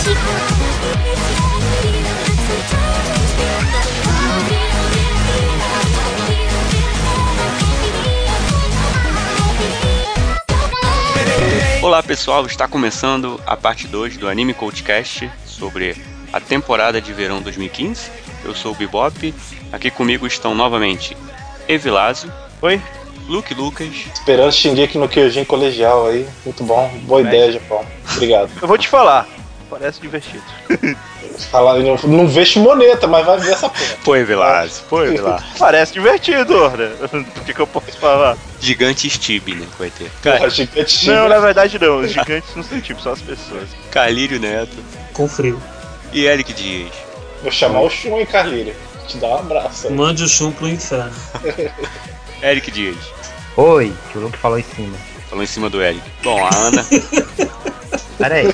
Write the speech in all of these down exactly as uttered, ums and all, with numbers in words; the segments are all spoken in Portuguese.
Olá pessoal, está começando a parte dois do Anime Coachcast sobre a temporada de verão dois mil e quinze. Eu sou o Bebop, aqui comigo estão novamente Evilásio. Oi. Luke Lucas. Esperando Shingeki no Kyojin colegial aí, muito bom, boa Bem. ideia, Japão. Obrigado. Eu vou te falar, parece divertido. Falar, não, não vê chimoneta, mas vai ver essa porra. Pô, Evilásio, pô, Evilásio. Parece divertido, né? O que, que eu posso falar? Gigante Stib, né, que vai ter. Porra, gigante Stib. Não, na verdade não, os gigantes não são tipo, só as pessoas. Carlírio Neto. Com frio. E Eric Dias. Vou chamar o Shun, hein, Carlírio. Te dar um abraço. Aí. Mande o Shun pro inferno. Eric Dias. Oi, que o Luke falou em cima. Falou em cima do Eric. Bom, a Ana... Pera aí.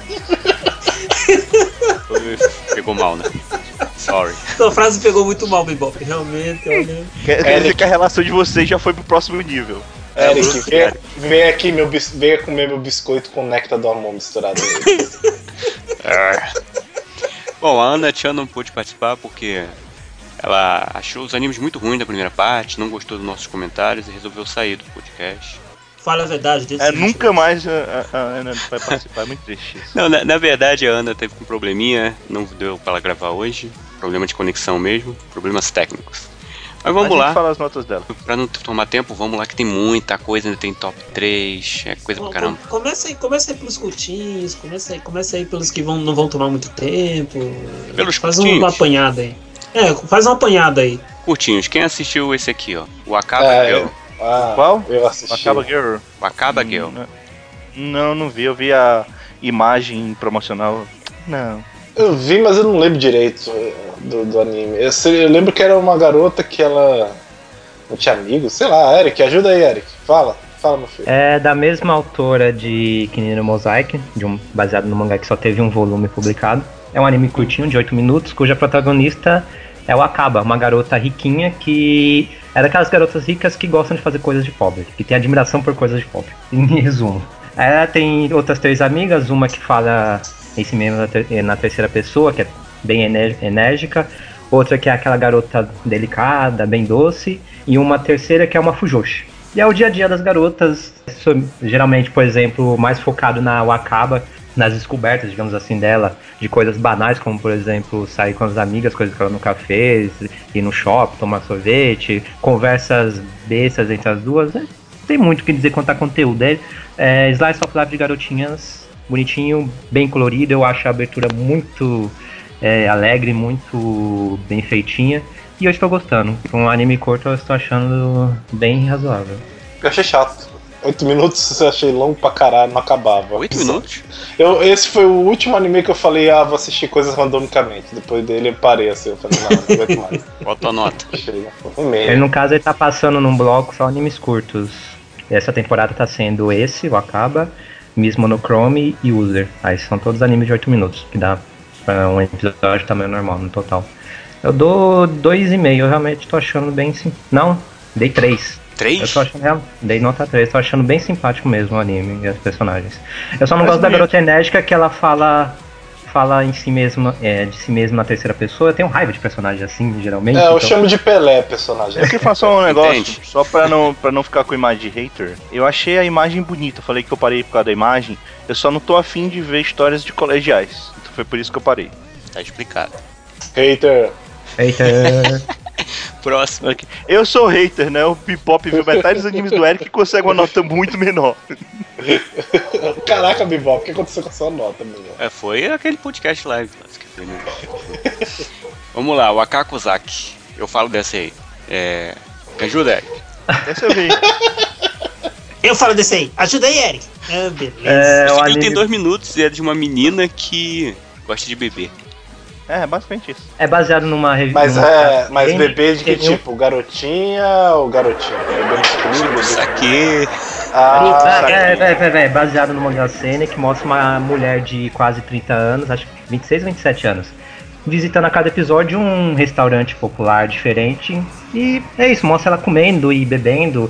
Pegou mal, né? Sorry. Sua frase pegou muito mal, Bebop. Realmente, olha... Quer dizer Eric... que a relação de vocês já foi pro próximo nível. Eric, vem, vem aqui, meu bis... venha comer meu biscoito com néctar do amor misturado aí. Bom, a Ana Chan não pôde participar porque ela achou os animes muito ruins da primeira parte, não gostou dos nossos comentários e resolveu sair do podcast. Fala a verdade. Desse é, nunca mais a, a Ana vai participar, é muito triste isso. Não, na, na verdade a Ana teve um probleminha, não deu pra ela gravar hoje, problema de conexão mesmo, problemas técnicos. Mas vamos a lá, gente fala as notas dela. Pra não tomar tempo, vamos lá que tem muita coisa, ainda tem top três, é coisa Bom, pra caramba. Começa aí, começa aí pelos curtinhos, começa aí, começa aí pelos que vão, não vão tomar muito tempo. Pelos faz curtinhos? uma apanhada aí. É, faz uma apanhada aí. Curtinhos, quem assistiu esse aqui, ó? O Akaba é, Girl. Ah, qual? Eu assisti. O Akaba Girl. O Akaba Girl. Não, não, não vi, eu vi a imagem promocional. Não. Eu vi, mas eu não lembro direito do, do anime. Eu, sei, eu lembro que era uma garota que ela não tinha amigos. Sei lá, Eric, ajuda aí, Eric. Fala, fala, meu filho. É da mesma autora de Kinnino Mosaic, de um, baseado no mangá que só teve um volume publicado. É um anime curtinho, de oito minutos, cuja protagonista é o Akaba, uma garota riquinha que é daquelas garotas ricas que gostam de fazer coisas de pobre, que tem admiração por coisas de pobre, em resumo. Ela tem outras três amigas, uma que fala em si mesma na terceira pessoa, que é bem enérgica, outra que é aquela garota delicada, bem doce, e uma terceira que é uma fujoshi. E é o dia a dia das garotas, geralmente, por exemplo, mais focado na Wakaba, nas descobertas, digamos assim, dela, de coisas banais, como, por exemplo, sair com as amigas, coisas que ela nunca fez, ir no shopping, tomar sorvete, conversas bestas entre as duas, né? Tem muito o que dizer quanto a conteúdo. É, é Slice of Life de garotinhas, bonitinho, bem colorido, eu acho a abertura muito é, alegre, muito bem feitinha, e eu estou gostando. Um anime curto eu estou achando bem razoável. Eu achei chato. Oito minutos eu achei longo pra caralho, não acabava. Oito minutos? Eu, esse foi o último anime que eu falei, ah, vou assistir coisas randomicamente. Depois dele eu parei assim, eu falei, não, não aguento mais. Bota a nota. Ele, no caso, ele tá passando num bloco só animes curtos. Essa temporada tá sendo esse, o Akaba, Miss Monochrome e User. Aí são todos animes de oito minutos, que dá pra um episódio de tamanho normal no total. Eu dou dois e meio, eu realmente tô achando bem sim. Não, dei três. três? Eu tô achando, dei nota três, tô achando bem simpático mesmo o anime e as personagens. Eu só não Mas gosto da mesmo. garota enérgica que ela fala fala em si mesma, é, de si mesma na terceira pessoa. Eu tenho raiva de personagens assim, geralmente. É, eu então... chamo de Pelé personagem. Eu queria falar só um negócio, Entende? só pra não, pra não ficar com imagem de hater. Eu achei a imagem bonita, eu falei que eu parei por causa da imagem. Eu só não tô afim de ver histórias de colegiais. Então foi por isso que eu parei. Tá explicado. Hater. Eita. Próximo. Ok. Eu sou hater, né? O Bebop viu metade dos animes do Eric e consegue uma nota muito menor. Caraca, Bebop, o que aconteceu com a sua nota, meu? É, foi aquele podcast live. Que foi, né? Vamos lá, o Akakuzaki. Eu falo dessa aí. É... Me ajuda, Eric. Essa eu vi. Eu falo desse aí. Ajuda aí, Eric. Ah, beleza. É, Esse o aqui anime... tem dois minutos e é de uma menina que gosta de beber. É, basicamente isso. é baseado numa revista. Mas é. Mas Tem- bebê de que tem um- tipo? Garotinha ou garotinho? Bebê masculino, bebê Isso aqui. Ah, Ah, é, é, é, é, baseado no mangá Seinen, que mostra uma mulher de quase trinta anos, acho que vinte e seis, vinte e sete anos, visitando a cada episódio um restaurante popular diferente. E é isso, mostra ela comendo e bebendo.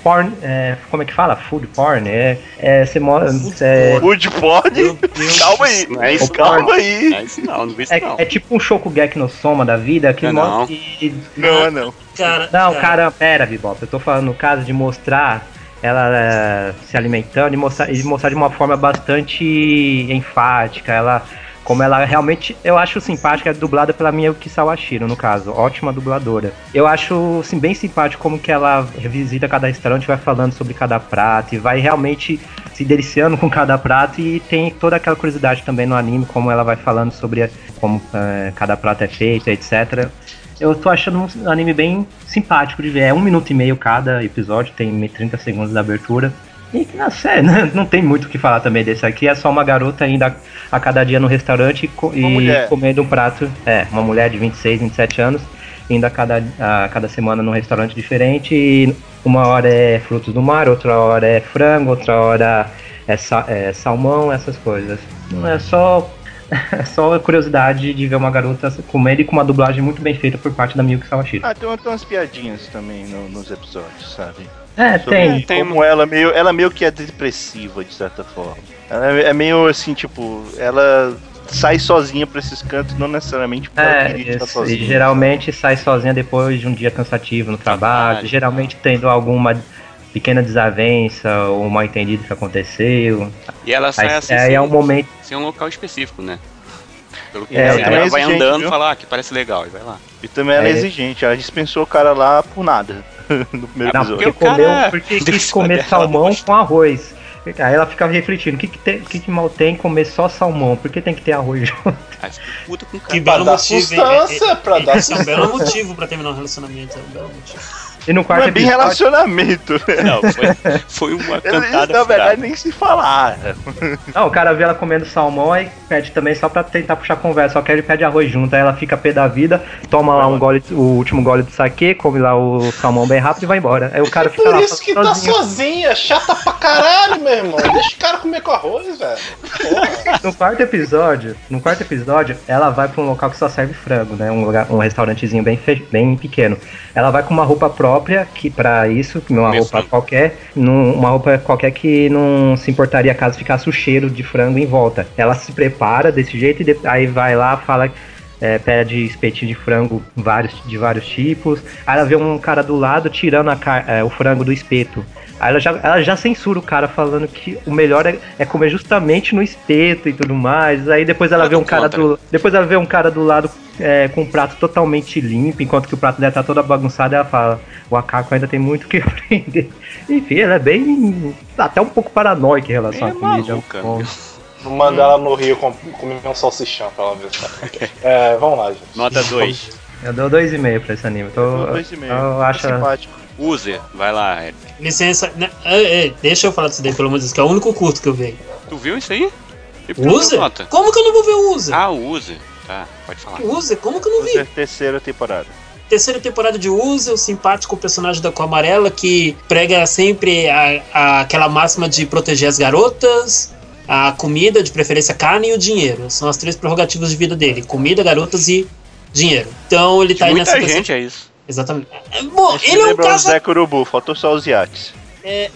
porn, é, como é que fala? Food porn, é, é você mora, é, Food porn? Calma aí, Não é isso calma não. aí. Não é isso não, não vi isso é, não. é tipo um Shokugeki no Soma da vida, que Não, mostra não. que... Não, é não. Cara, Não, cara, pera, Bibop, eu tô falando no caso de mostrar ela é, se alimentando e mostrar, e mostrar de uma forma bastante enfática, ela... Como ela realmente, eu acho simpática, é dublada pela Miyuki Sawashiro, no caso, ótima dubladora. Eu acho, assim, bem simpático como que ela revisita cada restaurante, vai falando sobre cada prato, e vai realmente se deliciando com cada prato, e tem toda aquela curiosidade também no anime, como ela vai falando sobre como é, cada prato é feito, etcétera. Eu tô achando um anime bem simpático de ver, é um minuto e meio cada episódio, tem trinta segundos da abertura. E, nossa, é, né? Não tem muito o que falar também desse aqui, é só uma garota indo a, a cada dia no restaurante e, co- e comendo um prato. É, uma mulher de vinte e seis, vinte e sete anos, indo a cada, a cada semana num restaurante diferente. E uma hora é frutos do mar, outra hora é frango, outra hora é, sa- é salmão, essas coisas. Não é só. É só curiosidade de ver uma garota comendo e com uma dublagem muito bem feita por parte da Miyuki Sawashiro. Ah, tem, tem umas piadinhas também no- nos episódios, sabe? É, Sobre tem. tem como ela meio, ela meio que é depressiva, de certa forma. Ela é é meio assim, tipo, ela sai sozinha pra esses cantos, não necessariamente porque ela É, queria estar isso, sozinha. e geralmente sai sozinha depois de um dia cansativo no trabalho, Trabalho, geralmente tendo alguma pequena desavença ou um mal entendido que aconteceu. E ela sai Aí, assim aí sem, é um momento. sem um local específico, né? Pelo que É, sei, e ela também é vai exigente, andando e viu? fala, ah, que parece legal, e vai lá. E também ela é É. exigente, ela dispensou o cara lá por nada no primeiro Não, episódio. porque o cara comeu, porque deu quis comer dela, salmão poxa. com arroz. Aí ela ficava refletindo, o que, que, tem, o que, que mal tem comer só salmão? Por que tem que ter arroz junto? Aí fica puta com o cara. Que Pra belo dar motivo, hein? sustância, pra dar Esse é um belo motivo pra terminar um relacionamento, é um belo motivo. E no Não quarto é bem episódio, relacionamento, né? Não, foi, foi uma Eles, cantada na verdade, furada. nem se falar. não, o cara vê ela comendo salmão aí pede também só pra tentar puxar conversa, só que ele pede arroz junto, aí ela fica pé da vida, toma lá um gole, o último gole do saquê, come lá o salmão bem rápido e vai embora. Aí o cara fica Por lá isso que tá sozinho. sozinha, chata pra caralho, meu irmão. Deixa o cara comer com arroz, velho. Porra. No quarto episódio, no quarto episódio, ela vai pra um local que só serve frango, né? Um, lugar, um restaurantezinho bem, fe- bem pequeno. Ela vai com uma roupa própria, que pra isso, uma Comer roupa frango. qualquer, num- uma roupa qualquer que não se importaria caso ficasse o cheiro de frango em volta. Ela se prepara desse jeito e de- aí vai lá, fala. É, pede espetinho de frango vários, de vários tipos. Aí ela vê um cara do lado tirando a car- é, o frango do espeto. Aí ela já, ela já censura o cara falando que o melhor é, é comer justamente no espeto e tudo mais. Aí depois ela Nada vê um cara contra. do. Depois ela vê um cara do lado é, com um prato totalmente limpo, enquanto que o prato dela tá todo bagunçado, ela fala, o Akako ainda tem muito o que aprender. Enfim, ela é bem. Até um pouco paranoica em relação É à comida. maluca, Bom, Vou mandar ela no Rio com- comer um salsichão pra ela ver. Sabe? É, vamos lá, gente. Nota dois. eu dou dois e meio pra esse anime. Tô, Dois e meio. eu É acho. simpático. User, vai lá, Eric. Licença, né? É, é, deixa eu falar disso daí, pelo menos, que é o único curto que eu vi. Tu viu isso aí? E por que não deu User? nota? Como que eu não vou ver o User? Ah, o User. Tá, pode falar. User? Como que eu não vi? Essa é a terceira temporada. Terceira temporada de User, o simpático personagem da cor amarela que prega sempre a, a- aquela máxima de proteger as garotas, a comida, de preferência carne e o dinheiro. São as três prerrogativas de vida dele: comida, garotas e dinheiro. Então ele De tá aí muita nessa gente terceira- é isso. Exatamente. É, bom, Esse ele é um lembra o caso. Zé Curubu, faltou só os iates. É,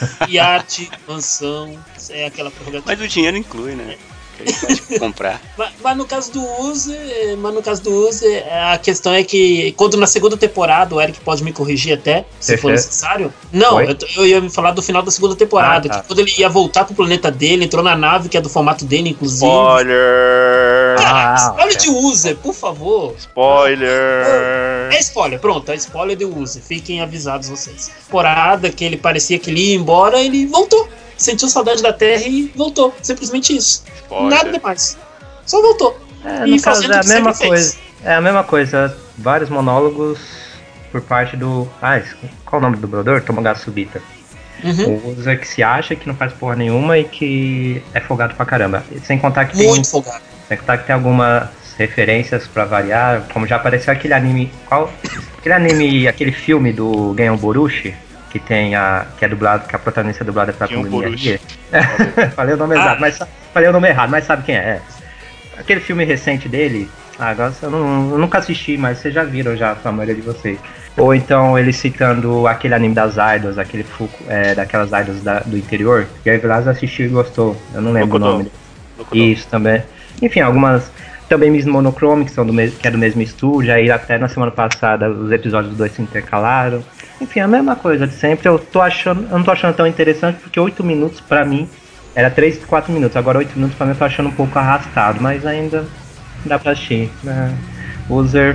iate, mansão, é aquela prerrogativa. Mas o dinheiro inclui, né? Que ele pode comprar. Mas, mas no caso do Uzi, mas no caso do Uzi, a questão é que quando na segunda temporada, o Eric pode me corrigir até, se for Terceira. necessário. Não, Oi? eu, t- eu ia me falar do final da segunda temporada, Ah, tá. que quando ele ia voltar pro planeta dele, entrou na nave que é do formato dele, inclusive. Spoiler! Cara, Ah, spoiler ok. de Uzi, por favor. Spoiler! É spoiler, pronto, é spoiler de Uzi. Fiquem avisados vocês. Temporada que ele parecia que ele ia embora, ele voltou. Sentiu saudade da Terra e voltou. Simplesmente isso. Spoiler. Nada demais. Só voltou. É, E no caso fazendo é o a que mesma sempre coisa. fez. É a mesma coisa. Vários monólogos por parte do. Ah, esse- qual o nome do dublador? Tomogatsu Subita. Uhum. O user que se acha que não faz porra nenhuma e que é folgado pra caramba. Sem contar que tem, Muito folgado. sem contar que tem algumas referências pra variar, como já apareceu aquele anime. Qual? Aquele anime, aquele filme do Genyon Borushi, que tem a. que é dublado, que a protagonista é dublada pela Genyon Kumi Borushi. Miyagi. Falei o nome Ah. exato, mas sa- falei o nome errado, mas sabe quem é? É. Aquele filme recente dele, ah, agora eu, não- eu nunca assisti, mas vocês já viram já, a maioria de vocês. Ou então ele citando aquele anime das idols, aquele Fuku, é, daquelas idols da, do interior. E aí Vilas assistiu e gostou. Eu não lembro Bokudou. o nome. Bokudou. Isso também. Enfim, algumas. Também Miss Monochrome, que, são do mes- que é do mesmo estúdio. Aí até na semana passada os episódios dos dois se intercalaram. Enfim, a mesma coisa de sempre. Eu tô achando. Eu não tô achando tão interessante porque oito minutos pra mim era três, quatro minutos. Agora oito minutos pra mim eu tô achando um pouco arrastado, mas ainda dá pra assistir. Né? User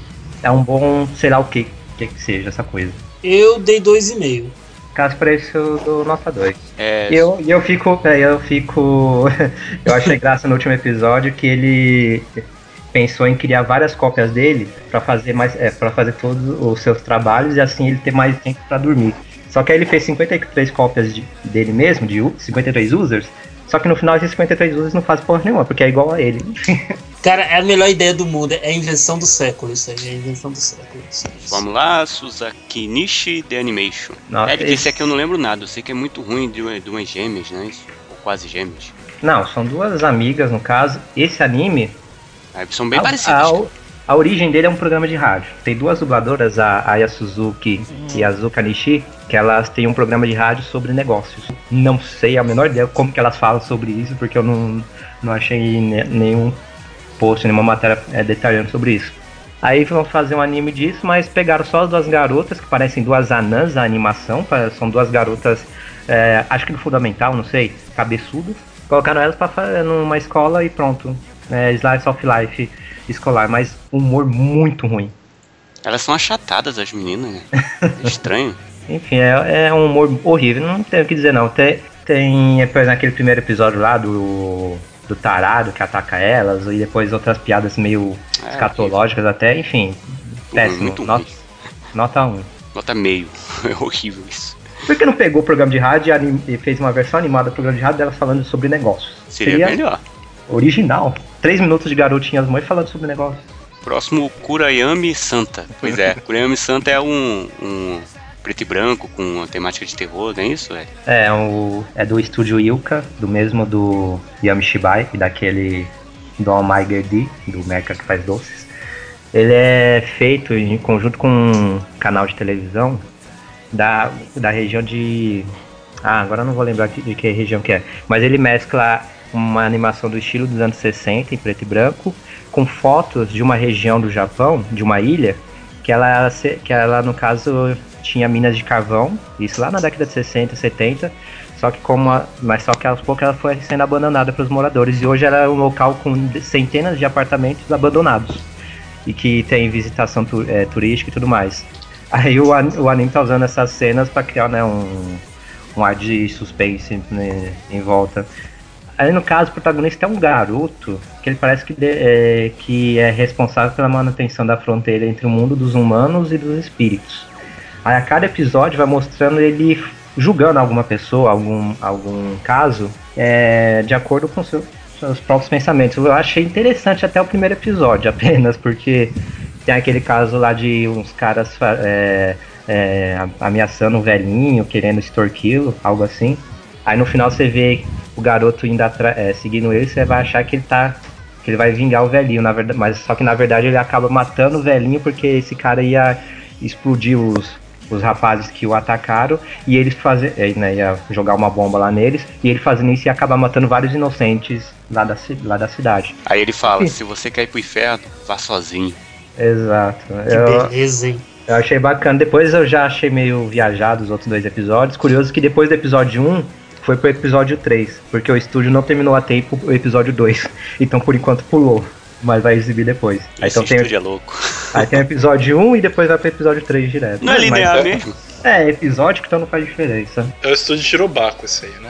é um bom, sei lá o que, que que seja essa coisa. Eu dei dois e meio. Caso pra isso eu dou nota dois. É, E eu, e eu fico. é, Eu fico. Eu achei graça no último episódio que ele pensou em criar várias cópias dele pra fazer mais. É, para fazer todos os seus trabalhos e assim ele ter mais tempo pra dormir. Só que aí ele fez cinquenta e três cópias de, dele mesmo, de u- cinquenta e três users. Só que no final esses cinquenta e três users não fazem porra nenhuma, porque é igual a ele. Cara, é a melhor ideia do mundo. É a invenção do século isso aí. É a invenção do século. Isso, isso. vamos lá, Suzaki Nishi The Animation. Nossa, é, desse esse- aqui eu não lembro nada, eu sei que é muito ruim de, uma- de umas gêmeas, né? Isso, ou quase gêmeas. Não, são duas amigas no caso. Esse anime. Aí são bem a, parecidas. a, cara. a origem dele é um programa de rádio. Tem duas dubladoras, a Aya Suzuki e a Azuka Nishi, que elas têm um programa de rádio sobre negócios. Não sei a menor ideia como que elas falam sobre isso, porque eu não, não achei ne- nenhum post, nenhuma matéria é, detalhando sobre isso. Aí vão fazer um anime disso, mas pegaram só as duas garotas, que parecem duas anãs, a animação, pa- são duas garotas, é, acho que do fundamental, não sei, cabeçudas. Colocaram elas pra, fa- numa escola e pronto. É, Slice of Life escolar, mas humor muito ruim. Elas são achatadas, as meninas, né? É estranho. Enfim, é, é um humor horrível, não tenho o que dizer não. Tem, tem por exemplo, aquele primeiro episódio lá do, do tarado que ataca elas, e depois outras piadas meio É, escatológicas até, enfim, péssimo. muito Nota, ruim. nota um. Nota meio. É horrível isso. Por que não pegou o programa de rádio e anim- e fez uma versão animada do programa de rádio delas falando sobre negócios? Seria melhor. Original. Três minutos de garotinhas mães falando sobre negócios. Próximo, Kurayami Santa. Pois é, Kurayami Santa é um, um preto e branco com uma temática de terror, não é isso? É. É, o, é do estúdio Ilka, do mesmo do Yami Shibai, e daquele do Almighty D, do Mecha que faz doces. Ele é feito em conjunto com um canal de televisão da, da região de... Ah, agora eu não vou lembrar de, de que região que é. Mas ele mescla uma animação do estilo dos anos sessenta, em preto e branco, com fotos de uma região do Japão, de uma ilha, que ela, que ela no caso, tinha minas de carvão, isso lá na década de sessenta, setenta, só que como a, mas só que aos poucos ela foi sendo abandonada pelos moradores, e hoje ela é um local com centenas de apartamentos abandonados, e que tem visitação tu, é, turística e tudo mais. Aí o, o anime tá usando essas cenas para criar, né, um, um ar de suspense, né, em volta. Aí no caso o protagonista é um garoto que ele parece que, de, é, que é responsável pela manutenção da fronteira entre o mundo dos humanos e dos espíritos. Aí a cada episódio vai mostrando ele julgando alguma pessoa, algum, algum caso, é, de acordo com seu, seus próprios pensamentos. Eu achei interessante até o primeiro episódio apenas, porque tem aquele caso lá de uns caras é, é, ameaçando um velhinho, querendo extorquí-lo, algo assim. Aí no final você vê o garoto indo atra- é, seguindo ele, você vai achar que ele tá. Que ele vai vingar o velhinho, na verdade. Mas só que na verdade ele acaba matando o velhinho porque esse cara ia explodir os, os rapazes que o atacaram e ele fazer, é, né, ia jogar uma bomba lá neles, e ele fazendo isso ia acabar matando vários inocentes lá da, ci- lá da cidade. Aí ele fala, Sim. se você quer ir pro inferno, vá sozinho. Exato. Que Eu, beleza, hein? eu achei bacana. Depois eu já achei meio viajado os outros dois episódios. Curioso que depois do episódio um foi pro episódio três, porque o estúdio não terminou a tempo o episódio dois. Então por enquanto pulou, mas vai exibir depois. Aí, Esse então tem, estúdio é louco. aí tem o episódio um e depois vai pro episódio três direto. Não é Mas- linear mesmo? É, episódio, então não faz diferença. É o estúdio Shirobako esse aí, né?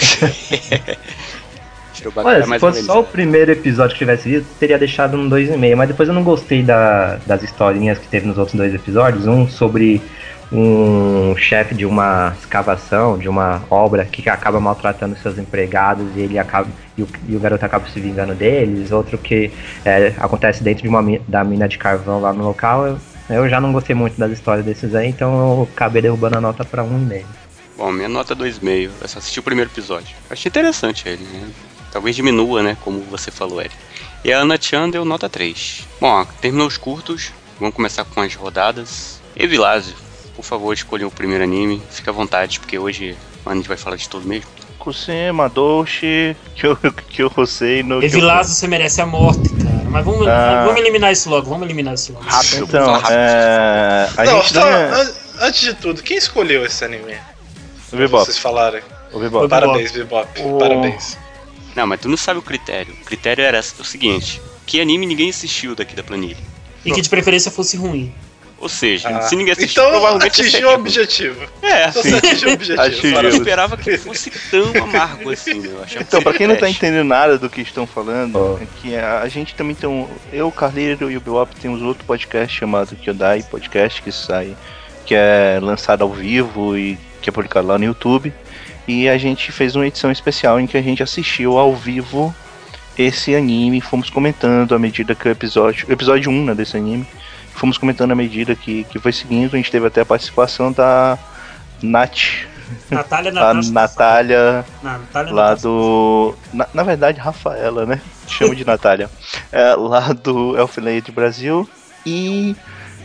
Tirou Olha, bacana, se mais fosse ou só o menos. primeiro episódio que tivesse visto, teria deixado um dois e meio, mas depois eu não gostei da, das historinhas que teve nos outros dois episódios. Um sobre um chefe de uma escavação, de uma obra, que acaba maltratando seus empregados e ele acaba e o, e o garoto acaba se vingando deles. Outro que é, acontece dentro de uma mi- da mina de carvão lá no local. Eu, eu já não gostei muito das histórias desses aí, então eu acabei derrubando a nota para um e meio. Bom, minha nota é dois e meio. Eu só assisti o primeiro episódio. Achei interessante ele, né? Talvez diminua, né? Como você falou, Eric. E a Ana Chan deu nota três. Bom, ó, terminou os curtos. Vamos começar com as rodadas. Evilásio, por favor, escolha o primeiro anime. Fica à vontade, porque hoje a gente vai falar de tudo mesmo. Kusema, Doshi, Kyōhosei no... Evilásio, você merece a morte, cara. Mas vamos, Ah. vamos eliminar isso logo, vamos eliminar isso logo. Rápido, Então, fala rápido. é... A Não, gente só, ganha... an- antes de tudo, quem escolheu esse anime? O Bebop, Vocês falaram. o Bebop. Parabéns, Bebop. O- Parabéns. Não, mas tu não sabe o critério. O critério era o seguinte: que anime ninguém assistiu daqui da planilha? E que de preferência fosse ruim. Ou seja, Ah, se ninguém assistiu, então provavelmente atingiu seria o ruim. objetivo. É, Então sim. você atingiu o objetivo. Atingiu. Eu não Parabéns. esperava que fosse tão amargo assim, né? Eu achava Então, pra quem não tá seria trash. entendendo nada do que estão falando, Oh. é que a, a gente também tem um... Eu, o Carleiro e o Bebop temos outro podcast chamado Kyodai Podcast, que sai... que é lançado ao vivo e que é publicado lá no YouTube. E a gente fez uma edição especial em que a gente assistiu ao vivo esse anime, fomos comentando à medida que o episódio... Episódio um, né, desse anime. Fomos comentando à medida que, que foi seguindo. A gente teve até a participação da Nath, Natália, a Natasha. Natália... Não, Natália, lá Natasha. do... Na, na verdade, Rafaela, né? Chamo de Natália. É, lá do Elfenlight Brasil. E...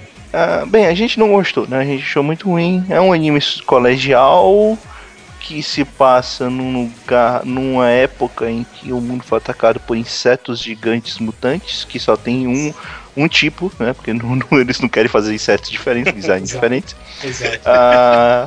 ah, bem, a gente não gostou, né? A gente achou muito ruim. É um anime colegial que se passa num lugar, numa época em que o mundo foi atacado por insetos gigantes mutantes, que só tem um, um tipo, né? Porque não, não- eles não querem fazer insetos diferentes, designs Exato. diferentes. Exato. Ah,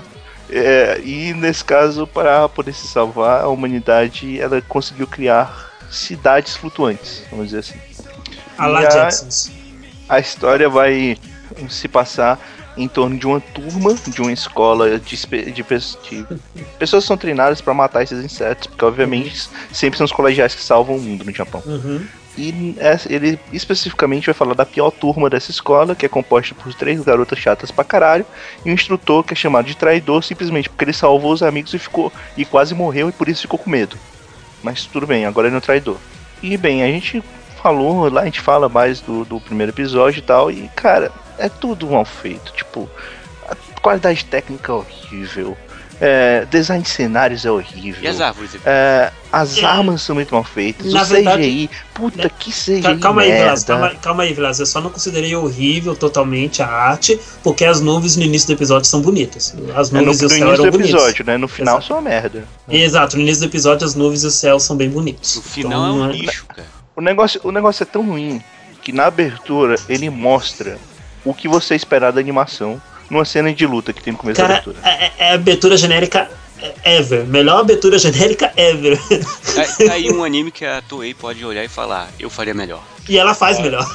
é, e nesse caso, para poder se salvar, a humanidade ela conseguiu criar cidades flutuantes, vamos dizer assim. A lá E a- Jetsons. A história vai se passar em torno de uma turma, de uma escola de, espe- de, pe- de pessoas que são treinadas para matar esses insetos, porque obviamente sempre são os colegiais que salvam o mundo no Japão. Uhum. E é- ele especificamente vai falar da pior turma dessa escola, que é composta por três garotas chatas pra caralho, e um instrutor que é chamado de traidor simplesmente porque ele salvou os amigos e ficou e quase morreu e por isso ficou com medo. Mas tudo bem, agora ele é um traidor. E bem, a gente falou, lá a gente fala mais do, do primeiro episódio e tal, e cara, é tudo mal feito. Tipo, a qualidade técnica é horrível, é, design de cenários é horrível. E as árvores? É, as É. armas são muito mal feitas. Na o verdade- C G I, puta né? que C G I. Ca- Calma aí, merda. Vilas, calma, calma aí, Vilas. Eu só não considerei horrível totalmente a arte, porque as nuvens no início do episódio são bonitas. As É no, nuvens no e o céu início do eram bonitos. episódio, né? No final Exato. são uma merda. Exato, no início do episódio as nuvens e o céu são bem bonitos. No final é um Então, lixo, cara. O negócio, o negócio é tão ruim que na abertura ele mostra o que você esperar da animação numa cena de luta que tem no começo da Cara, abertura. é, é a abertura genérica ever. Melhor abertura genérica ever. Tá, tá aí um anime que a Toei pode olhar e falar, eu faria melhor. E ela faz melhor.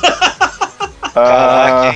Ah,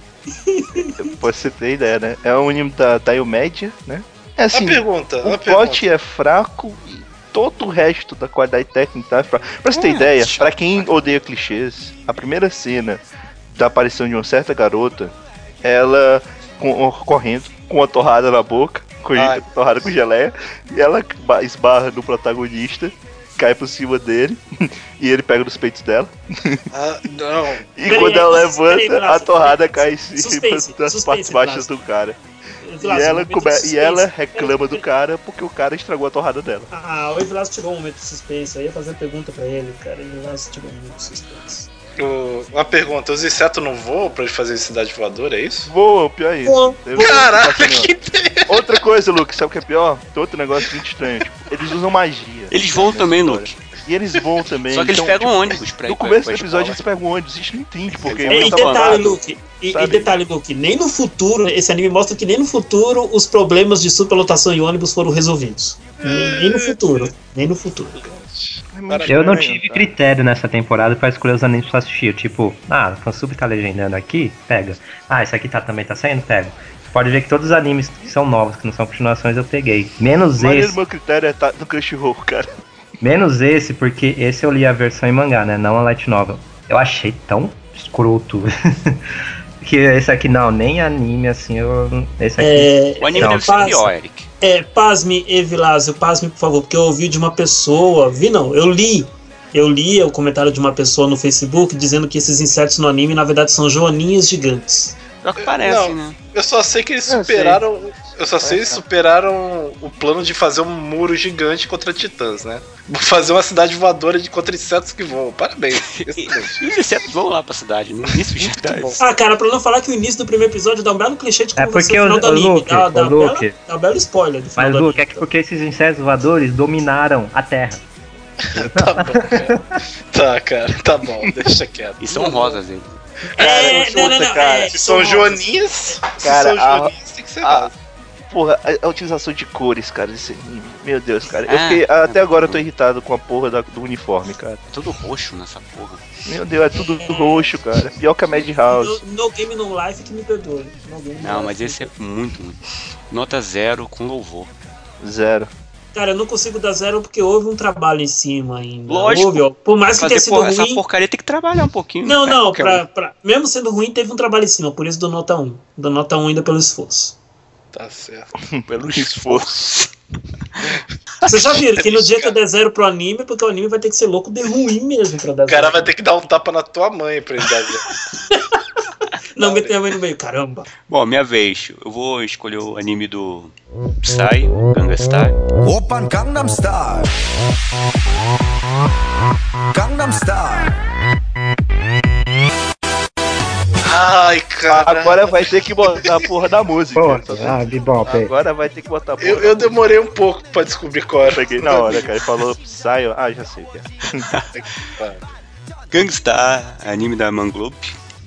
pode você ter ideia, né? É um anime da Diomédia, né? É assim, Uma pergunta, o uma plot pergunta. é fraco e todo o resto da qualidade técnica é fraco. Pra você ter É, ideia, chato. pra quem odeia clichês, a primeira cena da aparição de uma certa garota, ela com- correndo com uma torrada na boca, com Ai. torrada com geleia, e ela ba- esbarra no protagonista, cai por cima dele, e ele pega nos peitos dela. Ah, não. E Peraí, quando ela peraí, peraí, levanta, Vilas, a torrada peraí. cai em cima Suspense, das suspense, partes baixas Vilas. do cara. E Vilas, um ela, momento de come... e suspense. ela reclama Peraí, do cara porque o cara estragou a torrada dela. Ah, o Evilas tirou um momento de suspense. Eu ia fazer uma pergunta pra ele, cara. O Evilas tirou um momento de suspense. O- uma pergunta, os insetos não voam pra eles fazerem cidade voadora, é isso? Boa, pior é isso. Boa. Eu- Caraca, eu- que tem... Outra coisa, Luke, sabe o que é pior? Tem outro negócio muito estranho. Tipo, eles usam magia. Eles voam nessa também, história. Luke. E eles voam também. Só que eles então, pegam tipo, ônibus pra ir No pra- começo pra do episódio escola. eles pegam ônibus, a gente não entende porque E- o E, ônibus e tá detalhe, parado. Luke, e, e sabe? detalhe, Luke, nem no futuro, esse anime mostra que nem no futuro os problemas de superlotação em ônibus foram resolvidos. Nem, nem no futuro, nem no futuro. É muito Eu não estranho, tive tá? critério nessa temporada pra escolher os animes pra assistir. Tipo, ah, o Fansub tá legendando aqui, pega. Ah, esse aqui tá, também tá saindo, pega. Você pode ver que todos os animes que são novos, que não são continuações, eu peguei. Menos Mas esse. o meu critério é tá no Crunchyroll, cara. Menos esse, porque esse eu li a versão em mangá, né? Não a light novel. Eu achei tão escroto. Que esse aqui não, nem anime assim, eu. Esse aqui. É, O anime Não, deve ser passa. pior, Eric. É, pasme, Evilásio, pasme, por favor, porque eu ouvi de uma pessoa, vi não, eu li, eu li o comentário de uma pessoa no Facebook dizendo que esses insetos no anime, na verdade, são joaninhas gigantes. Pior que parece, Não, né? Eu só sei que eles Eu superaram. Eu só sei que eles Parece. superaram o plano de fazer um muro gigante contra titãs, né? Fazer uma cidade voadora de contra insetos que voam. Parabéns. Excelente. E os insetos vão lá pra cidade, no início já tá. bom. Ah, cara, pra não falar que o início do primeiro episódio dá um belo clichê de É como vai ser porque o final o- do o anime. Luke, Dá, dá, o bela- Luke. dá um belo spoiler do final Mas, do Luke, é anime. que porque esses insetos voadores dominaram a Terra. Tá bom, cara. Tá, cara, tá bom, deixa quieto. E são rosas, hein? É, Cara, não, não, não. puta, cara. é, Se são rosas. joaninhas, se Cara, são a- joaninhas, tem que ser a- rosa. Porra, a, a utilização de cores, cara, desse anime. Meu Deus, cara. Eu Ah, fiquei, é. até agora eu tô irritado com a porra da- do uniforme, cara. Tudo roxo nessa porra. Meu Deus, é tudo roxo, cara. Pior que a Madhouse. No, no Game No Life que me perdoe. No game, no Não, life mas que me esse é muito ruim. Nota zero com louvor. Zero. Cara, eu não consigo dar zero porque houve um trabalho em cima ainda. Lógico. Houve, ó. Por mais que Fazer tenha sido por- essa ruim. porcaria tem que trabalhar um pouquinho. Não, é não, qualquer pra, um. pra- mesmo sendo ruim, teve um trabalho em cima, por isso do nota um. Do nota um ainda pelo esforço. Tá certo. Pelo esforço. Vocês já viram que no dia que eu der zero pro anime, é porque o anime vai ter que ser louco de ruim mesmo pra dar O cara zero. vai ter que dar um tapa na tua mãe pra ele dar zero. Não meter a mãe no meio, caramba. Bom, minha vez. Eu vou escolher o anime do Psy, Gangnam Style. 오빤 강남 스타일 강남 스타일 Ai, cara. Agora vai ter que botar a porra da música. Pô, tá vendo? ah, Bebop. Agora vai ter que botar a porra Eu, da eu demorei um pouco pra descobrir qual Eu era. peguei na hora, cara. Ele falou Psy, eu- ah, já sei. Cara. Gangstar, anime da Manglobe.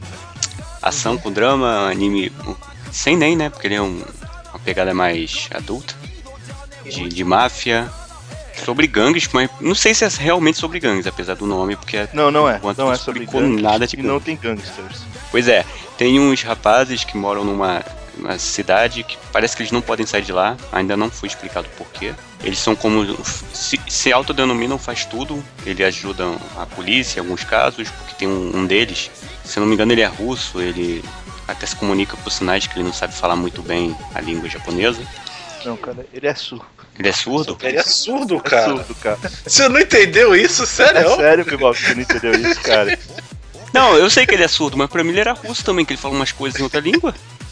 Ação com drama, anime sem nem, né? Porque ele é um, uma pegada mais adulta. De, de máfia. Sobre gangues, mas não sei se é realmente sobre gangues, apesar do nome, porque Não, não é. enquanto Não é não sobre explicou gangues nada de e não gangues. tem gangsters. Pois é, tem uns rapazes que moram numa, numa cidade que parece que eles não podem sair de lá, ainda não foi explicado por quê. Eles são como, se, se autodenominam faz tudo, eles ajudam a polícia em alguns casos, porque tem um, um deles, se não me engano ele é russo, ele até se comunica por sinais que ele não sabe falar muito bem a língua japonesa. Não, cara, ele é surdo. Ele é surdo? Ele é surdo, É cara. surdo, cara. Você não entendeu isso? Sério? É sério, Bebop, você não entendeu isso, cara. Não, eu sei que ele é surdo, mas pra mim ele era russo também, que ele fala umas coisas em outra língua.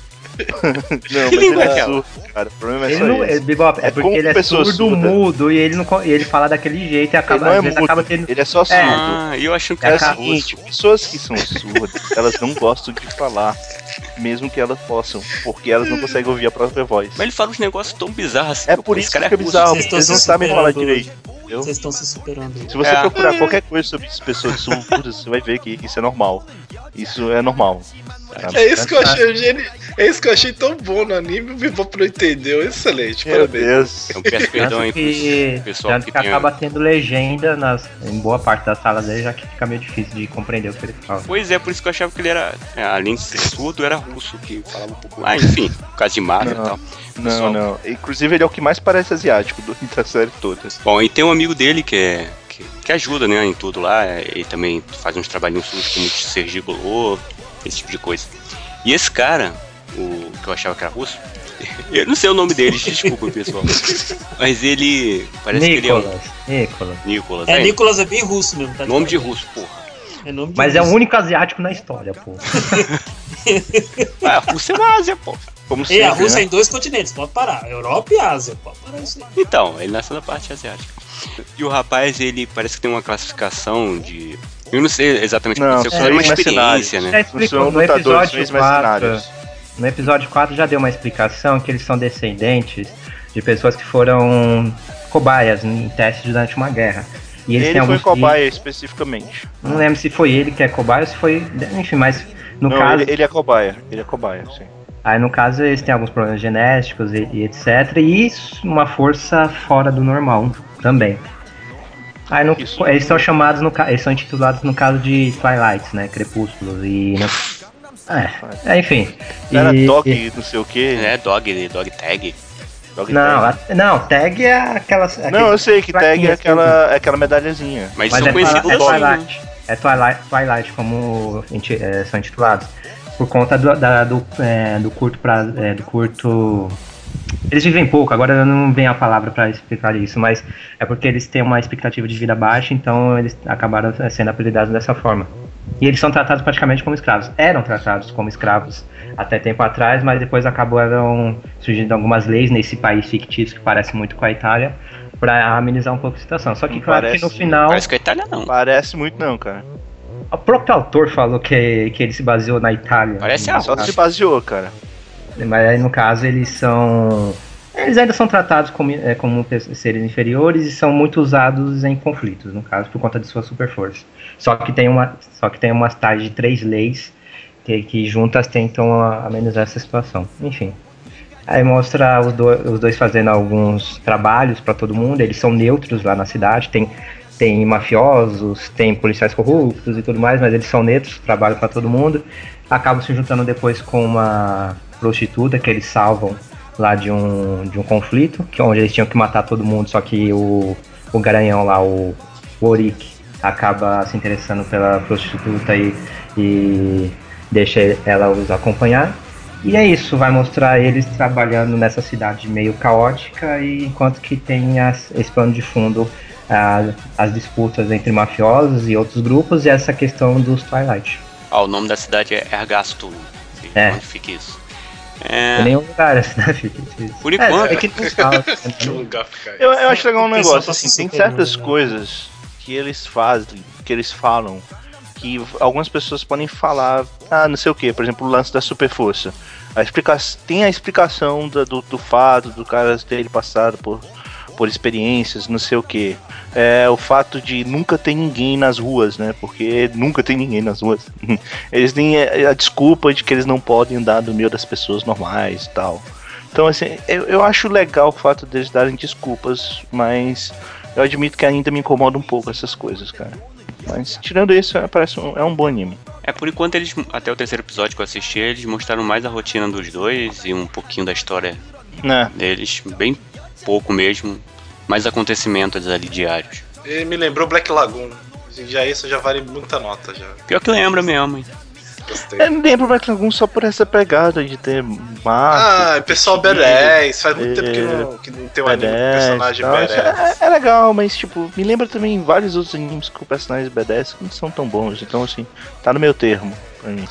Não, Que mas língua ele é é aquela? surdo, cara. O problema é Ele só não, é, esse. Bebop, é É porque como ele é pessoa surdo, surda. mudo, e ele, não, co- e ele fala daquele jeito e Ele acaba, não é às vezes mudo, acaba tendo... ele é só surdo. Ah, e eu achando que É era o Cara, seguinte, pessoas que são surdas, elas não gostam de falar, mesmo que elas possam, porque elas não conseguem ouvir a própria voz. Mas ele fala uns negócios tão bizarros assim. É que por esse isso cara que é fica russo. bizarro, Vocês porque estão eles não se sabem falar superando direito. Entendeu? Vocês estão se superando. Se você É. procurar qualquer coisa sobre as pessoas surdas, você vai ver que isso é normal. Isso é normal. sabe? É isso que eu achei geni... É isso que eu achei tão bom no anime, o Bebop não entendeu. Excelente, Meu parabéns. Deus. Eu peço perdão aí Tanto que, pro pessoal tanto que que tem... acaba tendo legenda nas, em boa parte das salas dele, já que fica meio difícil de compreender o que ele fala. Pois é, por isso que eu achava que ele era, é, além de ser surdo, era russo, que falava um pouco... Ah, enfim, por causa de máfia e Não. tal. Não, Pessoal. não. Inclusive ele é o que mais parece asiático do, da série toda. Bom, e tem um amigo dele que é... Que, que ajuda, né, em tudo lá. Ele também faz uns trabalhinhos sujos como ser gigolô, esse tipo de coisa. E esse cara, o que eu achava que era russo, eu não sei o nome dele, desculpa, pessoal. Mas ele... Parece que ele é um... Nicolas, Nicolas. Nicolas. É, é, Nicolas é bem russo mesmo. Tá nome de ligado? russo, porra. É nome de Mas é o russo. único asiático na história, pô. Ah, a Rússia é na Ásia, pô. Como E sempre, a Rússia é né? em dois continentes, pode parar. Europa e Ásia, pode parar isso aí. Então, ele nasceu na parte asiática. E o rapaz, ele parece que tem uma classificação de... Eu não sei exatamente o que Não, aconteceu, são é uma mercenários. experiência, Já né? Não explicou são no lutadores, são episódio quatro. mercenários. No episódio quatro já deu uma explicação que eles são descendentes de pessoas que foram cobaias em testes durante uma guerra. E eles Ele têm foi alguns cobaia especificamente. Não lembro se foi ele que é cobaia ou se foi. Enfim, mas no Não, caso. ele, ele é cobaia. Ele é cobaia, sim. Aí no caso eles têm alguns problemas genéticos e, e etcétera. E uma força fora do normal também. Aí no, Isso. eles são chamados, no, ca- eles são intitulados no caso de Twilight, né? Crepúsculos e. No, é, é, enfim. Era E- dog, e- não sei o que. É, dog, dog tag. Dog Não, tag. a- não, tag é aquela. Não, eu sei que tag plaquinha é aquela, é aquela medalhazinha. Mas, Mas são é, conhecidos Twilight, é assim, né? Twilight. É Twilight, Twilight como inti- é, são intitulados. Por conta do, da- do, é, do curto prazo, é, do curto Eles vivem pouco, agora não vem a palavra pra explicar isso, mas é porque eles têm uma expectativa de vida baixa, então eles acabaram sendo apelidados dessa forma. E eles são tratados praticamente como escravos. Eram tratados como escravos até tempo atrás, mas depois acabaram surgindo algumas leis nesse país fictício que parece muito com a Itália, pra amenizar um pouco a situação. Só que, Não claro parece, que no final... Parece que a Itália não. Parece muito não, cara. O próprio autor falou que, que ele se baseou na Itália. Parece a Só se baseou, cara. Mas aí, no caso, eles são... Eles ainda são tratados como, é, como seres inferiores e são muito usados em conflitos, no caso, por conta de sua super força. Só que tem uma, só que tem umas tais de três leis que, que juntas tentam amenizar essa situação. Enfim. Aí mostra os, do, os dois fazendo alguns trabalhos para todo mundo. Eles são neutros lá na cidade. Tem, tem mafiosos, tem policiais corruptos e tudo mais, mas eles são neutros, trabalham para todo mundo. Acabam se juntando depois com uma prostituta que eles salvam lá de um, de um conflito, que onde eles tinham que matar todo mundo, só que o, o garanhão lá, o, o Orik, acaba se interessando pela prostituta e, e deixa ela os acompanhar. E é isso, vai mostrar eles trabalhando nessa cidade meio caótica, e enquanto que tem as, esse plano de fundo, a, as disputas entre mafiosos e outros grupos, e essa questão dos Twilight. Ah, o nome da cidade é Ergastulum. É. Onde fica isso? É... Em nenhum lugar, assim, né, fica isso. Por enquanto. É, é que não fala, Que né? lugar fica Eu, eu acho legal um O pessoal negócio, tá assim, se tem superando, certas né? coisas que eles fazem, que eles falam, que algumas pessoas podem falar, ah, não sei o que, por exemplo, o lance da super força. A explica... Tem a explicação do, do, do fato do cara ter passado por, por experiências, não sei o que. É o fato de nunca ter ninguém nas ruas, né? Porque nunca tem ninguém nas ruas. Eles têm a desculpa de que eles não podem andar no meio das pessoas normais e tal. Então, assim, eu, eu acho legal o fato deles darem desculpas, mas eu admito que ainda me incomoda um pouco essas coisas, cara. Mas, tirando isso, é, parece um, é um bom anime. É, por enquanto eles, até o terceiro episódio que eu assisti, eles mostraram mais a rotina dos dois e um pouquinho da história Né? deles, bem pouco mesmo, mais acontecimentos ali diários. Ele me lembrou Black Lagoon. Já isso já vale muita nota já. Pior que lembra mesmo, hein? Gostei. Eu lembro o Black Lagoon só por essa pegada de ter Ah, massa. pessoal badass. Faz muito tempo que não, que não tem um anime com personagem badass. É, é legal, mas tipo, me lembra também vários outros animes com personagens badass que não são tão bons. Então, assim, tá no meu termo pra mim.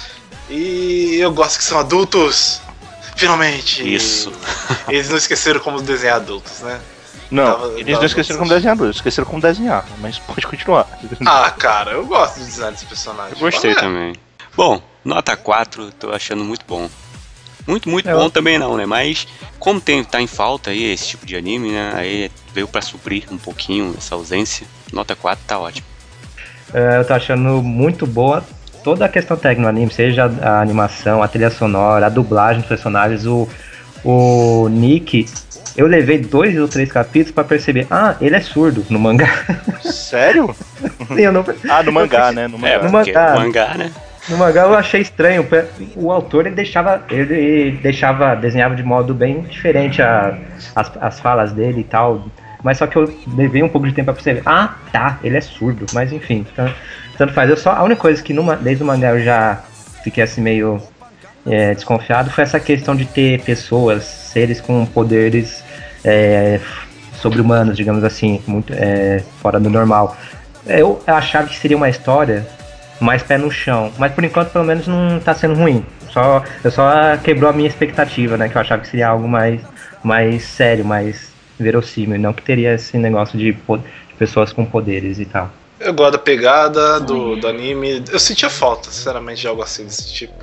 E eu gosto que são adultos. Finalmente. Isso. Eles não esqueceram como desenhar adultos, né? Não, Tava- eles tava não esqueceram como desenhador, eles esqueceram como desenhar, mas pode continuar. Ah, cara, eu gosto do design desse personagem. Eu gostei Ah, é. também. Bom, nota quatro, tô achando muito bom. Muito, muito É, bom eu- também não, né? Mas como tem, tá em falta aí esse tipo de anime, né? Aí veio pra suprir um pouquinho essa ausência. Nota quatro tá ótimo. É, eu tô achando muito boa toda a questão técnica do anime, seja a animação, a trilha sonora, a dublagem dos personagens, o, o Nick. Eu levei dois ou três capítulos pra perceber, ah, ele é surdo no mangá. Sério? Sim, eu não, Ah, no mangá, né? No É, mangá. no porque mangá. o mangá, né? no mangá eu achei estranho. O autor ele deixava, ele deixava, desenhava de modo bem diferente a, as, as falas dele e tal. Mas só que eu levei um pouco de tempo pra perceber, ah, tá, ele é surdo. Mas enfim, tanto, tanto faz. Eu só, a única coisa que numa, desde o mangá eu já fiquei assim meio é, desconfiado foi essa questão de ter pessoas, seres com poderes é, sobre-humanos, digamos assim, muito é, fora do normal. Eu achava que seria uma história mais pé no chão, mas por enquanto pelo menos não tá sendo ruim. Só, eu só quebrou a minha expectativa, né? Que eu achava que seria algo mais, mais sério, mais verossímil, não que teria esse negócio de, po- de pessoas com poderes e tal. Eu gosto da pegada do, do anime. Eu sentia falta, sinceramente, de algo assim desse tipo.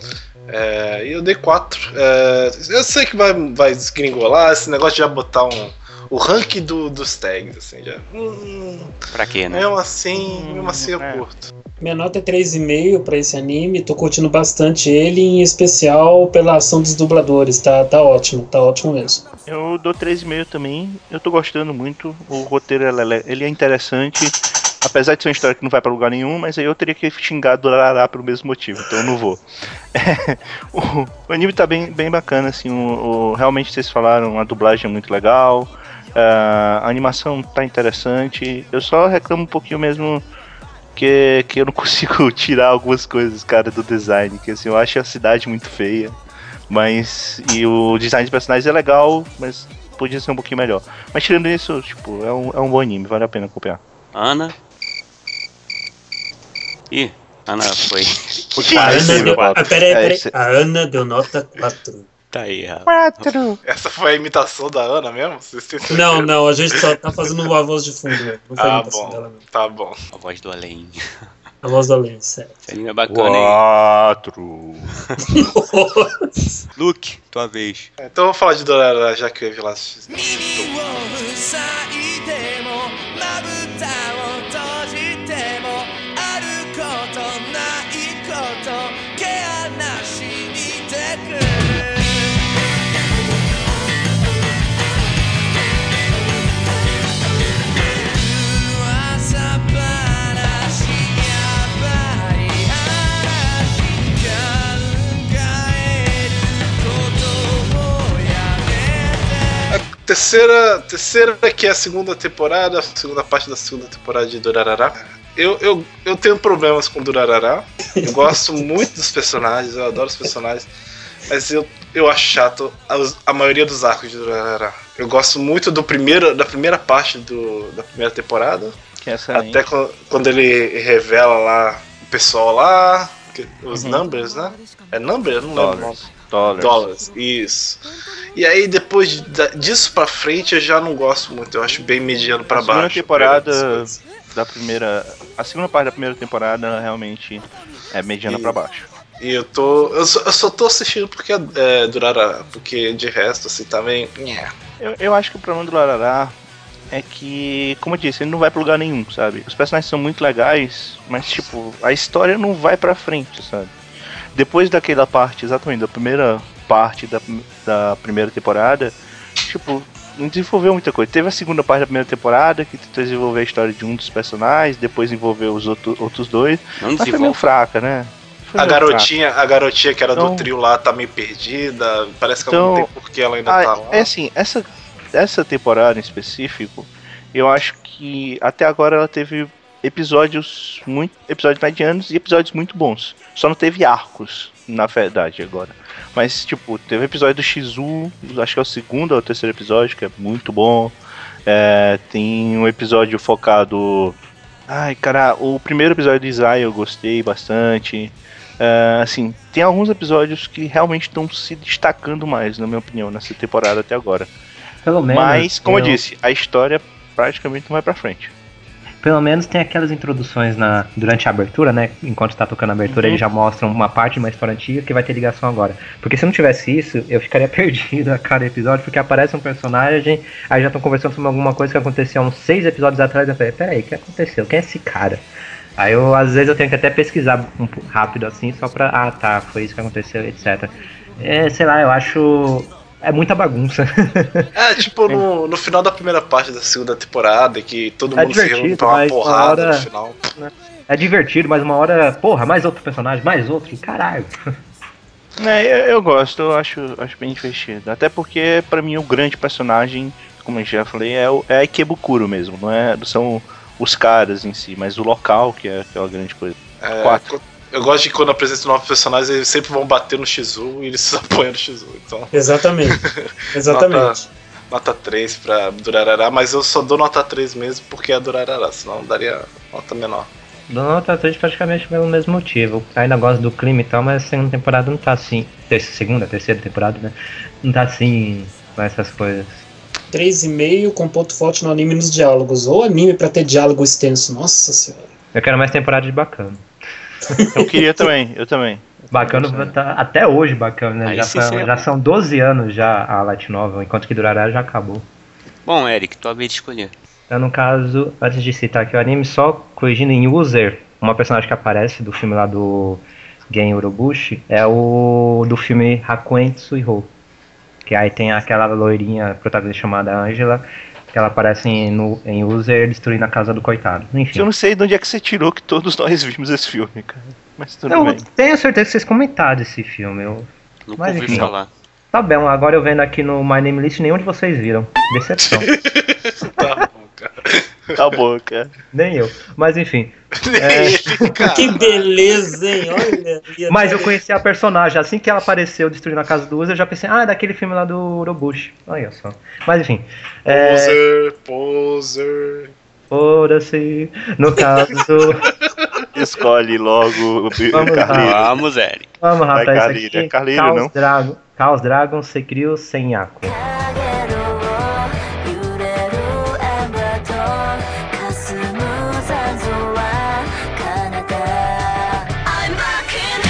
É, e eu dei quatro. É, eu sei que vai, vai desgringolar esse negócio de já botar um, o ranking do, dos tags, assim, já. Hum, Pra quê, né? mesmo assim, mesmo assim eu é. curto. Minha nota é três vírgula cinco pra esse anime, tô curtindo bastante ele, em especial pela ação dos dubladores, tá, tá ótimo, tá ótimo mesmo. Eu dou três e meio também, eu tô gostando muito, o roteiro ele é, ele é interessante, apesar de ser uma história que não vai pra lugar nenhum, mas aí eu teria que xingar do Arará pelo mesmo motivo, então eu não vou. É, o, o anime tá bem, bem bacana, assim, o, o- realmente vocês falaram, a dublagem é muito legal, a animação tá interessante, eu só reclamo um pouquinho mesmo que, que eu não consigo tirar algumas coisas, cara, do design, que assim, eu acho a cidade muito feia. Mas. E o design de personagens é legal, mas podia ser um pouquinho melhor. Mas tirando isso, tipo, é um, é um bom anime, vale a pena acompanhar. Ana. Ih, Ana foi. A Ana deu, ah, peraí, É, peraí. esse- A Ana deu nota quatro. Tá aí, rapaz. Essa foi a imitação da Ana mesmo? Vocês têm certeza? Não, não, a gente só tá fazendo uma voz de fundo, né? Não foi a Ah, imitação dela, bom. não. Tá bom. A voz do além. A voz da Lene, sério. Esse anime é bacana, hein? Quatro. Luke, tua vez. Então vamos falar de Dorara, já que o Evilas citou. 耳を塞いでもまぶたを閉じてもあることないこと毛穴しみてく噂話やばい話考えることをやめて A terceira, terceira que é a segunda temporada, a segunda parte da segunda temporada de Durarara. Eu, eu, eu tenho problemas com Durarara. Eu gosto muito dos personagens, eu adoro os personagens. Mas eu, eu acho chato a, a maioria dos arcos de Durarara. Eu gosto muito do primeiro, da primeira parte do, da primeira temporada. Que é excelente. Até quando, quando ele revela lá o pessoal lá, que- os numbers, né? É number? Eu não lembro o nome. Dólares. Dólares, isso. E aí depois de- da- disso pra frente eu já não gosto muito, eu acho bem mediano pra A segunda baixo. temporada As coisas. da primeira. A segunda parte da primeira temporada realmente é mediana E- pra baixo. E eu tô. Eu só, eu só tô assistindo porque é Durarara, porque de resto assim também. nhé. Eu, eu acho que o problema do Larará é que, como eu disse, ele não vai pra lugar nenhum, sabe? Os personagens são muito legais, mas tipo, a história não vai pra frente, sabe? Depois daquela parte, exatamente, da primeira parte da, da primeira temporada, tipo, não desenvolveu muita coisa. Teve a segunda parte da primeira temporada, que tentou desenvolver a história de um dos personagens, depois envolveu os outro, outros dois, Não mas foi meio desenvolve. fraca, né? Foi A meio fraca. garotinha, a garotinha que era Então- do trio lá tá meio perdida. Parece que ela Então- não tem porquê ela ainda Ah, tá lá. é assim, essa, essa temporada em específico, eu acho que até agora ela teve episódios muito episódios medianos e episódios muito bons. Só não teve arcos, na verdade, agora. Mas, tipo, teve episódio do Shizu, acho que é o segundo ou o terceiro episódio, que é muito bom. É, tem um episódio focado... Ai, cara, o primeiro episódio de Isaiah eu gostei bastante. É, assim, tem alguns episódios que realmente estão se destacando mais, na minha opinião, nessa temporada até agora. Pelo menos. Mas, como eu disse, a história praticamente não vai pra frente. Pelo menos tem aquelas introduções na, durante a abertura, né? Enquanto tá tocando a abertura, Uhum. eles já mostram uma parte de uma história antiga que vai ter ligação agora. Porque se não tivesse isso, eu ficaria perdido a cada episódio, porque aparece um personagem, aí já estão conversando sobre alguma coisa que aconteceu há uns seis episódios atrás, eu falei, peraí, o que aconteceu? Quem é esse cara? Aí eu, às vezes, eu tenho que até pesquisar um pouco rápido assim, só pra, ah, tá, foi isso que aconteceu, etcétera. É, sei lá, eu acho... É muita bagunça. É, tipo no, no final da primeira parte da segunda temporada, que todo É mundo se reúne divertido, pra uma mas uma porrada hora- no final. É divertido, mas uma hora, porra, mais outro personagem, mais outro, e caralho. É, eu, eu gosto, eu acho, acho bem divertido. Até porque, pra mim, o grande personagem, como eu já falei, é, o, é a Ikebukuro mesmo. Não é, são os caras em si, mas o local que é, que é uma grande coisa. É, Quatro. Eu gosto de quando apresentam novos personagens, eles sempre vão bater no Shizu e eles se apoiam no Shizu. Então, Exatamente. Exatamente. nota três pra Durarara, mas eu só dou nota três mesmo porque é Durarara, senão daria nota menor. Dou nota três praticamente pelo mesmo motivo. Ainda gosto do clima e tal, mas a segunda temporada não tá assim. Ter- Segunda, terceira temporada, né? Não tá assim com essas coisas. três e meio com ponto forte no anime nos diálogos. Ou anime pra ter diálogo extenso. Nossa senhora. Eu quero mais temporada de Bacana. Eu queria também, eu também. Bacana tá até hoje bacana, né? Aí Já sim são, seria já bom. são doze anos já a Light Novel, enquanto que Durarara já acabou. Bom, Eric, tua vez de escolher. Então, no caso, antes de citar aqui o anime, só corrigindo em User, uma personagem que aparece do filme lá do Gen Urobushi, é o do filme Hakuen Tsuiho. Que aí tem aquela loirinha protagonista chamada Angela, que ela aparece em, no, em User destruindo a casa do coitado. Enfim. Eu não sei de onde é que você tirou que todos nós vimos esse filme, cara. Mas tudo Eu bem. tenho certeza que vocês comentaram esse filme. Eu... Nunca Mas, ouvi enfim. falar. Tá bem, agora eu vendo aqui no My Name List, nenhum de vocês viram. Decepção. Tá bom, cara. Acabou, cara. Nem eu. Mas enfim. É... Que beleza, hein? Olha. Mas eu conheci a personagem. Assim que ela apareceu destruindo a casa do Uzi, eu já pensei, ah, é daquele filme lá do Urobushi. Olha só. Mas enfim. É... Poser, poser. Foda-se. No caso. Escolhe logo o Vamos lá. Carlinho. Vamos, Eric. Vamos, Vai, rapaz. Carlinho, Isso é aqui. Carlinho, Chaos não? Dragon, Chaos Dragon Sekiryu Senyaku. 揺れるエンバーと霞む残像は彼方 I'm rocking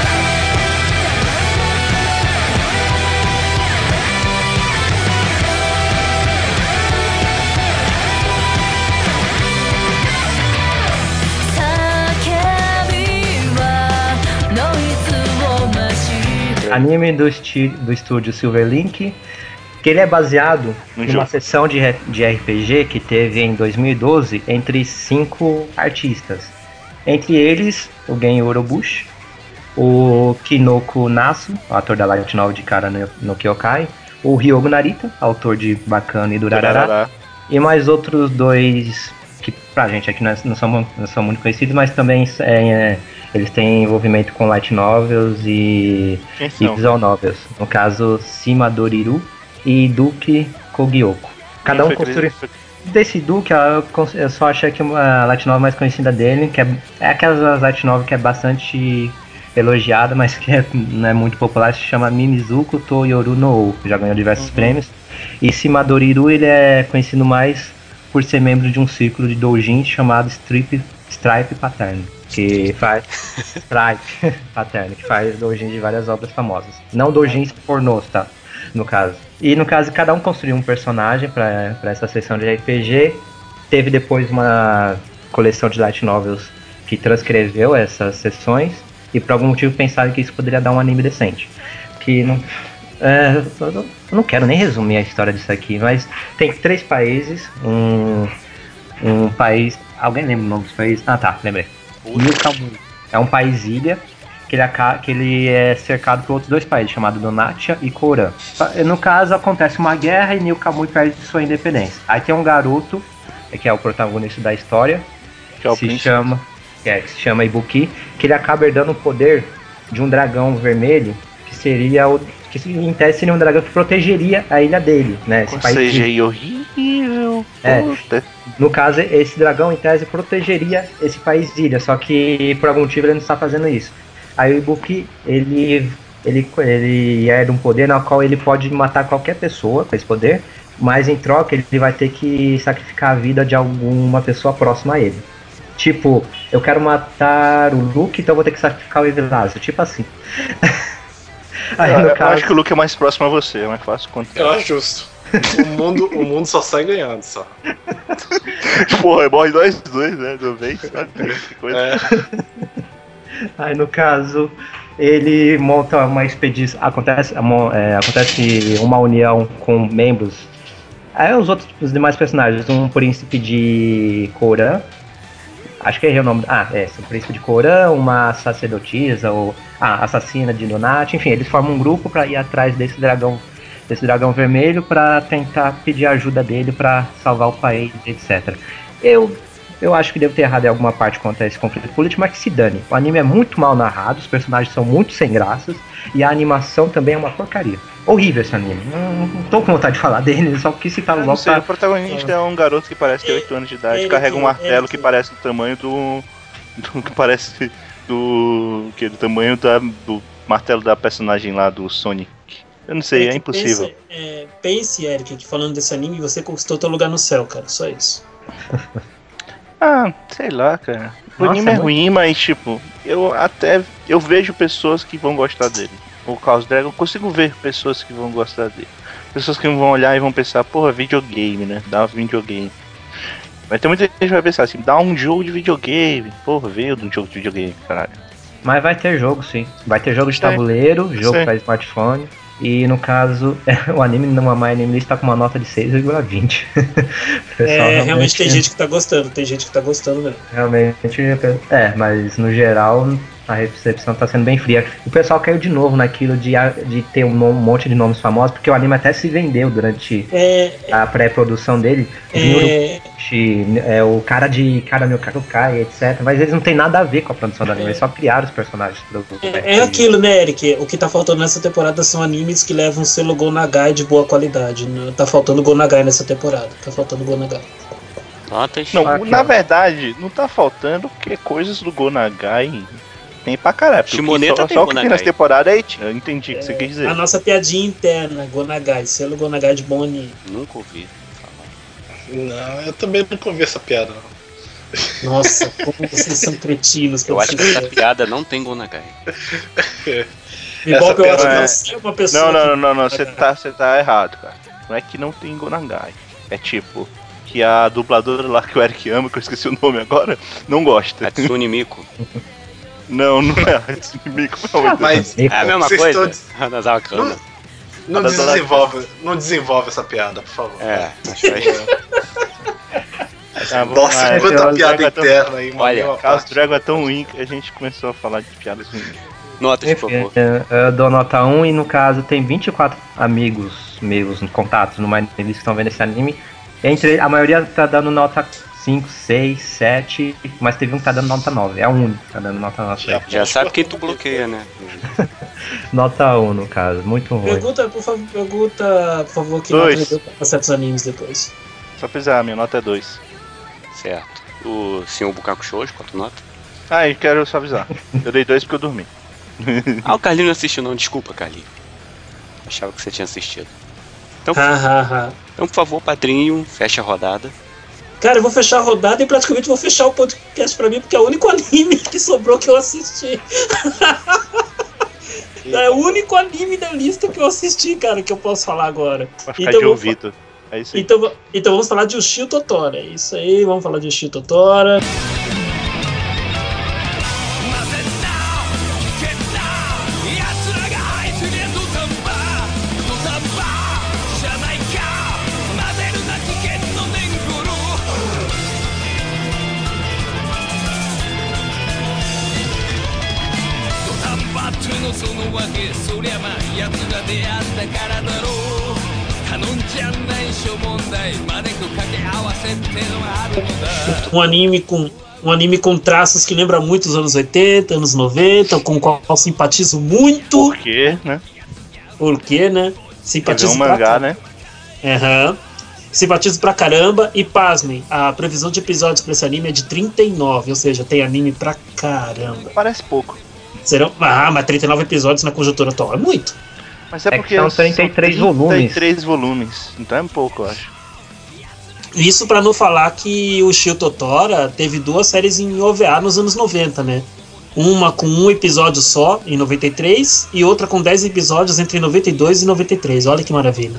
Anime do, esti- do estúdio Silverlink, que ele é baseado No numa jogo. sessão de, re- de R P G que teve em dois mil e doze entre cinco artistas. Entre eles, o Gen Urobushi, o Kinoko Nasu, o ator da light novel de Kara no, no Kyokai, o Ryogo Narita, autor de Bacana e Durarara, e mais outros dois que pra gente aqui não, é- não, são, mu- não são muito conhecidos, mas também é, é, eles têm envolvimento com light novels e, Quem e são? visual novels. No caso, Simadoriru e Duke Kogyoko. Cada um Quem foi construiu... que- Desse Duke, eu, cons- eu só achei que a light novel mais conhecida dele, que é, é aquelas light novel que é bastante elogiada, mas que é, não é muito popular, se chama Mimizuku Toyoru no Ou, que já ganhou diversos prêmios. E Simadoriru, ele é conhecido mais por ser membro de um círculo de doujin chamado Stripe, Stripe Pattern, que faz Stripe Pattern, que faz doujin de várias obras famosas. Não doujins pornôs, tá? No caso. E no caso, cada um construiu um personagem para essa sessão de R P G. Teve depois uma coleção de light novels que transcreveu essas sessões. E por algum motivo pensaram que isso poderia dar um anime decente. Que não. É, eu não- eu não quero nem resumir a história disso aqui, mas tem três países. Um, um país. Alguém lembra o nome dos países? Ah tá, lembrei. Newcomb é um país ilha. Que ele, aca- que ele é cercado por outros dois países, chamados Donatia e Koran. No caso, acontece uma guerra e Nil Kamui perde sua independência. Aí tem um garoto, que é o protagonista da história, Que é o se príncipe. chama, que, é, que se chama Ibuki, que ele acaba herdando o poder de um dragão vermelho, que seria o. Que se- em tese seria um dragão que protegeria a ilha dele, né? Esse Com país C G I horrível. É. Puta. No caso, esse dragão, em tese, protegeria esse país ilha, só que por algum motivo ele não está fazendo isso. Aí o Ibuki, ele, ele, ele herda um poder na qual ele pode matar qualquer pessoa com esse poder, mas em troca ele vai ter que sacrificar a vida de alguma pessoa próxima a ele. Tipo, eu quero matar o Luke, então eu vou ter que sacrificar o Evilásio, tipo assim. Aí eu, no eu caso, acho que o Luke é mais próximo a você, é mais fácil contar. Eu acho justo. O mundo, o mundo só sai ganhando, só. Porra, morre nós dois, né? Do vez, sabe? Que coisa. É. Aí no caso, ele monta uma expedição. Acontece, amo- é, acontece uma união com membros. Aí os outros, os demais personagens, um príncipe de Koran. Acho que errei o nome. Ah, é, o príncipe de Koran, uma sacerdotisa, ou ah, assassina de Donati, enfim, eles formam um grupo pra ir atrás desse dragão, desse dragão vermelho pra tentar pedir ajuda dele pra salvar o país, etcétera. Eu Eu acho que devo ter errado em alguma parte quanto a esse conflito político, mas que se dane. O anime é muito mal narrado, os personagens são muito sem graças, e a animação também é uma porcaria. Horrível esse anime. Não, não tô com vontade de falar dele, só quis citar Eu logo não sei, pra... o protagonista é um garoto que parece ter oito anos de idade, Ele carrega um que- martelo ele que que- parece do tamanho do. do que parece do. que do tamanho da, do martelo da personagem lá do Sonic. Eu não sei, é impossível. Pense, é, pense, Eric, que falando desse anime, você conquistou teu lugar no céu, cara. Só isso. Ah, sei lá, cara. O Nossa, anime é muito- ruim, mas tipo, eu até. Eu vejo pessoas que vão gostar dele. O Chaos Dragon, eu consigo ver pessoas que vão gostar dele. Pessoas que vão olhar e vão pensar, porra, videogame, né? Dá um videogame. Mas tem muita gente que vai pensar assim, dá um jogo de videogame. Porra, veio de um jogo de videogame, caralho. Mas vai ter jogo, sim. Vai ter jogo de Sei. tabuleiro, jogo Sei. pra smartphone. E no caso, o anime numa My Anime List tá com uma nota de seis vírgula vinte. É, realmente tem gente que tá gostando, tem gente que tá gostando mesmo. Realmente, é, mas no geral, A recepção tá sendo bem fria. O pessoal caiu de novo naquilo de, de ter um, um monte de nomes famosos, porque o anime até se vendeu durante É, a pré-produção dele. é, Vinha o, é, o cara de Cara Meu Kakukai, etcétera. Mas eles não tem nada a ver com a produção do anime, eles só criaram os personagens pro, pro é, é aquilo, né, Eric? O que tá faltando nessa temporada são animes que levam o selo Go Nagai de boa qualidade. Né? Tá faltando Go Nagai nessa temporada. Tá faltando Go Nagai. Notas. Não, Aqui, na ó. verdade, não tá faltando porque coisas do Go Nagai tem pra caralho. porque Shimoneta só, tem só o Go que tem Nagai. nessa temporada é Eti. Eu entendi o que você quis dizer. A nossa piadinha interna, Go Nagai, selo Go Nagai de bom anime. Nunca ouvi. Não, eu também nunca ouvi essa piada. Não. Nossa, como vocês são cretinos. Eu acho que essa piada não tem Gonagai. Igual essa que eu acho piada que é- você é uma pessoa. Não, não, que- não, não, não, você tá, você tá errado, cara. Não é que não tem Go Nagai. É tipo, que a dubladora lá que o Eric ama, que eu esqueci o nome agora, não gosta. Hatsune Miku. Não, não é a Hatsune Miku, não. Mas É a mesma Vocês coisa? estão- Hanazawa Kano. não Mas ela- desenvolve, não desenvolve essa piada, por favor. É, acho que Ah, vamos Nossa, lá, quanta Caos piada Dragon é tão- interna aí, mano. Olha, Meu, Caos parte. Dragon é tão ruim que a gente começou a falar de piadas ruins. Notas, por Enfim, favor. é, eu dou nota um e no caso tem vinte e quatro amigos meus, contatos no MyList que estão vendo esse anime. Entre, a maioria tá dando nota cinco, seis, sete, mas teve um que tá dando nota nove. É o único que tá dando nota nove. Já. Já sabe quem tu bloqueia, né? Nota um no caso, muito ruim. Pergunta, por favor, pergunta, por favor, que Dois. nota ele deu pra certos animes depois. Só precisar, minha nota é dois. Certo. O senhor Bukaku Shoujo, quanto nota? Ah, eu quero só avisar. Eu dei dois porque eu dormi. Ah, o Carlinho não assistiu não, desculpa, Carlinho. Achava que você tinha assistido. Então, Ha, ha, ha. então por favor, padrinho, fecha a rodada. Cara, eu vou fechar a rodada e praticamente vou fechar o podcast pra mim, porque é o único anime que sobrou que eu assisti. É o único anime da lista que eu assisti, cara, que eu posso falar agora. Pra ficar Então de eu vou ouvido. É isso aí. Então, va- então vamos falar de Ushio Totora. É isso aí, vamos falar de Ushio Totora. 混ぜた危険だ奴らが愛する土壇場土壇場じゃないか混ぜるな危険の年頃土壇場ってのそのわけそりゃまあ奴が出会ったからだろう頼んじゃないしょ問題まねと掛け合わせってのがあるのだ Um anime com um anime com traços que lembra muito os anos oitenta, anos noventa, com o qual eu simpatizo muito. Por quê, né? Por quê, né? Quer ver Simpatizo um pra mangá, ca- né? Aham. Simpatizo pra caramba. E pasmem, a previsão de episódios pra esse anime é de trinta e nove, ou seja, tem anime pra caramba. Parece pouco. Serão. Ah, mas trinta e nove episódios na conjuntura atual é muito. Mas é É que porque são trinta e três são volumes. trinta e três volumes. Então é pouco, eu acho. Isso pra não falar que o Ushio Totora teve duas séries em O V A nos anos noventa, né? Uma com um episódio só, em noventa e três, e outra com dez episódios entre noventa e dois e noventa e três. Olha que maravilha.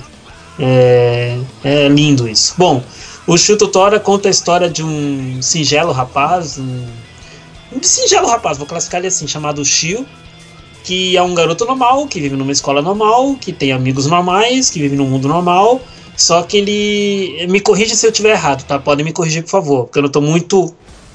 É, é lindo isso. Bom, o Ushio Totora conta a história de um singelo rapaz, um, um singelo rapaz, vou classificar ele assim, chamado Ushio, que é um garoto normal, que vive numa escola normal, que tem amigos normais, que vive num mundo normal. Só que ele... Me corrija se eu estiver errado, tá? Podem me corrigir, por favor. Porque eu não tô muito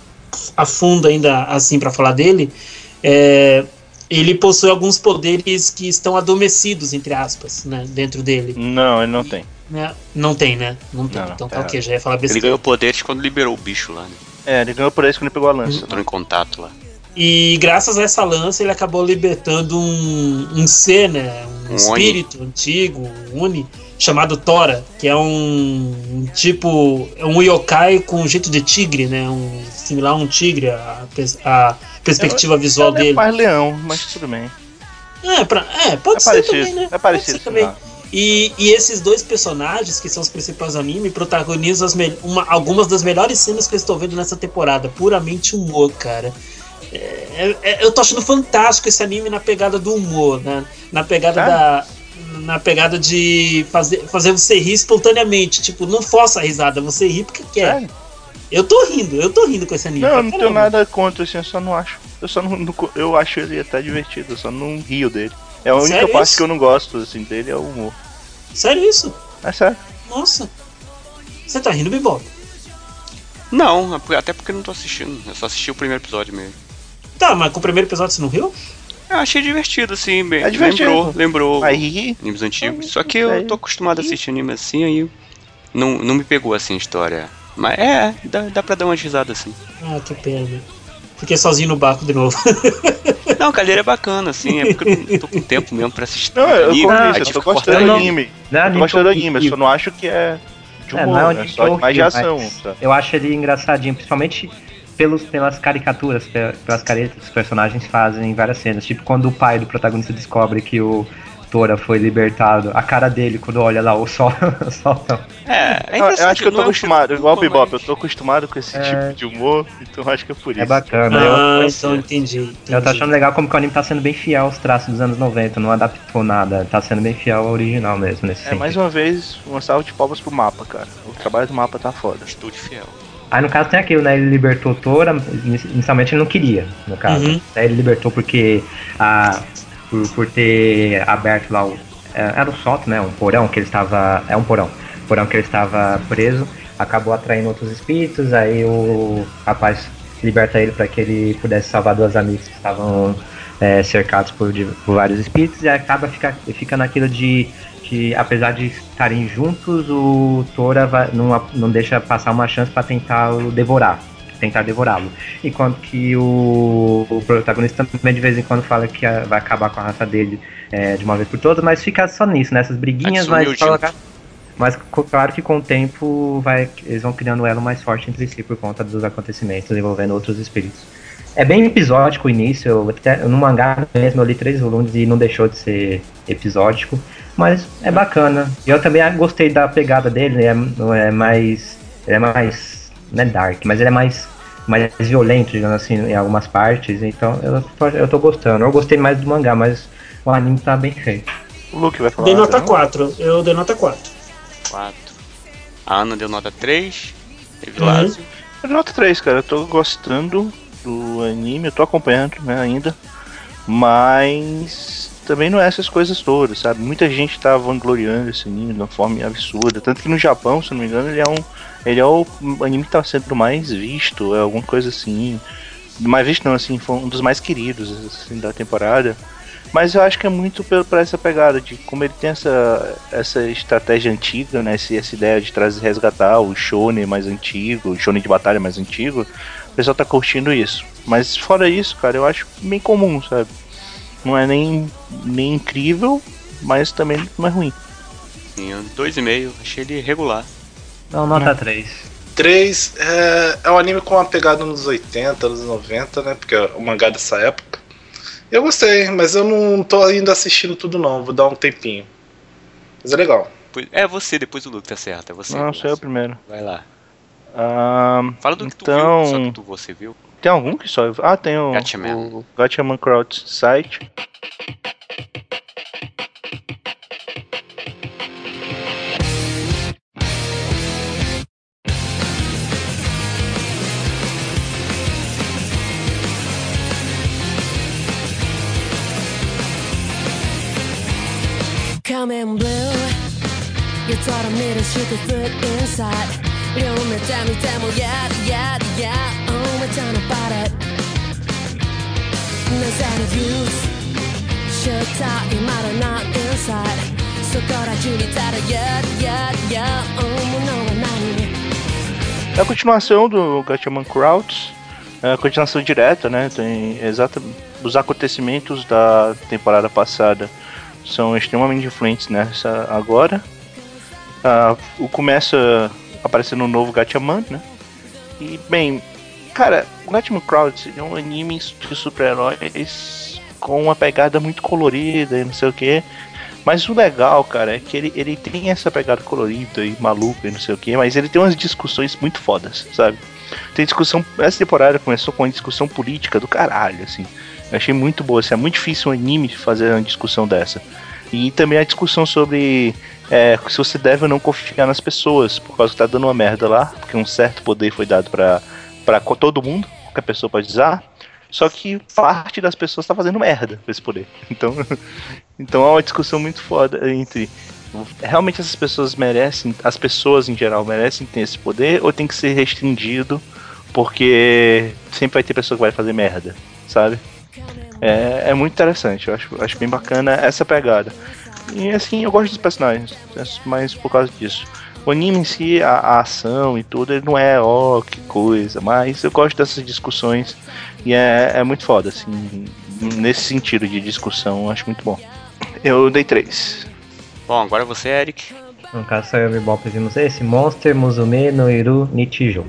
a fundo ainda, assim, pra falar dele. É, ele possui alguns poderes que estão adormecidos, entre aspas, né? Dentro dele. Não, ele não tem. Né? Não tem, né? Não tem. Não, não, então tá tá ok, já ia falar Ele besteira. ganhou poderes quando liberou o bicho lá, né? É, ele ganhou por isso quando ele pegou a lança. Entrou em contato lá. E graças a essa lança ele acabou libertando um, um ser, né? Um, Um espírito antigo, um Oni, chamado Tora, que é um, um tipo. É um yokai com jeito de tigre, né? Um, similar a um tigre, a, pers- a perspectiva visual Ele é dele. mais leão, mas tudo bem. É, pra, é, pode É ser parecido, também, né? é parecido, Pode ser também. não. E, e esses dois personagens, que são os principais do anime, protagonizam as me- uma- algumas das melhores cenas que eu estou vendo nessa temporada. Puramente humor, cara. É, é, eu tô achando fantástico esse anime na pegada do humor, né? Na pegada É? da. Na pegada de fazer, fazer você rir espontaneamente. Tipo, não força a risada, você ri porque quer. Sério? Eu tô rindo, eu tô rindo com esse anime. Não, pra eu não tenho caramba. nada contra, assim, eu só não acho. Eu só não, não- eu acho ele até divertido, eu só não rio dele. É a única Sério parte isso? que eu não gosto, assim, dele é o humor. Sério isso? É sério. Nossa. Você tá rindo, Bebop? Não, até porque eu não tô assistindo. Eu só assisti o primeiro episódio mesmo. Tá, mas com o primeiro episódio você não riu? Eu achei divertido, assim, bem. É divertido. Lembrou, lembrou Aí, animes antigos. Só que eu tô acostumado a assistir anime assim, aí não, não me pegou assim a história. Mas é, dá, dá pra dar uma risada assim. Ah, que pena. Fiquei sozinho no barco de novo. Não, Calheira é bacana, assim, é porque eu não tô com tempo mesmo pra assistir. não, eu, anime, como aí disse, eu fica tô gostando cortando. do não- anime. não é Eu tô anime gostando do horrível. anime, eu só não acho que é de É, humor, não é um é anime só mais de horrível, ação. mas Sabe? eu acho ele engraçadinho, principalmente pelos, pelas caricaturas, pe- pelas caretas que os personagens fazem em várias cenas. Tipo, quando o pai do protagonista descobre que o Tora foi libertado, a cara dele quando olha lá o sol, o soltão. É, é Eu, eu acho interessante, que eu tô não é um acostumado, filme igual o culpa, Bebop, eu mas- tô acostumado com esse É. tipo de humor, então acho que é por isso. É bacana. Ah, eu, então entendi, entendi. eu tô achando legal como que o anime tá sendo bem fiel aos traços dos anos noventa, não adaptou nada, tá sendo bem fiel ao original mesmo nesse É, sentido. mais uma vez, uma salva de palmas pro mapa, cara. O trabalho do mapa tá foda. Estúdio fiel. Aí no caso tem aquilo, né? Ele libertou Tora, inicialmente ele não queria, no caso. Uhum. Daí ele libertou porque a, por, por ter aberto lá o. é, Era o sótão, né? Um porão que ele estava. É um porão. Porão que ele estava preso, acabou atraindo outros espíritos, aí o rapaz liberta ele para que ele pudesse salvar duas amigas que estavam é, cercados por, de- por vários espíritos, e acaba fica, fica naquilo de que, apesar de estarem juntos, o Tora vai- não, não deixa passar uma chance para tentar o devorar, tentar devorá-lo. Enquanto que o, o protagonista também de vez em quando fala que a- vai acabar com a raça dele é, de uma vez por todas, mas fica só nisso, nessas briguinhas, Hatsune mas, Miku. fala- mas co- claro que com o tempo vai, eles vão criando um elo mais forte entre si por conta dos acontecimentos envolvendo outros espíritos. É bem episódico o início, eu até, no mangá mesmo eu li três volumes e não deixou de ser episódico, mas é bacana. E eu também gostei da pegada dele, é, é mais. Ele é mais. Não é dark, mas ele é mais, mais violento, digamos assim, em algumas partes, então eu tô, eu tô gostando. Eu gostei mais do mangá, mas o anime tá bem feito. O Luke vai falar. Dei nota não? quatro, eu dei nota quatro. quatro. A Ana deu nota três. Evilásio. Eu dou nota três, cara. Eu tô gostando do anime, eu tô acompanhando, né, ainda. Mas também não é essas coisas todas, sabe? Muita gente tá vangloriando esse anime de uma forma absurda. Tanto que no Japão, se não me engano, ele é um. Ele é o anime que tá sendo mais visto, é alguma coisa assim. Mais visto não, assim, foi um dos mais queridos assim, da temporada. Mas eu acho que é muito pe- pra essa pegada de como ele tem essa, essa estratégia antiga, né? Esse, essa ideia de trazer, resgatar o shonen mais antigo, o shonen de batalha mais antigo. O pessoal tá curtindo isso. Mas fora isso, cara, eu acho bem comum, sabe? Não é nem, nem incrível, mas também não é ruim. Sim, dois e meio. Achei ele regular. Não, nota três. três é, é um anime com uma pegada nos oitenta, anos noventa, né? Porque é o mangá dessa época. Eu gostei, mas eu não tô ainda assistindo tudo não, vou dar um tempinho. Mas é legal. Pois- É você, depois o Luke, tá certo. É você. Não, sou eu Evilásio. primeiro. Vai lá. Ah, Fala do que tu então, viu, só que tu, você viu. tem algum que só. Ah, tem o, Gatchaman. o Gatchaman Crowd Site. Coming blue You thought I made a shoot the foot inside 両目で見ても Yeah, yeah, yeah 思ったのバレなぜに use 知った今だな inside そこら中にただ Yeah, yeah, yeah 思うのは何 É a continuação do Gatchaman Crowds. É a continuação direta, né? Tem exata, os acontecimentos da temporada passada são extremamente influentes nessa agora. Ah, o começa aparecendo um novo Gatchaman, né? E bem, cara, o Gatchaman Crowds é um anime de super-heróis com uma pegada muito colorida e não sei o que. Mas o legal, cara, é que ele, ele tem essa pegada colorida e maluca e não sei o que, mas ele tem umas discussões muito fodas, sabe? Tem discussão. Essa temporada começou com uma discussão política do caralho, assim. Eu achei muito boa, assim, é muito difícil um anime fazer uma discussão dessa. E também a discussão sobre é, se você deve ou não confiar nas pessoas, por causa que tá dando uma merda lá, porque um certo poder foi dado pra, pra todo mundo, qualquer pessoa pode usar. Só que parte das pessoas tá fazendo merda com esse poder. Então, então é uma discussão muito foda entre realmente essas pessoas merecem, as pessoas em geral merecem ter esse poder ou tem que ser restringido porque sempre vai ter pessoa que vai fazer merda, sabe? É, é muito interessante, eu acho, acho bem bacana essa pegada. E assim, eu gosto dos personagens, mas por causa disso. O anime em si, a, a ação e tudo, ele não é, ó, oh, que coisa, mas eu gosto dessas discussões e é, é muito foda, assim, nesse sentido de discussão, eu acho muito bom. Eu dei três. Bom, agora você, Eric. No caso, saiu o Bebop, vimos esse: Monster, Musume, Noiru, Nichijou.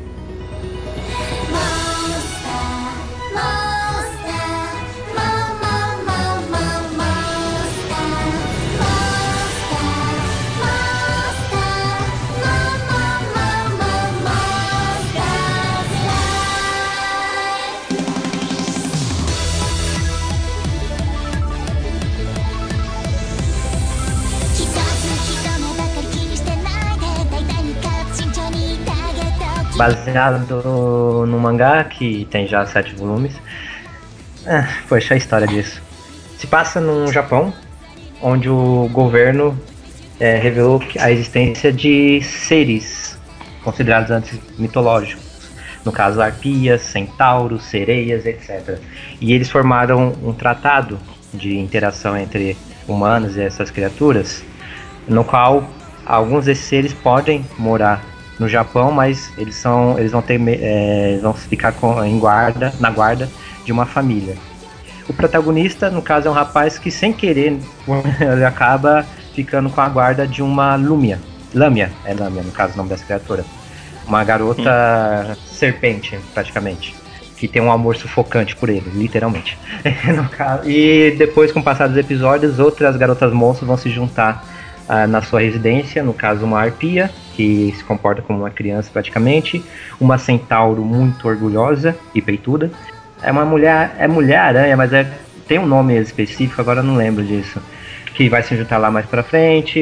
Baseado no mangá, que tem já sete volumes. Ah, poxa, a história disso. Se passa no Japão, onde o governo é, revelou a existência de seres considerados antes mitológicos. No caso, arpias, centauros, sereias, etcétera. E eles formaram um tratado de interação entre humanos e essas criaturas, no qual alguns desses seres podem morar no Japão, mas eles são, eles vão ter, é, eles vão ficar com, em guarda, na guarda de uma família. O protagonista, no caso, é um rapaz que, sem querer, ele acaba ficando com a guarda de uma Lumia. Lâmia, é Lâmia, no caso, o nome dessa criatura. Uma garota hum. serpente, praticamente, que tem um amor sufocante por ele, literalmente. No caso, e depois, com o passar dos episódios, outras garotas monstros vão se juntar Uh, na sua residência, no caso uma arpia, que se comporta como uma criança praticamente, uma centauro muito orgulhosa e peituda, é uma mulher, é mulher aranha, mas é, tem um nome específico, agora eu não lembro disso, que vai se juntar lá mais pra frente,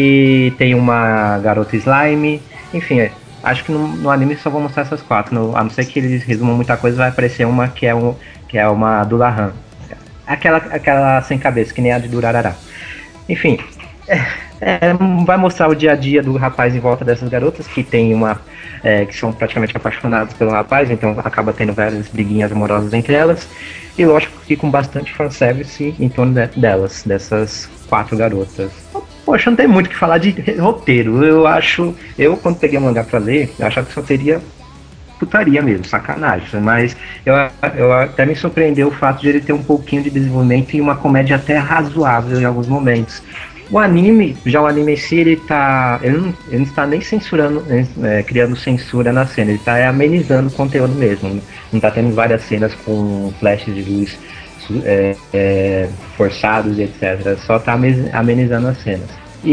e tem uma garota slime, enfim, é, acho que no, no anime só vão mostrar essas quatro, no, a não ser que eles resumam muita coisa, vai aparecer uma que é, um, que é uma Dulahan, aquela, aquela sem cabeça, que nem a de Durarara. Enfim, é, é, vai mostrar o dia a dia do rapaz em volta dessas garotas que tem uma é, que são praticamente apaixonadas pelo rapaz, então acaba tendo várias briguinhas amorosas entre elas, e lógico que com bastante fanservice em torno de, delas, dessas quatro garotas. Poxa, não tem muito o que falar de roteiro. Eu acho, eu quando peguei o mangá pra ler, eu achava que só teria putaria mesmo, sacanagem, mas eu, eu até me surpreendeu o fato de ele ter um pouquinho de desenvolvimento e uma comédia até razoável em alguns momentos. O anime, já o anime em si, ele tá. Ele não, ele não está nem censurando, é, criando censura na cena, ele está é, amenizando o conteúdo mesmo. Não está tendo várias cenas com flashes de luz é, é, forçados e etcétera. Só está amenizando as cenas.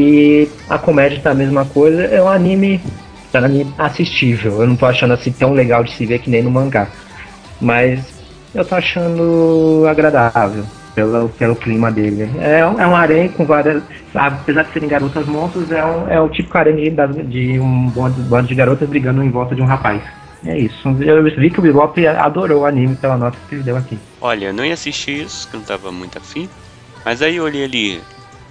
E a comédia está a mesma coisa, é um anime, tá um anime assistível. Eu não tô achando assim tão legal de se ver que nem no mangá. Mas eu tô achando agradável. Pelo, pelo clima dele. É um, é um harém com várias. Apesar de serem garotas monstros, é um, é um típico harém de, de um bando de garotas brigando em volta de um rapaz. É isso. Eu vi que o Bebop adorou o anime pela nota que ele deu aqui. Olha, eu não ia assistir isso, que eu não tava muito afim. Mas aí eu olhei ali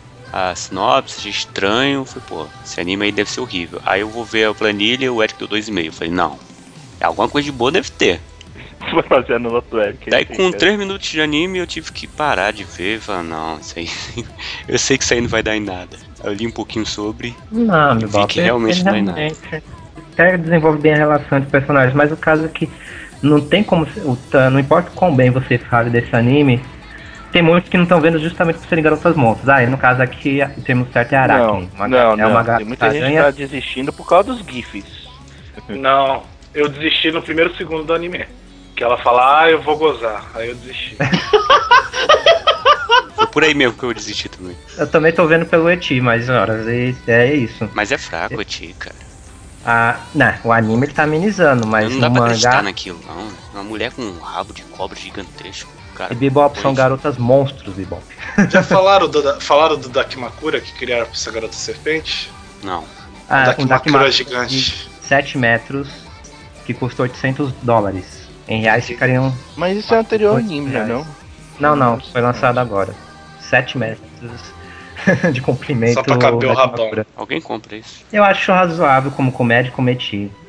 a sinopse, achei estranho. Falei, pô, esse anime aí deve ser horrível. Aí eu vou ver a planilha e o Eric deu dois e meio. Falei, não, alguma coisa de boa deve ter. Você vai fazer a nota do Eric. Daí com três minutos de anime eu tive que parar de ver e falar, não, isso aí. Eu sei que isso aí não vai dar em nada. Eu li um pouquinho sobre não, e vi que realmente não dá em nada. Até desenvolve bem a relação entre personagens, mas o caso é que não tem como. Não importa quão bem você fale desse anime, tem muitos que não estão vendo justamente por serem garotas monstros. Ah, e no caso aqui o termo certo é Aracne. Não, não, é uma não. Tem muita gente que tá desistindo por causa dos GIFs. Não, eu desisti no primeiro segundo do anime. Que ela fala, ah, eu vou gozar. Aí eu desisti. Foi por aí mesmo que eu desisti também. Eu também tô vendo pelo Eti, mas horas é, é isso. Mas é fraco o Eti, cara. Ah, não, o anime ele tá amenizando, mas não dá no pra mangá... acreditar naquilo, não. Uma mulher com um rabo de cobra gigantesco. Cara, e Bebop são garotas monstros, Bebop. Já falaram do, falaram do Dakimakura que criaram pra essa garota serpente? Não. Ah, o Dakimakura, um Dakimakura gigante. De sete metros, que custou oitocentos dólares. Em reais ficariam... Mas isso é anterior ao anime, né, não? Não, não, foi lançado agora. sete metros de comprimento. Só pra caber o rabão. Alguém compra isso? Eu acho razoável como comédia e cometi.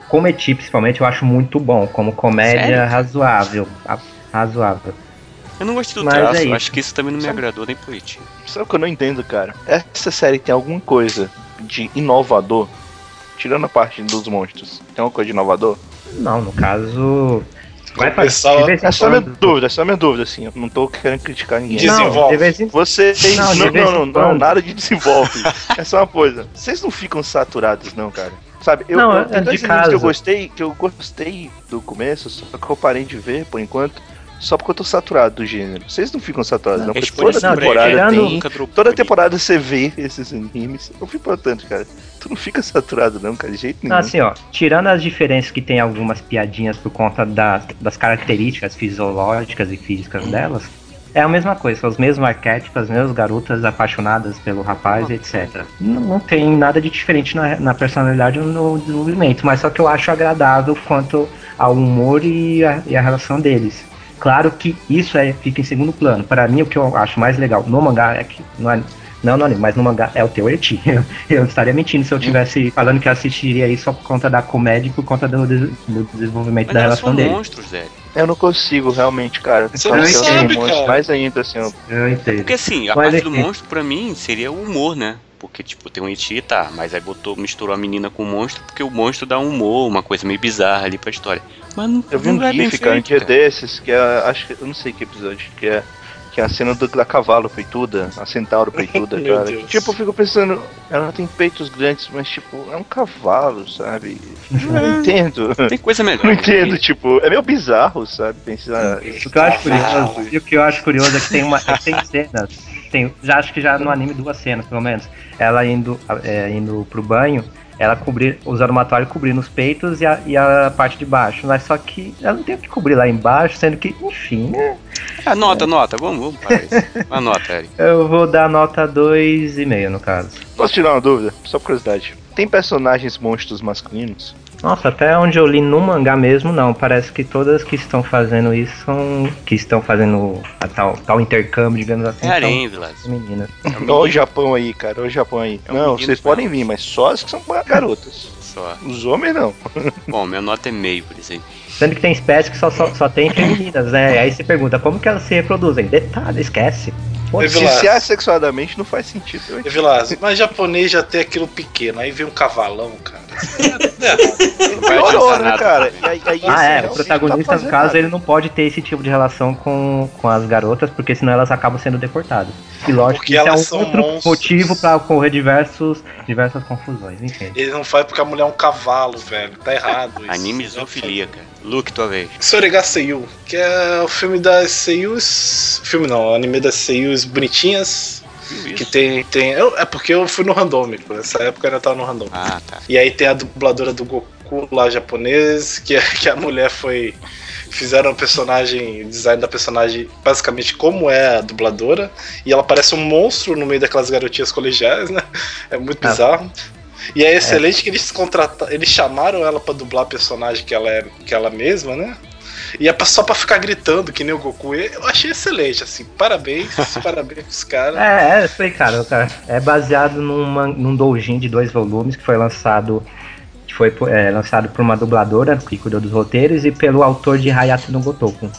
como eti, principalmente, eu acho muito bom. Como comédia Sério? razoável. a- Razoável. Eu não gostei do Mas traço, é isso. acho que isso também não me Sabe- agradou nem por eti. Sabe o que eu não entendo, cara? Essa série tem alguma coisa de inovador? Tirando a parte dos monstros. Tem alguma coisa de inovador? Não, no caso. Vai pessoal- de vez em É só minha quando- dúvida, é só minha dúvida, assim. Eu não tô querendo criticar ninguém. Diz- Não, Desenvolve. de vez em Você tem. Não, Não, de não, vez em não, não, quando. nada de desenvolve. É só uma coisa. Vocês não ficam saturados, não, cara. Sabe, eu, Não, eu é tem dois de animes que eu casa. gostei, que eu gostei do começo, só que eu parei de ver por enquanto, só porque eu tô saturado do gênero. Vocês não ficam saturados, não, porque Responde toda não, temporada tirando- tem. Nunca dropou Toda ali. temporada você vê esses animes. Eu fico tanto, cara. Tu não fica saturado, não, cara, de jeito nenhum. Não, assim, ó, tirando as diferenças que tem algumas piadinhas por conta das, das características fisiológicas e físicas delas, é a mesma coisa, são os mesmos arquétipos, as mesmas garotas apaixonadas pelo rapaz, etcétera. Não, não tem nada de diferente na, na personalidade ou no desenvolvimento, mas só que eu acho agradável quanto ao humor e a, e a relação deles. Claro que isso é, fica em segundo plano. Para mim, o que eu acho mais legal no mangá é que. Não, é, não no anime, mas no mangá é o teu eti. Eu, eu estaria mentindo se eu estivesse falando que eu assistiria isso só por conta da comédia e por conta do, des- do desenvolvimento Mas da elas relação são dele. monstros, Zé. Eu não consigo, realmente, cara. Você Eu não tenho sabe, monstros cara. mais ainda, assim, ó. Eu entendo. Porque assim, a Mas parte do enfim. monstro pra mim seria o humor, né? Porque, tipo, tem um eti, tá, mas aí botou, misturou a menina com o monstro, porque o monstro dá um humor, uma coisa meio bizarra ali pra história. Mas não, Eu vi um não é bem gif, cara, um feito, dia cara. desses, que é, acho que, eu não sei que episódio, que é, que é a cena do, da cavalo peituda, a centauro peituda, Meu cara. Deus. Tipo, eu fico pensando, ela tem peitos grandes, mas tipo, é um cavalo, sabe? Eu não entendo. Tem coisa melhor. Não entendo, tipo, é meio bizarro, sabe? Pensar. O que eu acho curioso, e o que eu acho curioso é que tem, uma, é que tem cenas, tem, já acho que já no anime duas cenas, pelo menos. Ela indo, é, indo pro banho, ela cobrir, usando uma toalha cobrindo os peitos e a, e a parte de baixo. Mas só que ela não tem o que cobrir lá embaixo, sendo que, enfim, né? Anota, anota, vamos, vamos para isso. Anota, Eric. Eu vou dar nota dois e meio no caso. Posso tirar uma dúvida? Só por curiosidade. Tem personagens monstros masculinos? Nossa, até onde eu li no mangá mesmo, não. Parece que todas que estão fazendo isso são. Que estão fazendo a tal, tal intercâmbio, digamos assim. É harém, Vilas. são meninas. É Olha o Japão aí, cara, olha o Japão aí. É um não, menino vocês pra podem vir, mas só as que são garotas. Só. Os homens não. Bom, minha nota é meio, por isso aí. Sendo que tem espécies que só, só, só tem femininas, né? Aí você pergunta como que elas se reproduzem. Detalhe, esquece. Pô, Teve Se lá. se é sexuadamente não faz sentido. Eu E Vilas, mas japonês já tem aquilo pequeno, aí vem um cavalão, cara. É errado. Não vai Piorou, adiantar né, nada, cara? cara. E aí, aí Ah, esse é, o realmente protagonista, tá no fazendo caso, nada. ele não pode ter esse tipo de relação com, com as garotas, porque senão elas acabam sendo deportadas. E lógico Porque que isso é elas um são outro monstros. motivo pra ocorrer diversos, diversas confusões, enfim. Ele não faz porque a mulher é um cavalo, velho. Tá errado isso. Anime zoofilia, cara. Luke, tua vez. Sorega Seiyu, que é o filme das Seiyus. Filme não, o anime das Seiyus bonitinhas. Viu Que isso? tem. tem eu- é porque eu fui no randômico, nessa época eu ainda tava no randômico. Ah, tá. E aí tem a dubladora do Goku lá japonês, que, é- que a mulher foi. Fizeram o personagem, o design da personagem basicamente como é a dubladora. E ela parece um monstro no meio daquelas garotinhas colegiais, né? É muito Ah. bizarro. E é excelente que eles contrataram. Eles chamaram ela pra dublar a personagem que ela é que ela mesma, né? E é pra- só pra ficar gritando que nem o Goku. E eu achei excelente, assim. Parabéns, parabéns pros caras. É, é isso aí, cara, cara. É baseado numa, num doujin de dois volumes que foi lançado. Que foi é, lançado por uma dubladora que cuidou dos roteiros e pelo autor de Hayato no Gotoku,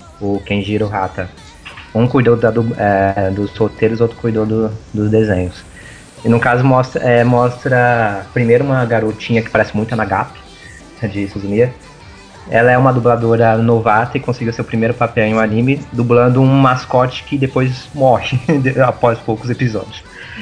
o Kenjiro Hata. Um cuidou da, du- é, dos roteiros, outro cuidou do- dos desenhos. E no caso mostra, é, mostra primeiro uma garotinha que parece muito a Nagap, de Suzumiya. Ela é uma dubladora novata e conseguiu seu primeiro papel em um anime, dublando um mascote que depois morre após poucos episódios.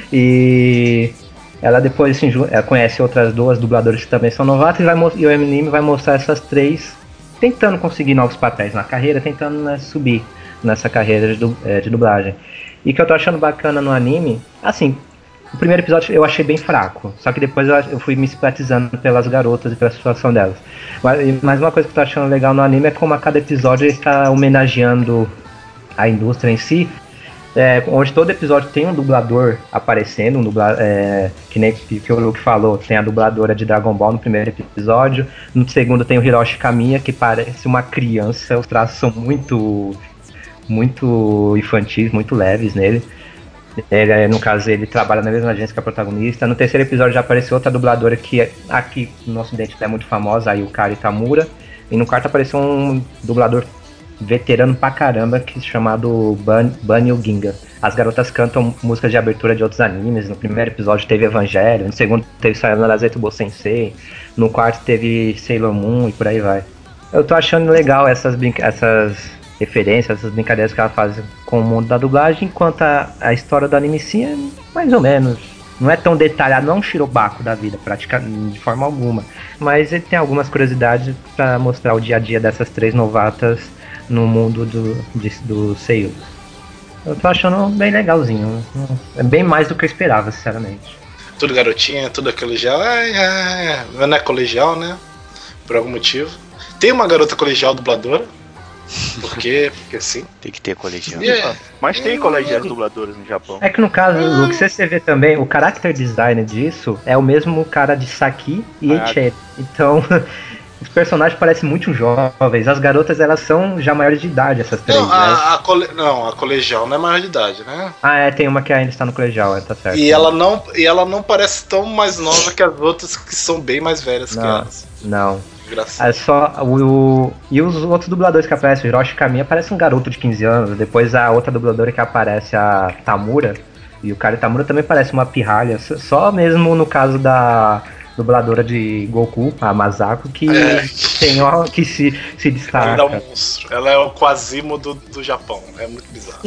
E ela depois se ela conhece outras duas dubladoras que também são novatas e, vai, mo- e o anime vai mostrar essas três tentando conseguir novos papéis na carreira, tentando, né, subir nessa carreira de, du- é, de dublagem. E o que eu tô achando bacana no anime, assim, o primeiro episódio eu achei bem fraco, só que depois eu, ach- eu fui me simpatizando pelas garotas e pela situação delas. Mas, e mais uma coisa que eu tô achando legal no anime é como a cada episódio ele está homenageando a indústria em si, é, onde todo episódio tem um dublador aparecendo, um dubla, é, que nem que, que o Luke falou, tem a dubladora de Dragon Ball no primeiro episódio, no segundo tem o Hiroshi Kamiya, que parece uma criança, os traços são muito, muito infantis, muito leves nele. Ele, no caso, ele trabalha na mesma agência que a protagonista. No terceiro episódio já apareceu outra dubladora que aqui no ocidente é muito famosa, a Yukari Tamura. E no quarto apareceu um dublador veterano pra caramba, que chamado Ban- Banyu Ginga. As garotas cantam músicas de abertura de outros animes. No primeiro episódio teve Evangelho, no segundo teve Sayonara Zetsubo Sensei, no quarto teve Sailor Moon e por aí vai. Eu tô achando legal essas, brinca- essas referências, essas brincadeiras que ela faz com o mundo da dublagem, enquanto a, a história do anime sim é mais ou menos. Não é tão detalhado, não é um Shirobako da vida, praticamente, de forma alguma. Mas ele tem algumas curiosidades pra mostrar o dia a dia dessas três novatas no mundo do, de, do Seiyu. Eu tô achando bem legalzinho. É bem mais do que eu esperava, sinceramente. Tudo garotinha, tudo colegial. É, é, é, não é colegial, né? Por algum motivo. Tem uma garota colegial dubladora. Por quê? Porque sim. Tem que ter colegial. Yeah. Mas tem colegiais dubladores no Japão. É que no caso, Luke, se você vê também, o character design disso é o mesmo cara de Saki e Ah. Eiichiro. Então, os personagens parecem muito jovens. As garotas, elas são já maiores de idade, essas três, Não, né? a, a cole... não, a colegial não é maior de idade, né? Ah, é, tem uma que ainda está no colegial, é, tá certo. E ela, não, e ela não parece tão mais nova que as outras que são bem mais velhas que Não. elas. Não. Engraçado. É só o, o- e os outros dubladores que aparecem, o Hiroshi Kamiya parece um garoto de quinze anos, depois a outra dubladora que aparece, a Tamura, e o cara Tamura também parece uma pirralha, só- só mesmo no caso da dubladora de Goku, a Masako, que É. tem ó, que se, se Ela é destaca. um monstro. Ela é o Quasimo do, do Japão. É muito bizarro.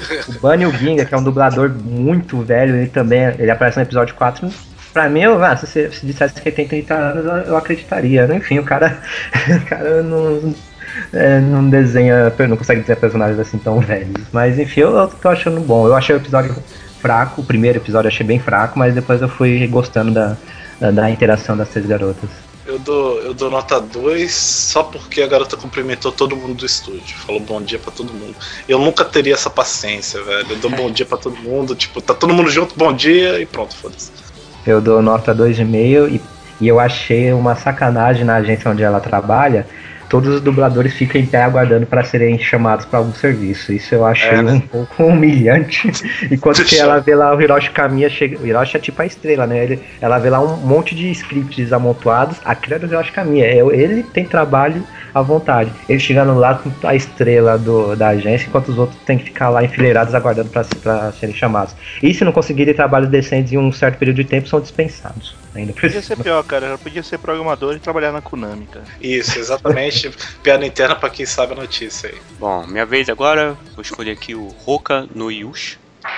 O Banyu Ginga, que é um dublador muito velho, ele também ele aparece no episódio quatro. Pra mim, eu, ah, se você se dissesse que ele tem trinta anos, eu, eu acreditaria. Enfim, o cara, o cara não, é, não desenha, não consegue desenhar personagens assim tão velhos. Mas enfim, eu, eu tô achando bom. Eu achei o episódio fraco, o primeiro episódio eu achei bem fraco, mas depois eu fui gostando da, da, da interação das três garotas. Eu dou, eu dou nota dois só porque a garota cumprimentou todo mundo do estúdio. Falou bom dia pra todo mundo. Eu nunca teria essa paciência, velho. Eu dou bom dia pra todo mundo. Tipo, tá todo mundo junto, bom dia e pronto, foda-se. Eu dou nota dois vírgula cinco e, e eu achei uma sacanagem na agência onde ela trabalha. Todos os dubladores ficam em pé aguardando para serem chamados para algum serviço. Isso eu achei É, né? um pouco humilhante. Enquanto que ela vê lá o Hiroshi Kamiya chega. O Hiroshi é tipo a estrela, né? Ele, ela vê lá um monte de scripts amontoados. Aquilo é do Hiroshi Kamiya. É, ele tem trabalho à vontade. Ele chegando lá com a estrela do, da agência, enquanto os outros têm que ficar lá enfileirados aguardando para serem chamados. E se não conseguirem trabalho decente em um certo período de tempo, são dispensados. Ainda por Podia cima. ser pior, cara. Ela podia ser programador e trabalhar na Konami, cara. Isso, exatamente. Piada interna pra quem sabe a notícia aí. Bom, minha vez agora. Vou escolher aqui o Hoka no Yush.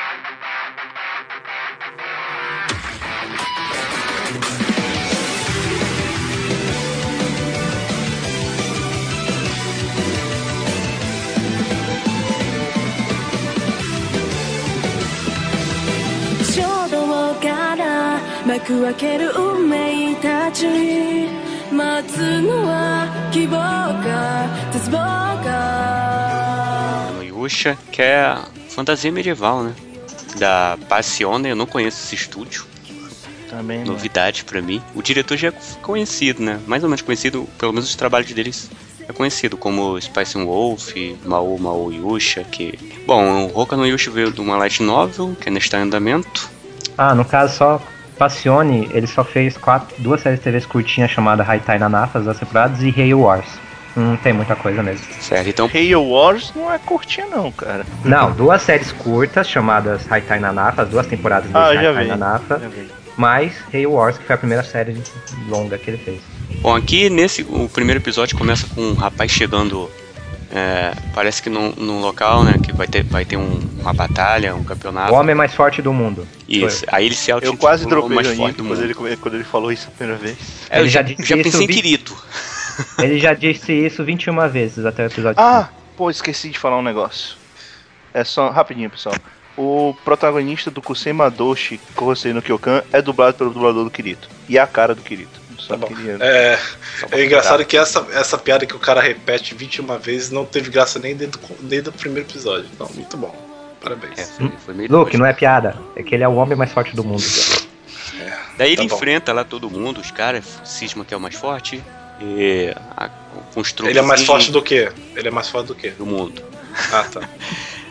No Yusha, que é a fantasia medieval, né? Da Passione, eu não conheço esse estúdio. Também, né? Novidade pra mim. O diretor já é conhecido, né? Mais ou menos conhecido, pelo menos os trabalhos deles é conhecido, como Spice Wolf, Mao Mao Yusha, que... Bom, o Hoka no Yusha veio de uma light novel, que ainda está em andamento. Ah, no caso só Passione, ele só fez quatro, duas séries de T Vs curtinhas chamadas Haitai Nanafa, as duas temporadas, e Hail Wars. Não tem muita coisa mesmo. Certo, então... Hail Wars não é curtinha não, cara. Não, duas séries curtas chamadas Haitai Nanafa, as duas temporadas do Ah, já Haitai vi. Nanafa, Já vi. mais Hail Wars, que foi a primeira série longa que ele fez. Bom, aqui nesse o primeiro episódio começa com um rapaz chegando, é, parece que num, num local, né, que vai ter, vai ter um- uma batalha, um campeonato. O homem mais forte do mundo. Isso, aí ele se Eu auto quase dropei mais o forte do Anito quando mundo. ele, quando ele falou isso a primeira vez. É, eu Ele já, já disse já isso, pensei em vi- Kirito. Ele já disse isso vinte e uma vezes até o episódio Ah, pô, esqueci de falar um negócio. É só, rapidinho, pessoal. O protagonista do Kusei Madoshi, Kohosei no Kyokan, é dublado pelo dublador do Kirito. E é a cara do Kirito. Só Tá bom. queria... É, só pra é engraçado lembrar. que essa, essa piada que o cara repete vinte e uma vezes não teve graça nem desde, o- desde o primeiro episódio. Então, muito bom. Parabéns. É, foi, foi meio Luke, tosco. não é piada. É que ele é o homem mais forte do mundo. Daí ele Tá bom. enfrenta lá todo mundo, os caras, cisma que é o mais forte, e a, construção Ele é mais forte do que? Ele é mais forte do que? do mundo. Ah, tá.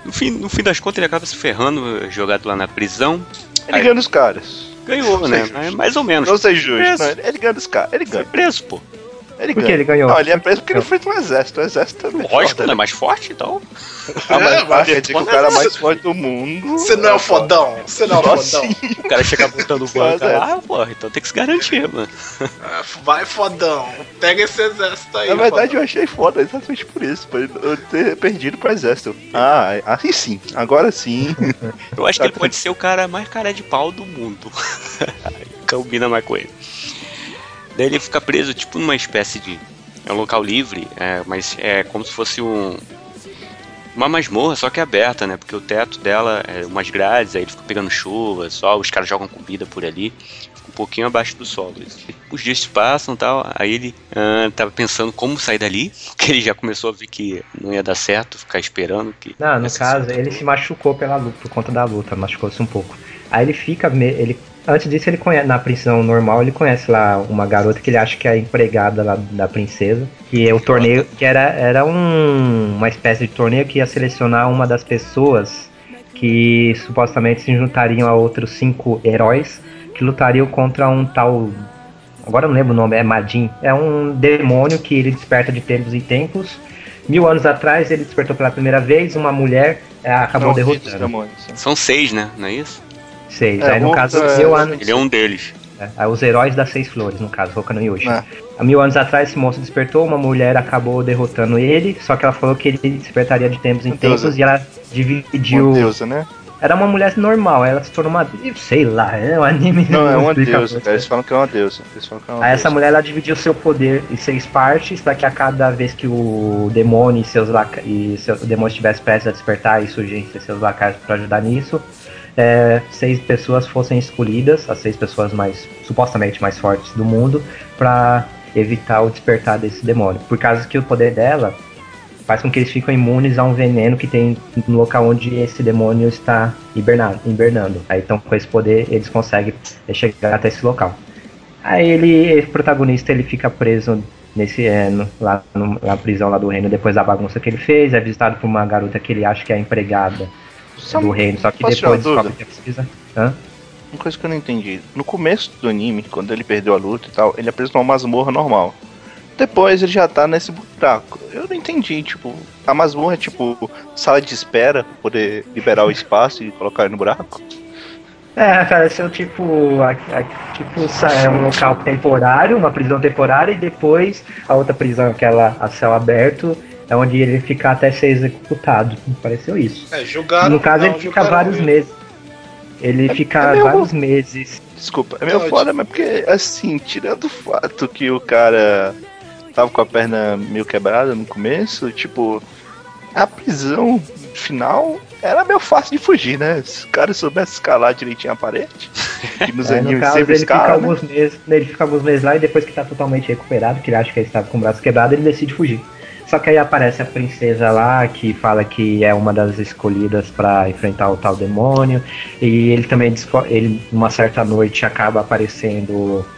no fim, no fim das contas ele acaba se ferrando, jogado lá na prisão. Ele ganha os caras. Ganhou, né? Mas mais ou menos. Não sei justo. Não, ele ganha os caras. Ele ganha. Foi preso, pô. Ele Por ganha. que ele ganhou? Não, ele é preso porque ele enfrenta um exército. O exército também. Lógico, não é mais forte, então. Ah, mas É, vai quer dizer que o cara mais forte do mundo. Você não é o fodão? Você não é o Só fodão? assim. O cara chega botando banca é. lá, porra, então tem que se garantir, mano. Ah, vai, fodão. Pega esse exército aí. Na verdade, fodão. eu achei foda exatamente por isso. Por eu ter perdido pro exército. Ah, aí sim. Agora sim. Eu acho que ele pode ser o cara mais cara de pau do mundo. Combina mais com ele. Daí ele fica preso, tipo, numa espécie de... É um local livre, é, mas é como se fosse um... Uma masmorra, só que é aberta, né? Porque o teto dela é umas grades, aí ele fica pegando chuva, só os caras jogam comida por ali. Fica um pouquinho abaixo do solo. Os dias se passam e tal, aí ele ah, tava pensando como sair dali, porque ele já começou a ver que não ia dar certo, ficar esperando que... Não, no caso, ele se machucou pela luta, por conta da luta, machucou-se um pouco. Aí ele fica, ele, antes disso ele conhece, na prisão normal, ele conhece lá uma garota que ele acha que é a empregada lá da princesa, que é o torneio, que era, era um, uma espécie de torneio que ia selecionar uma das pessoas que supostamente se juntariam a outros cinco heróis que lutariam contra um tal, agora eu não lembro o nome, é Madin, é um demônio que ele desperta de tempos em tempos. Mil anos atrás ele despertou pela primeira vez, uma mulher é, acabou Não, derrotando. demônios, sim. São seis, né? Não é isso? Seis. É, aí no Hulk, caso, é, mil anos. Ele é um deles. É, é, os heróis das seis flores, no caso, Hoka no Yoshi. É. Há mil anos atrás, esse monstro despertou, uma mulher acabou derrotando ele, só que ela falou que ele despertaria de tempos em Uma tempos deusa. e ela dividiu. Uma deusa, né? Era uma mulher normal, ela se tornou uma. Sei lá, é um anime. Não, é uma explica deusa. muito. Eles falam que é uma deusa. Eles falam que é uma Aí essa deusa. mulher ela dividiu seu poder em seis partes, para que a cada vez que o demônio e seus laca... e seu... o demônio estivesse prestes a despertar e surgissem seus lacaios para ajudar nisso, é, seis pessoas fossem escolhidas, as seis pessoas mais supostamente mais fortes do mundo, para evitar o despertar desse demônio. Por causa que o poder dela faz com que eles fiquem imunes a um veneno que tem no local onde esse demônio está hibernado, hibernando. Aí então com esse poder eles conseguem chegar até esse local. Aí ele, o protagonista, ele fica preso nesse é, no, lá no, na prisão lá do reino depois da bagunça que ele fez, é visitado por uma garota que ele acha que é a empregada Só do reino, só que posso tirar depois uma descobre dúvida? que precisa. Hã? Uma coisa que eu não entendi. No começo do anime, quando ele perdeu a luta e tal, ele é preso numa masmorra normal. Depois ele já tá nesse buraco. Eu não entendi, tipo, a masmorra é tipo sala de espera pra poder liberar o espaço e colocar ele no buraco. É, pareceu tipo, a, a, tipo é um local temporário, uma prisão temporária, e depois a outra prisão, aquela a céu aberto, é onde ele fica até ser executado. Pareceu isso. É, julgaram. No caso não, ele fica julgaram vários ele. meses. Ele É- fica é meio- vários meses. Desculpa, é meio Pode. foda, mas porque, assim, tirando o fato que o cara tava com a perna meio quebrada no começo, tipo, a prisão final era meio fácil de fugir, né? Se o cara soubesse escalar direitinho a parede, que nos É, no animes caso sempre ele fica, escala, né? alguns meses, ele fica alguns meses lá e depois que tá totalmente recuperado, que ele acha que ele estava com o braço quebrado, ele decide fugir. Só que aí aparece a princesa lá, que fala que é uma das escolhidas pra enfrentar o tal demônio. E ele também, desco- ele, uma certa noite, acaba aparecendo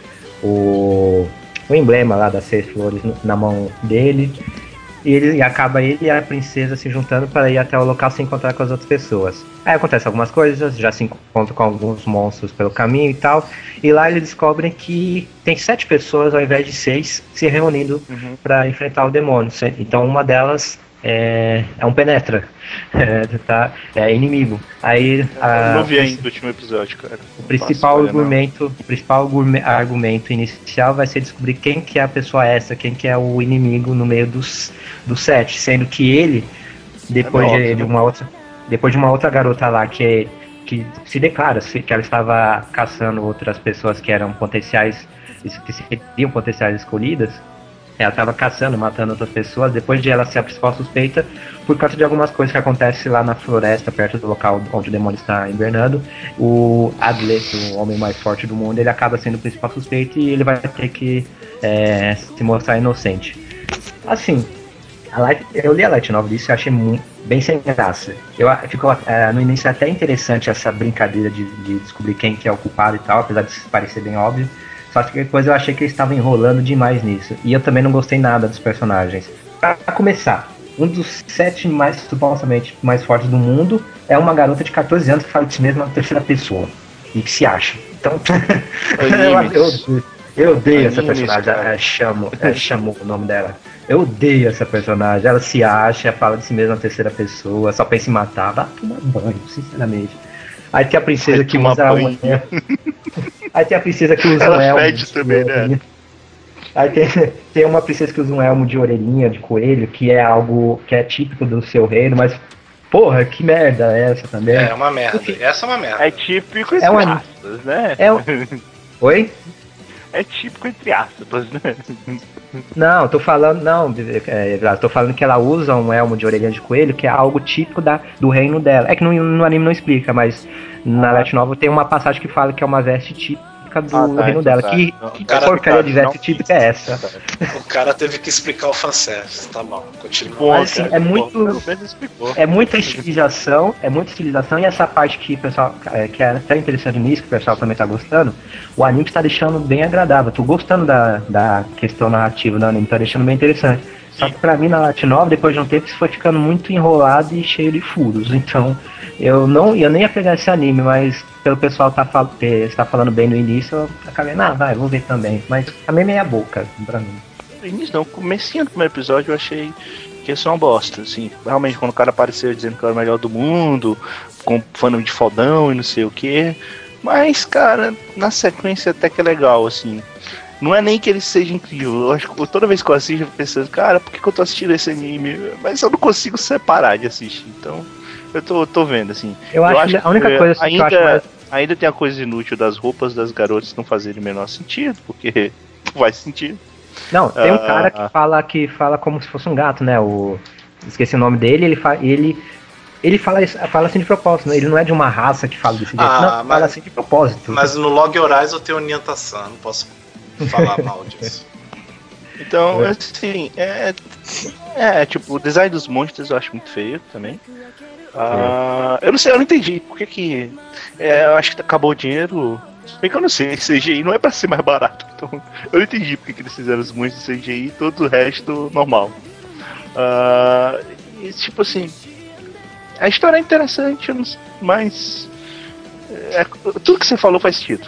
o, o emblema lá das seis flores no- na mão dele. E ele e acaba ele e a princesa se juntando para ir até o local se encontrar com as outras pessoas. Aí acontece algumas coisas, já se encontra com alguns monstros pelo caminho e tal. E lá eles descobrem que tem sete pessoas ao invés de seis se reunindo Uhum. para enfrentar o demônio. Se- Então uma delas é, é um penetra, é, tá, é inimigo. Aí Eu a, não vi ainda o último episódio, cara. o principal Não faço ideia, argumento, o principal argume- argumento inicial vai ser descobrir quem que é a pessoa essa, quem que é o inimigo no meio dos, dos sete, sendo que ele, depois É de, óbvio, de né? uma outra, depois de uma outra garota lá que, que se declara se- que ela estava caçando outras pessoas que eram potenciais, que seriam potenciais escolhidas. Ela estava caçando, matando outras pessoas, depois de ela ser a principal suspeita, por causa de algumas coisas que acontecem lá na floresta, perto do local onde o demônio está hibernando. O Adler, o homem mais forte do mundo, ele acaba sendo o principal suspeito e ele vai ter que é, se mostrar inocente. Assim, a light, eu li a Light Novel disso e achei muito, bem sem graça. Eu, ficou é, no início até interessante essa brincadeira de, de descobrir quem que é o culpado e tal, apesar de parecer bem óbvio. Só que depois eu achei que eles estavam enrolando demais nisso. E eu também não gostei nada dos personagens. Pra começar, um dos sete mais, supostamente, mais fortes do mundo é uma garota de catorze anos que fala de si mesma na terceira pessoa. E que se acha. Então, eu, eu, eu odeio essa personagem. É Chamo, é Chamo o nome dela. Eu odeio essa personagem. Ela se acha, fala de si mesma na terceira pessoa, só pensa em matar. Vai tomar banho, sinceramente. Aí tem a princesa Vai que tomar usa banho. uma... Aí tem a princesa que usa Ela um elmo. fede também, né? Aí tem, tem uma princesa que usa um elmo de orelhinha, de coelho, que é algo que é típico do seu reino, mas, porra, que merda é essa também? É uma merda. Essa é uma merda. É típico entre É uma- aspas, né? É um... Oi? É típico entre aspas, né? Não, tô falando, não, é, é, tô falando que ela usa um elmo de orelhinha de coelho, que é algo típico da, do reino dela. É que no, no anime não explica, mas na Light Novel tem uma passagem que fala que é uma veste típica do Ah, tá, reino então dela. tá. Que, Não, que cara, porcaria de cara, veste não- típica é essa? O cara teve que explicar o fanservice. Tá bom, continua. Bom, Mas, assim, cara, é bom, muito- Pelo menos explicou. É muita estilização, é muita estilização, e essa parte que o pessoal, é, que é até interessante nisso, que o pessoal também tá gostando, o anime está deixando bem agradável. Tô gostando da, da questão narrativa do anime, tá deixando bem interessante. Só que pra mim, na Light Novel, depois de um tempo, isso foi ficando muito enrolado e cheio de furos. Então, eu não eu nem ia pegar esse anime, mas pelo pessoal tá, fal- ter- estar falando bem no início, eu acabei, ah, vai, vou ver também. Mas também meia boca, pra mim. No início não, comecinho do primeiro episódio eu achei que ia ser uma bosta, assim. Realmente quando o cara apareceu dizendo que era o melhor do mundo, com fã de fodão e não sei o que. Mas, cara, na sequência até que é legal, assim. Não é nem que ele seja incrível. Eu acho que toda vez que eu assisto, eu fico pensando, cara, por que, que eu tô assistindo esse anime? Mas eu não consigo separar de assistir. Então, eu tô, tô vendo, assim. Eu, acho, que a única que coisa assim, que eu acho ainda, mais... ainda tem a coisa inútil das roupas das garotas não fazerem o menor sentido, porque não faz sentido. Não, tem um Ah. cara que fala que fala como se fosse um gato, né? O... Esqueci o nome dele, ele fa... ele ele fala, isso- fala assim de propósito, né? Ele não é de uma raça que fala desse jeito, Ah, não, mas- fala assim de propósito. Mas no Log Horizon eu tenho orientação, não posso falar mal disso. Então, É. assim, é, é, tipo, o design dos monstros eu acho muito feio também. Ah, eu não sei, eu não entendi por que que. É, eu acho que acabou o dinheiro. Bem que eu não sei, C G I não é pra ser mais barato. Então, eu não entendi por que que eles fizeram os monstros de C G I e todo o resto normal. Ah, e, tipo assim, a história é interessante, eu não sei, mas. É, tudo que você falou faz sentido.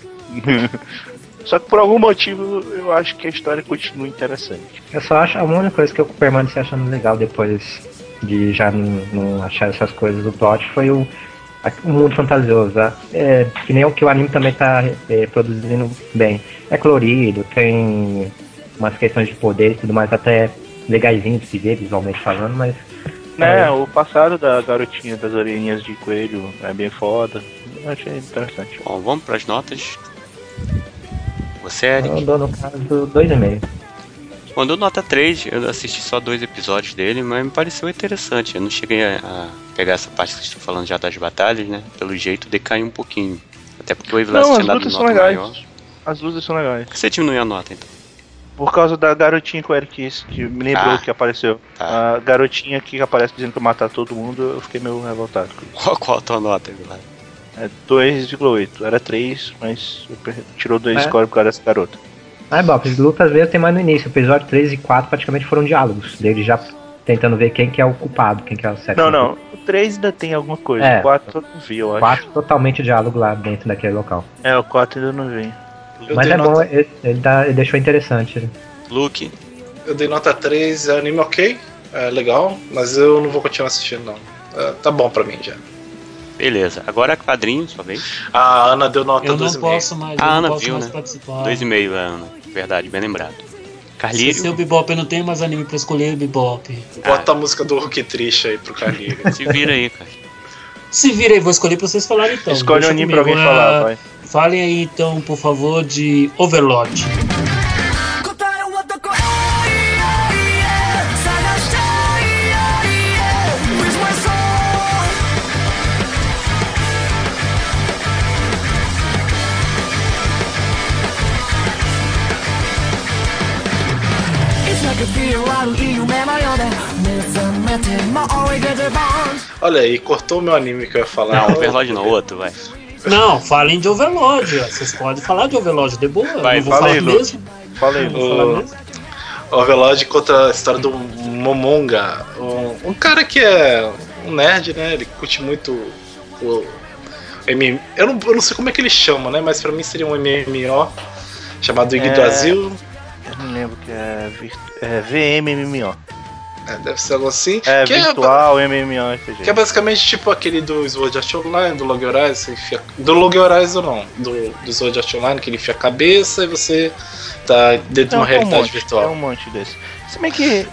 Só que por algum motivo eu acho que a história continua interessante. Eu só acho a única coisa que eu permaneci achando legal depois de já não, não achar essas coisas do plot foi o, a- o mundo fantasioso. Tá? É, que nem o que o anime também tá é, produzindo bem. É colorido, tem umas questões de poder e tudo mais, até legaisinho de se ver visualmente falando, mas. Né, É. o passado da garotinha das orelhinhas de coelho é bem foda. Eu achei interessante. Bom, vamos pras notas. Você, Eric? Eu dou no caso dois e meio. Bom, eu dou nota três, eu assisti só dois episódios dele, mas me pareceu interessante. Eu não cheguei a, a pegar essa parte que vocês estão falando já das batalhas, né? Pelo jeito decaiu um pouquinho. Até porque o Evilás Não, tinha as dado lutas são nota legais. maior. As lutas são legais. Por que você diminuiu a nota, então? Por causa da garotinha que o Eric disse, que me lembrou Ah, que apareceu. tá. A garotinha que aparece dizendo que vai matar todo mundo, eu fiquei meio revoltado. Qual, qual a tua nota, Evilás? É dois vírgula oito. Era três, mas eu per- tirou dois É. score por causa dessa garota. Ah, Bob, as lutas vezes tem mais no início. Episódio três e quatro praticamente foram diálogos. Dele já tentando ver quem que é o culpado, quem que é o sexo. Não, não. O três ainda tem alguma coisa. É. O quatro eu não vi, eu acho. quatro totalmente diálogo lá dentro daquele local. É, o quatro ainda não vi. Eu Mas dei é nota, bom, ele, ele, dá- ele deixou interessante. Luke, eu dei nota três, é anime ok, é legal, mas eu não vou continuar assistindo não. É, tá bom pra mim já. beleza. Agora quadrinho, sua vez. A Ana deu nota Eu não dois e meio. posso mais, A eu Ana não posso viu, mais né? participar. Dois e meio, Ana. Verdade, bem lembrado. Se Carlírio, seu Bebop, eu não tenho mais anime pra escolher, Bebop. Bota a música do Hulk triste aí pro Carlinhos. se vira aí, cara. Se vira aí, vou escolher pra vocês falarem então. Escolhe um Deixa anime pra alguém comigo. falar, Ah, vai. Falem aí então, por favor, de Overlord. 答えはどこおいおいえ探したいおいえ Where's my soul It's like a fear 悪い夢のようで目覚めても追い出て bones Olha aí, cortou o meu anime que eu ia falar. Não, Overlord não, outro, vai. Não, falem de Overlord. ó. Vocês podem falar de Overlord de boa. Vai, eu não vou fala falar aí, Lu. mesmo. Fala aí, Não Lu. vou falar Ô, mesmo. Overlord conta a história do Momonga, um, um cara que é um nerd, né? Ele curte muito o M M O. Eu não, eu não sei como é que ele chama, né? Mas pra mim seria um M M O chamado Yggdrasil. Eu não lembro que é, virtu... é V M M M O. É, deve ser algo assim. É, que virtual é, M M O R P G. Que é basicamente tipo aquele do Sword Art Online, do Log Horizon, enfia... do Log Horizon não, do, do Sword Art Online, que ele enfia a cabeça e você tá dentro de uma realidade um monte, virtual. É um monte desse. Se bem que...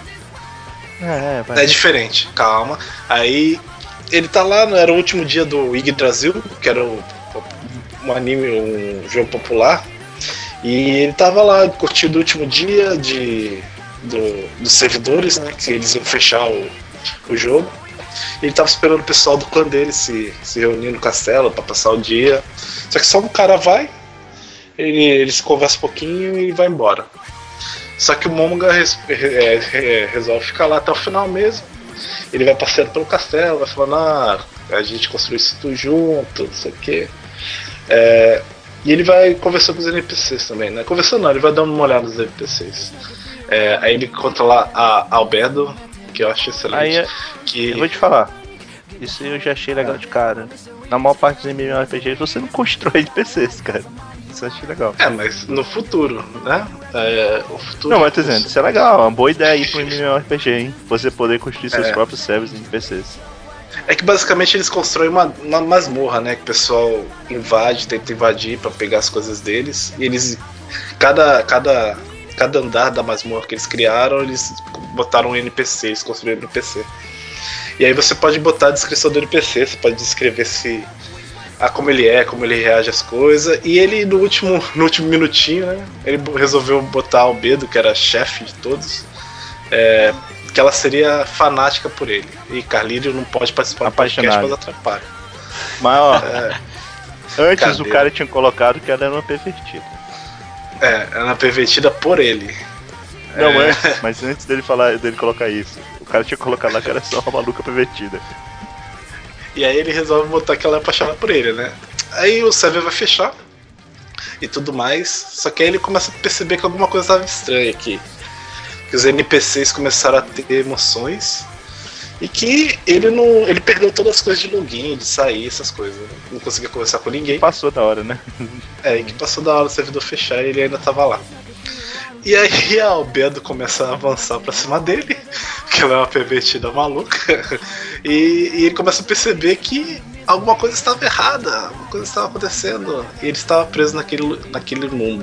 É, vai. É diferente, calma. Aí ele tá lá, era o último dia do Yggdrasil, que era o, um anime, um jogo popular. E ele tava lá curtindo o último dia de, do, dos servidores, né? Que eles iam fechar o, o jogo. E ele tava esperando o pessoal do clã dele se, se reunir no castelo pra passar o dia. Só que só um cara vai, ele, ele se conversa um pouquinho e vai embora. Só que o Momonga res, é, é, resolve ficar lá até o final mesmo. Ele vai passeando pelo castelo, vai falando, ah, a gente construiu isso tudo junto, não sei o quê. É, e ele vai conversando com os N P Cs também, né? Conversando não, ele vai dando uma olhada nos N P Cs. É, aí ele encontra lá a Albedo, que eu acho excelente. Aí, que... eu vou te falar, isso eu já achei legal de cara. Na maior parte dos MMORPGs você não constrói N P Cs, cara. Isso eu achei legal. É, mas no futuro, né? É, o futuro não, mas tô dizendo, isso é legal, é uma boa ideia aí pro MMORPG, hein? Você poder construir seus é. próprios servers em N P Cs. É que basicamente eles constroem uma, uma masmorra, né? Que o pessoal invade, tenta invadir pra pegar as coisas deles. E eles. Cada, cada, cada andar da masmorra que eles criaram, eles botaram um N P C, eles construíram um N P C. E aí você pode botar a descrição do N P C, você pode descrever se. Ah, como ele é, como ele reage às coisas. E ele, no último, no último minutinho, né? Ele resolveu botar o Albedo, que era chefe de todos. É, que ela seria fanática por ele. E Carlírio não pode participar do podcast, mas atrapalha. Mas ó, é, antes cadê? O cara tinha colocado que ela era uma pervertida. É, ela era uma pervertida por ele. Não, é... antes, mas antes dele falar, dele colocar isso, o cara tinha colocado lá que era só uma maluca pervertida. E aí ele resolve botar que ela é apaixonada por ele, né? Aí o server vai fechar e tudo mais. Só que aí ele começa a perceber que alguma coisa estava estranha aqui. Que os N P Cs começaram a ter emoções e que ele não. Ele perdeu todas as coisas de login, de sair, essas coisas. Né? Não conseguia conversar com ninguém. Passou da hora, né? É, e que passou da hora do servidor fechar e ele ainda tava lá. E aí a Albedo começa a avançar pra cima dele, que ela é uma pervertida maluca, e, e ele começa a perceber que alguma coisa estava errada, alguma coisa estava acontecendo, e ele estava preso naquele, naquele mundo.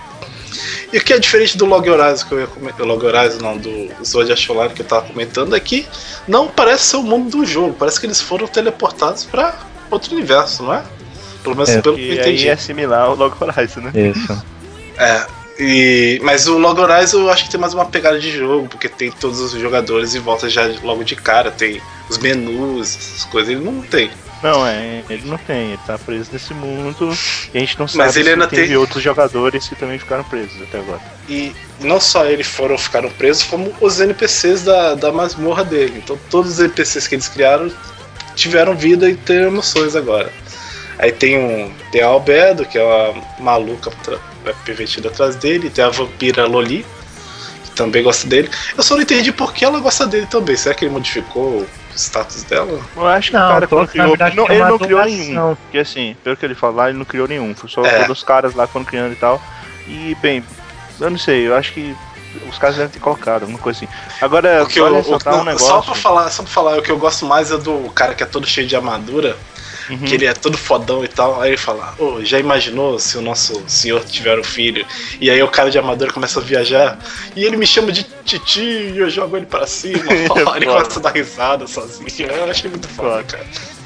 E o que é diferente do Log Horizon, que eu ia comentar, Log Horizon não, do Sword Art Online que eu estava comentando, é que não parece ser o mundo do jogo, parece que eles foram teleportados para outro universo, não é? Pelo menos é, pelo que eu entendi. E aí é similar ao Log Horizon, né? Isso. É. E, mas o Log Horizon eu acho que tem mais uma pegada de jogo, porque tem todos os jogadores em volta já logo de cara, tem os menus, essas coisas, ele não tem. Não, é, ele não tem, ele tá preso nesse mundo e a gente não sabe mas ele se ainda teve tem... outros jogadores que também ficaram presos até agora. E não só ele foram, ficaram presos, como os N P Cs da, da masmorra dele. Então todos os N P Cs que eles criaram tiveram vida e têm emoções agora. Aí tem, um, tem a Albedo, que é uma maluca pervertida atrás dele, tem a vampira Loli, que também gosta dele. Eu só não entendi por que ela gosta dele também. Será que ele modificou o status dela? Eu acho que não, o cara quando criou. verdade, não, ele não criou doação. nenhum. Porque assim, pelo que ele falou lá, ele não criou nenhum. Foi só É. todos os caras lá que foram criando e tal. E, bem, eu não sei, eu acho que os caras devem ter colocado, alguma coisa assim. Agora, Porque eu, ressaltar o, um negócio. só, pra falar, só pra falar, o que eu gosto mais é do cara que é todo cheio de armadura. Uhum. Que ele é todo fodão e tal, aí ele fala, ô, já imaginou se o nosso senhor tiver um filho? E aí o cara de armadura começa a viajar, e ele me chama de titi, e eu jogo ele pra cima, ele começa a dar risada sozinho, eu achei muito foda, cara.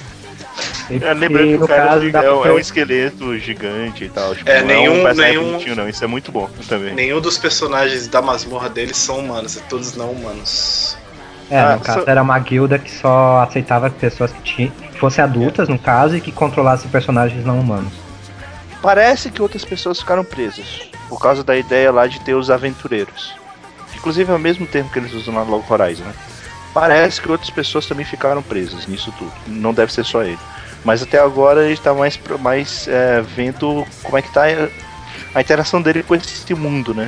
É, lembrando que o cara é, é um esqueleto gigante e tal, tipo, É, não nenhum- é um personagem nenhum- bonitinho, não, isso é muito bom também. Nenhum dos personagens da masmorra dele são humanos, é todos não humanos. É, Ah, no caso só- era uma guilda que só aceitava pessoas que tinham, que fossem adultas, no caso, e que controlassem personagens não humanos. Parece que outras pessoas ficaram presas, por causa da ideia lá de ter os aventureiros. Inclusive é o mesmo termo que eles usam na Log Horizon, né? Parece que outras pessoas também ficaram presas nisso tudo, não deve ser só ele. Mas até agora ele tá mais, mais é, vendo como é que tá a interação dele com esse mundo, né?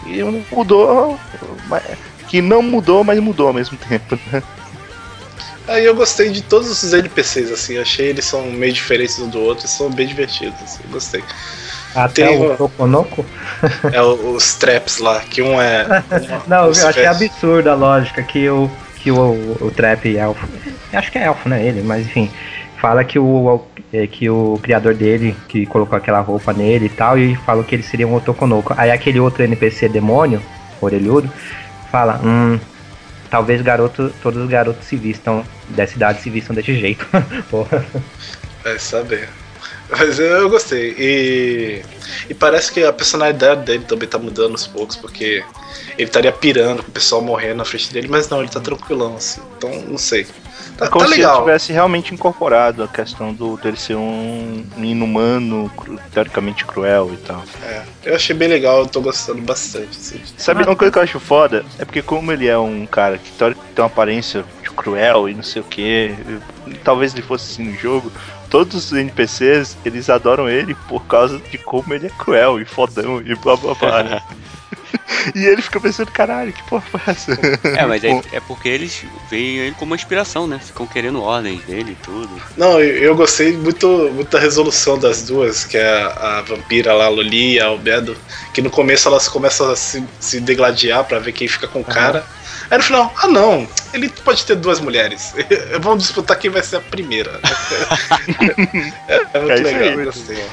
E mudou, que não mudou, mas mudou ao mesmo tempo, né? Aí eu gostei de todos os N P Cs, assim, achei eles são meio diferentes um do outro e são bem divertidos, assim, gostei. Até Tem o um- Tokonoko? É o- os traps lá, que um é. uma- Não, eu um se achei veste- absurda a lógica que o, que o, o Trap elfo. Acho que é elfo, né? Ele, mas enfim. Fala que o, é, que o criador dele, que colocou aquela roupa nele e tal, e falou que ele seria um Otokonoko. Aí aquele outro N P C demônio, orelhudo, fala, hum, talvez garoto, todos os garotos se vistam, da cidade se vistam desse jeito. Porra. Vai saber. Mas eu, eu gostei. E, e parece que a personalidade dele também tá mudando aos poucos, porque ele estaria pirando com o pessoal morrendo na frente dele, mas não, ele tá tranquilão, assim. Então, não sei. Tá, É como tá se ele legal. tivesse realmente incorporado a questão do, dele ser um, um inumano, cru- teoricamente cruel e tal. É, eu achei bem legal, eu tô gostando bastante. Assim. Sabe, uma coisa que eu acho foda é porque como ele é um cara que teoricamente tem uma aparência de cruel e não sei o que, talvez ele fosse assim no jogo, todos os N P Cs, eles adoram ele por causa de como ele é cruel e fodão e blá blá blá. né? E ele fica pensando, caralho, que porra foi essa? É, mas é, é porque eles veem ele como uma inspiração, né? Ficam querendo ordens dele e tudo. Não, eu, eu gostei muito, muito da resolução das duas, que é a, a vampira lá, a Loli e a Albedo, que no começo elas começam a se, se degladiar pra ver quem fica com o cara. Aí no final, ah não, ele pode ter duas mulheres. Vamos disputar quem vai ser a primeira. é, é muito É isso legal, aí, eu gostei.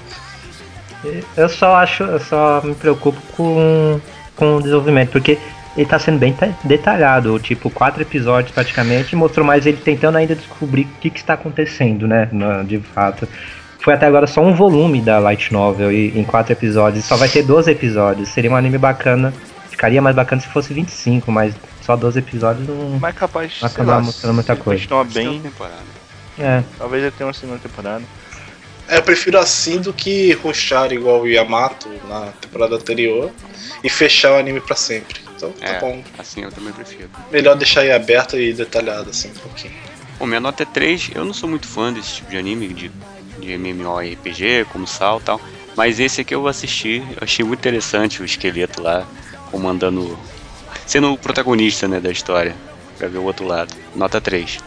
Eu só acho, eu só me preocupo com, com o desenvolvimento, porque ele tá sendo bem ta- detalhado, tipo, quatro episódios praticamente, e mostrou mais ele tentando ainda descobrir o que, que está acontecendo, né, no- de fato. Foi até agora só um volume da Light Novel e, em quatro episódios, só vai ter doze episódios, seria um anime bacana, ficaria mais bacana se fosse vinte e cinco, mas só doze episódios não... Mas capaz de Vai sei acabar lá, mostrando muita se ele coisa. continuar Segunda bem, temporada. É, talvez ele tenha uma segunda temporada. É, eu prefiro assim do que rushar igual o Yamato na temporada anterior e fechar o anime pra sempre. Então tá É, bom. assim eu também prefiro. Melhor deixar aí aberto e detalhado assim um pouquinho. Bom, minha nota é três. Eu não sou muito fã desse tipo de anime, de, de MMORPG, como Sal e tal. Mas esse aqui eu assisti, eu achei muito interessante o esqueleto lá, comandando. Sendo o protagonista, né, da história. Pra ver o outro lado. Nota três.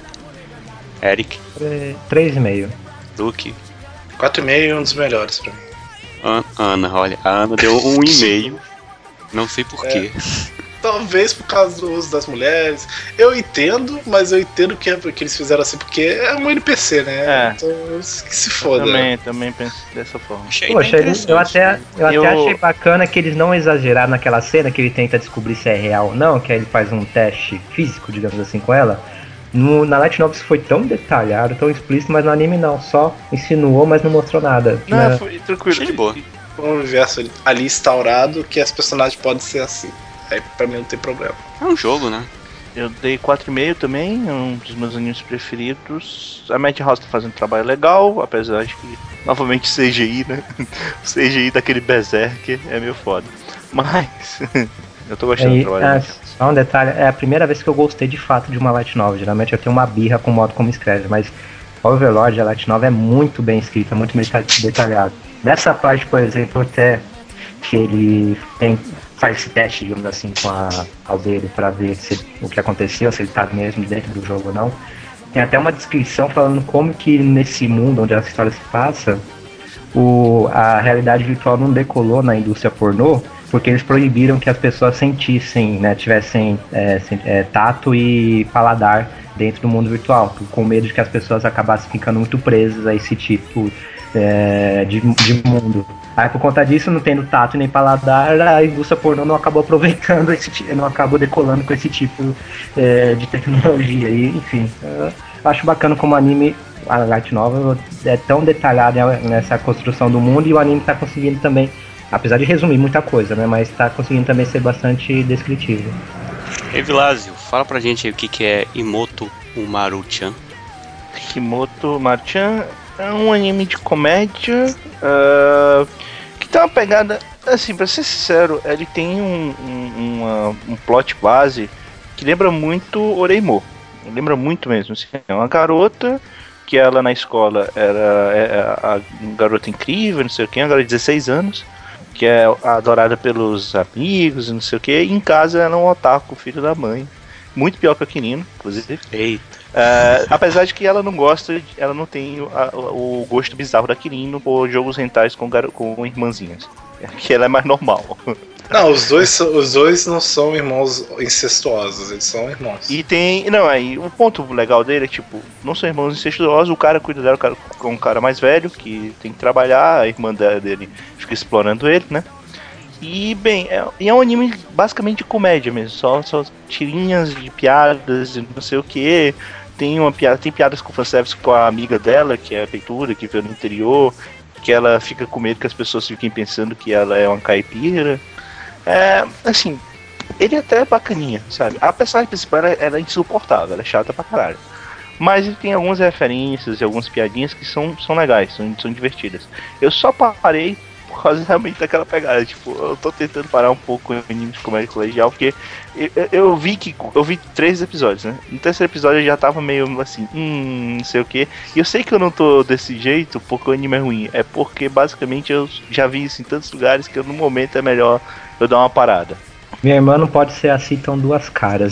Eric, três e meio. Luke, quatro e meio é um dos melhores pra mim. An- Ana, olha, a Ana deu um e meio. Não sei porquê. Talvez por causa do uso das mulheres. Eu entendo, mas eu entendo que, é, que eles fizeram assim, porque é um N P C, né? É. Então que se foda. Também, também penso dessa forma. Achei Poxa, bem eles- eu interessante. até, eu até Eu- achei bacana que eles não exageraram naquela cena que ele tenta descobrir se é real ou não, que aí ele faz um teste físico, digamos assim, com ela. No, na Light Novel isso foi tão detalhado, tão explícito, mas no anime não, só insinuou, mas não mostrou nada. Não, Né? foi tranquilo. Achei de boa. Um universo ali instaurado que as personagens podem ser assim. Aí pra mim não tem problema. É um jogo, né? Eu dei quatro e meio também, é um dos meus animes preferidos. A Madhouse tá fazendo um trabalho legal, apesar de que, novamente, C G I, né? O C G I daquele Berserker é meio foda. Mas, eu tô gostando Aí, do trabalho. ah, dela. só um detalhe, é a primeira vez que eu gostei de fato de uma Light Novel. Geralmente eu tenho uma birra com o modo como escreve, mas Overlord, a Light Novel é muito bem escrita, muito bem detalhada. Nessa parte, por exemplo, até que ele tem, faz esse teste, digamos assim, com a Albedo pra ver se, o que aconteceu, se ele tá mesmo dentro do jogo ou não. Tem até uma descrição falando como que nesse mundo onde a história se passa, o, a realidade virtual não decolou na indústria pornô, porque eles proibiram que as pessoas sentissem, né, tivessem é, sen- é, tato e paladar dentro do mundo virtual, com medo de que as pessoas acabassem ficando muito presas a esse tipo é, de, de mundo. Aí por conta disso, não tendo tato nem paladar, a indústria pornô não acabou aproveitando esse ti- não acabou decolando com esse tipo é, de tecnologia. E, enfim, eu acho bacana como o anime, a Light Novel, é tão detalhada nessa construção do mundo, e o anime está conseguindo também, apesar de resumir muita coisa, né, mas está conseguindo também ser bastante descritivo. Evilásio, fala pra gente aí o que, que é Imoto Umaru-chan. Himoto Marchan é um anime de comédia ah, que tem uma pegada, assim, pra ser sincero, ele tem um, um, uma- um plot base que lembra muito Oreimo. Lembra muito mesmo. Assim, é uma garota que ela na escola era é, a, a garota incrível, não sei o que, uma garota de dezesseis anos, que é adorada pelos amigos e não sei o que. E em casa ela é um otaku, filho da mãe. Muito pior que a Kirino, inclusive. Eita. Uh, apesar de que ela não gosta, ela não tem a, o gosto bizarro da Kirino por jogos rentais com, com irmãzinhas. Que ela é mais normal. Não, os dois, os dois não são irmãos incestuosos, eles são irmãos. E tem. Não, aí o ponto legal dele é tipo, não são irmãos incestuosos, o cara cuida dela com um cara mais velho, que tem que trabalhar, a irmã dele fica explorando ele, né? E, bem, é, é um anime basicamente de comédia mesmo, só, só tirinhas de piadas e não sei o que. Tem uma piada, tem piadas com fanservice com a amiga dela, que é a feitura, que veio no interior, que ela fica com medo que as pessoas fiquem pensando que ela é uma caipira. É, assim, ele é até bacaninha, sabe? A personagem principal ela, ela é insuportável, ela é chata pra caralho. Mas ele tem algumas referências e algumas piadinhas que são, são legais, são, são divertidas. Eu só parei por causa realmente daquela pegada. Tipo, eu tô tentando parar um pouco o anime de comédia colegial, porque eu, eu, eu vi que eu vi três episódios, né? No terceiro episódio eu já tava meio assim, hum, não sei o que. E eu sei que eu não tô desse jeito porque o anime é ruim. É porque basicamente eu já vi isso em tantos lugares que no momento é melhor eu dar uma parada. Minha irmã não pode ser assim tão duas caras.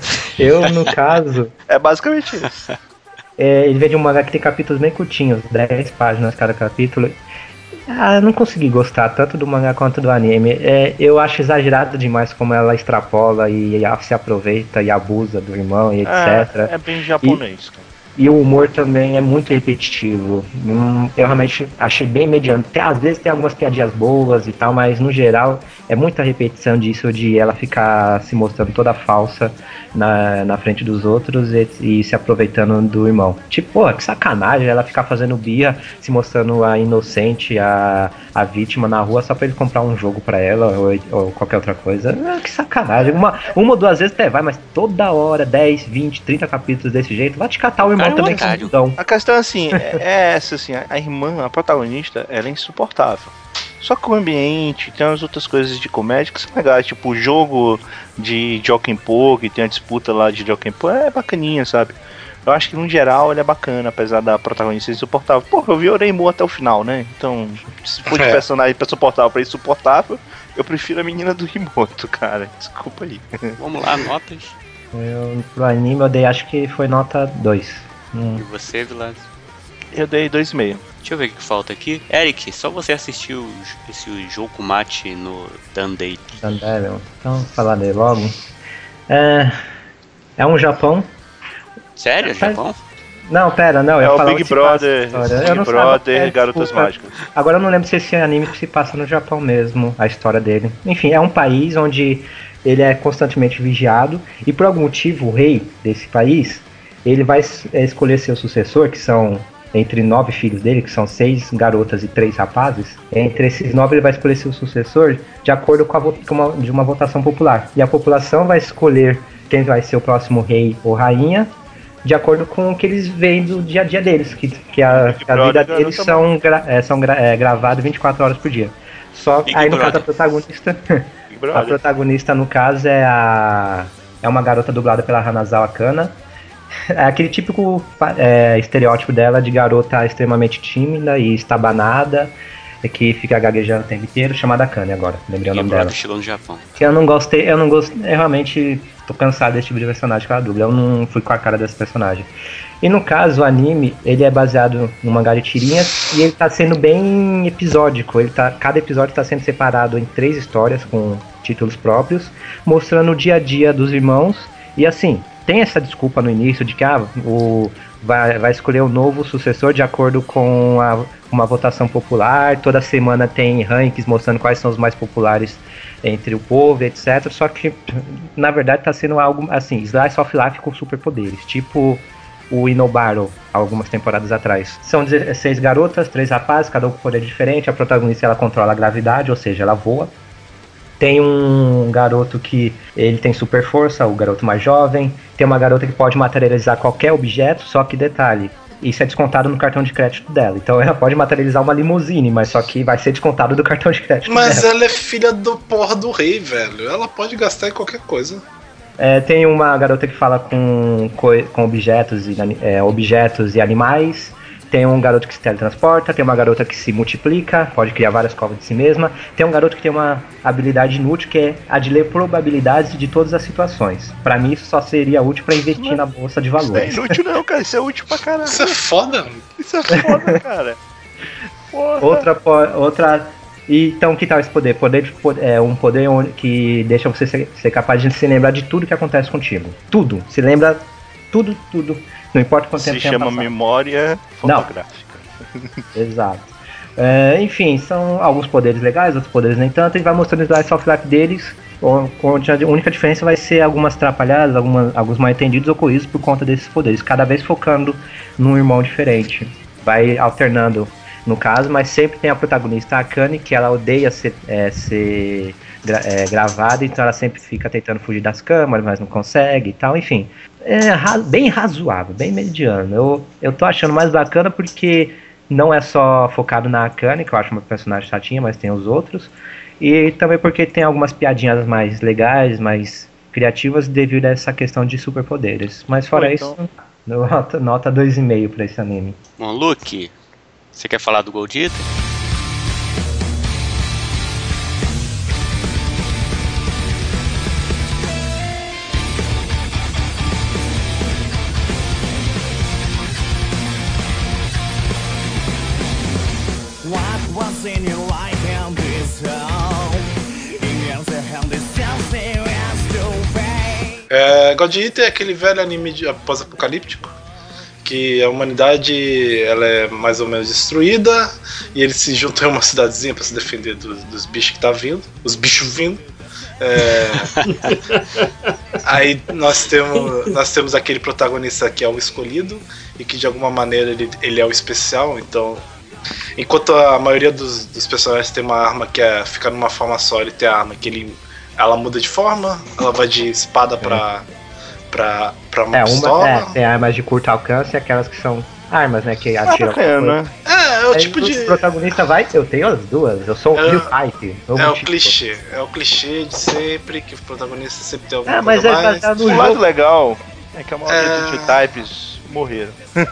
Eu, eu no caso. É basicamente isso. É, ele vem de um mangá que tem capítulos bem curtinhos, dez páginas cada capítulo. Ah, eu não consegui gostar tanto do mangá quanto do anime. É, eu acho exagerado demais como ela extrapola e, e se aproveita e abusa do irmão e etcétera. É, é bem japonês, cara. E o humor também é muito repetitivo. Hum, eu realmente achei bem mediano. Tem, às vezes tem algumas piadinhas boas e tal, mas no geral é muita repetição disso, de ela ficar se mostrando toda falsa na, na frente dos outros e, e se aproveitando do irmão. Tipo, pô, que sacanagem ela ficar fazendo birra, se mostrando a inocente, a, a vítima na rua só pra ele comprar um jogo pra ela ou, ou qualquer outra coisa. Ah, que sacanagem. Uma, uma ou duas vezes até vai, mas toda hora, dez, vinte, trinta capítulos desse jeito, vai te catar o irmão. Também então. A questão assim, é, é essa assim, a, a irmã, a protagonista, ela é insuportável. Só que o ambiente, tem umas outras coisas de comédia que são legais, tipo o jogo de Jokenpô, que tem a disputa lá de Jokenpô, é bacaninha, sabe? Eu acho que no geral ele é bacana, apesar da protagonista ser insuportável. Pô, eu vi Oreimu até o final, né? Então, se for de é. personagem pra suportável pra insuportável, eu prefiro a menina do Himoto, cara. Desculpa aí. Vamos lá, notas. Eu, pro anime eu dei, acho que foi nota dois. Hum. E você, Vilas? Eu dei dois e meio. Deixa eu ver o que falta aqui. Eric, só você assistiu esse jogo mate no Dundee. Dundee, então falar dele logo. É, é um Japão. Sério? É, Japão? Não, pera, não. É eu o Big Brother, Big eu não Brother, é, Garotas desculpa. Mágicas. Agora eu não lembro se esse anime se passa no Japão mesmo, a história dele. Enfim, é um país onde ele é constantemente vigiado e por algum motivo o rei desse país, ele vai escolher seu sucessor, que são entre nove filhos dele, que são seis garotas e três rapazes. Entre esses nove ele vai escolher seu sucessor de acordo com a com uma, de uma votação popular. E a população vai escolher quem vai ser o próximo rei ou rainha, de acordo com o que eles veem do dia a dia deles, que, que a, a vida deles são, gra, é, são gra, é, gravadas vinte e quatro horas por dia. Só Big aí no Brother. caso a protagonista, a protagonista no caso é a é uma garota dublada pela Hanazawa Kana. É aquele típico é, estereótipo dela de garota extremamente tímida e estabanada, que fica gaguejando o tempo inteiro, chamada Kanye agora, lembrei o nome dela. Chegou no Japão. Que eu não gostei, eu não gostei, eu realmente tô cansado desse tipo de personagem que ela dubla, eu não fui com a cara desse personagem. E no caso, o anime, ele é baseado num mangá de tirinhas e ele tá sendo bem episódico, ele tá, cada episódio tá sendo separado em três histórias com títulos próprios, mostrando o dia a dia dos irmãos, e assim, tem essa desculpa no início de que ah, o, vai, vai escolher um novo sucessor de acordo com a, uma votação popular, toda semana tem rankings mostrando quais são os mais populares entre o povo, etcétera. Só que, na verdade, tá sendo algo assim, Slice of Life com superpoderes, tipo o Inobaro, algumas temporadas atrás. São dezesseis garotas, três rapazes, cada um com poder diferente, a protagonista ela controla a gravidade, ou seja, ela voa. Tem um garoto que ele tem super força, o garoto mais jovem. Tem uma garota que pode materializar qualquer objeto, só que detalhe, isso é descontado no cartão de crédito dela. Então ela pode materializar uma limusine, mas só que vai ser descontado do cartão de crédito mas dela. Ela é filha do porra do rei, velho. Ela pode gastar em qualquer coisa. É, tem uma garota que fala com, com objetos, e, é, objetos e animais. Tem um garoto que se teletransporta, tem uma garota que se multiplica, pode criar várias covas de si mesma. Tem um garoto que tem uma habilidade inútil, que é a de ler probabilidades de todas as situações. Pra mim, isso só seria útil pra investir na bolsa de valores. Isso não é inútil não, cara. Isso é útil pra caralho. Isso é foda, mano. Isso é foda, cara. Porra. Outra, po- outra... E, então, que tal esse poder? Poder de, é um poder onde, que deixa você ser, ser capaz de se lembrar de tudo que acontece contigo. Tudo. Se lembra tudo, tudo. Não importa quanto tempo Se chama passado. memória fotográfica. Exato. É, enfim, são alguns poderes legais, outros poderes nem tanto. E vai mostrando o slice of life deles, onde a única diferença vai ser algumas atrapalhadas, algumas, alguns mal entendidos ocorridos por conta desses poderes. Cada vez focando num irmão diferente. Vai alternando no caso, mas sempre tem a protagonista, a Akane, que ela odeia ser, é, ser gra- é, gravada, então ela sempre fica tentando fugir das câmeras, mas não consegue e tal, enfim. É ra- bem razoável, bem mediano. Eu, eu tô achando mais bacana porque não é só focado na Akane, que eu acho uma personagem chatinha, mas tem os outros. E também porque tem algumas piadinhas mais legais, mais criativas devido a essa questão de superpoderes. Mas fora Pô, isso, então... nota, nota dois vírgula cinco pra esse anime. Bom, Luke, você quer falar do Gold Eater? What was in your life and this home? In your hand is something else to pay. É, God Eater é aquele velho anime de pós-apocalíptico que a humanidade ela é mais ou menos destruída e eles se juntam em uma cidadezinha pra se defender dos, dos bichos que tá vindo, os bichos vindo. É, aí nós temos, nós temos aquele protagonista que é o escolhido e que de alguma maneira ele, ele é o especial, então enquanto a maioria dos, dos personagens tem uma arma que é ficar numa forma só, ele tem a arma que ele, ela muda de forma, ela vai de espada pra, pra, pra uma É, pistola. uma, é, tem armas de curto alcance e aquelas que são armas, né, que atiram. bacana, né? É, é o Aí tipo de. O protagonista vai, eu tenho as duas, eu sou É, o real type. eu É o multiplico. clichê, é o clichê de sempre que o protagonista sempre tem alguma Ah, mas coisa é mais. baseado O no lado jogo. legal é que a maioria É. dos G-Types morreram.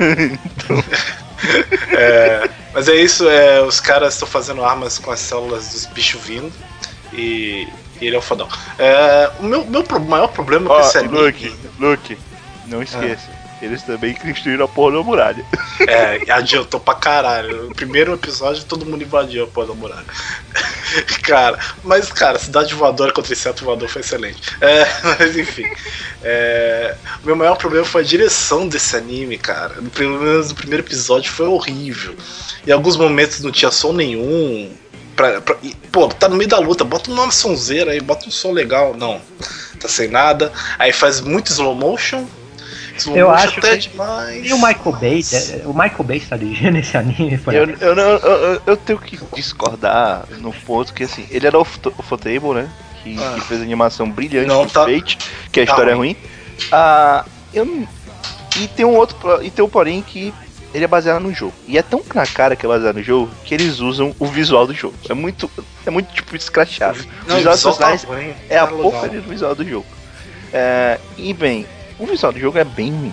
É, mas é isso, é, os caras estão fazendo armas com as células dos bichos vindo e, e ele é o fodão. É, o meu, meu pro- maior problema com Ó, esse anime. Luke, Luke, não esqueça. Eles também construíram a porra da muralha. É, adiantou pra caralho. No primeiro episódio todo mundo invadiu a porra da muralha. Cara, mas cara, Cidade Voadora contra Inseto Voador foi excelente. É, mas enfim. É, o meu maior problema foi a direção desse anime, cara. No, pelo menos no primeiro episódio foi horrível. Em alguns momentos não tinha som nenhum. Pra, pra, e, pô, tá no meio da luta, bota uma sonzeira aí, bota um som legal. Não, tá sem nada. Aí faz muito slow motion. Slow Eu motion acho até que- demais. E o Michael Bay, é, o Michael Bay está dirigindo esse anime, por Eu, exemplo. eu, não- eu, eu- eu tenho que discordar no ponto que assim, ele era o Fo- o Fotable, né? Que, Ah. que fez a animação brilhante Não, do tá- Fate, que a tá história ruim. é ruim. Ah, eu não- e tem um outro pro- e tem um porém que ele é baseado no jogo. E é tão na cara que é baseado no jogo que eles usam o visual do jogo. É muito, é muito tipo escrachado. Não, o visual dos visual tá personagens ruim, é a tá legal. porcaria do visual do jogo. É, e bem, o visual do jogo é bem ruim.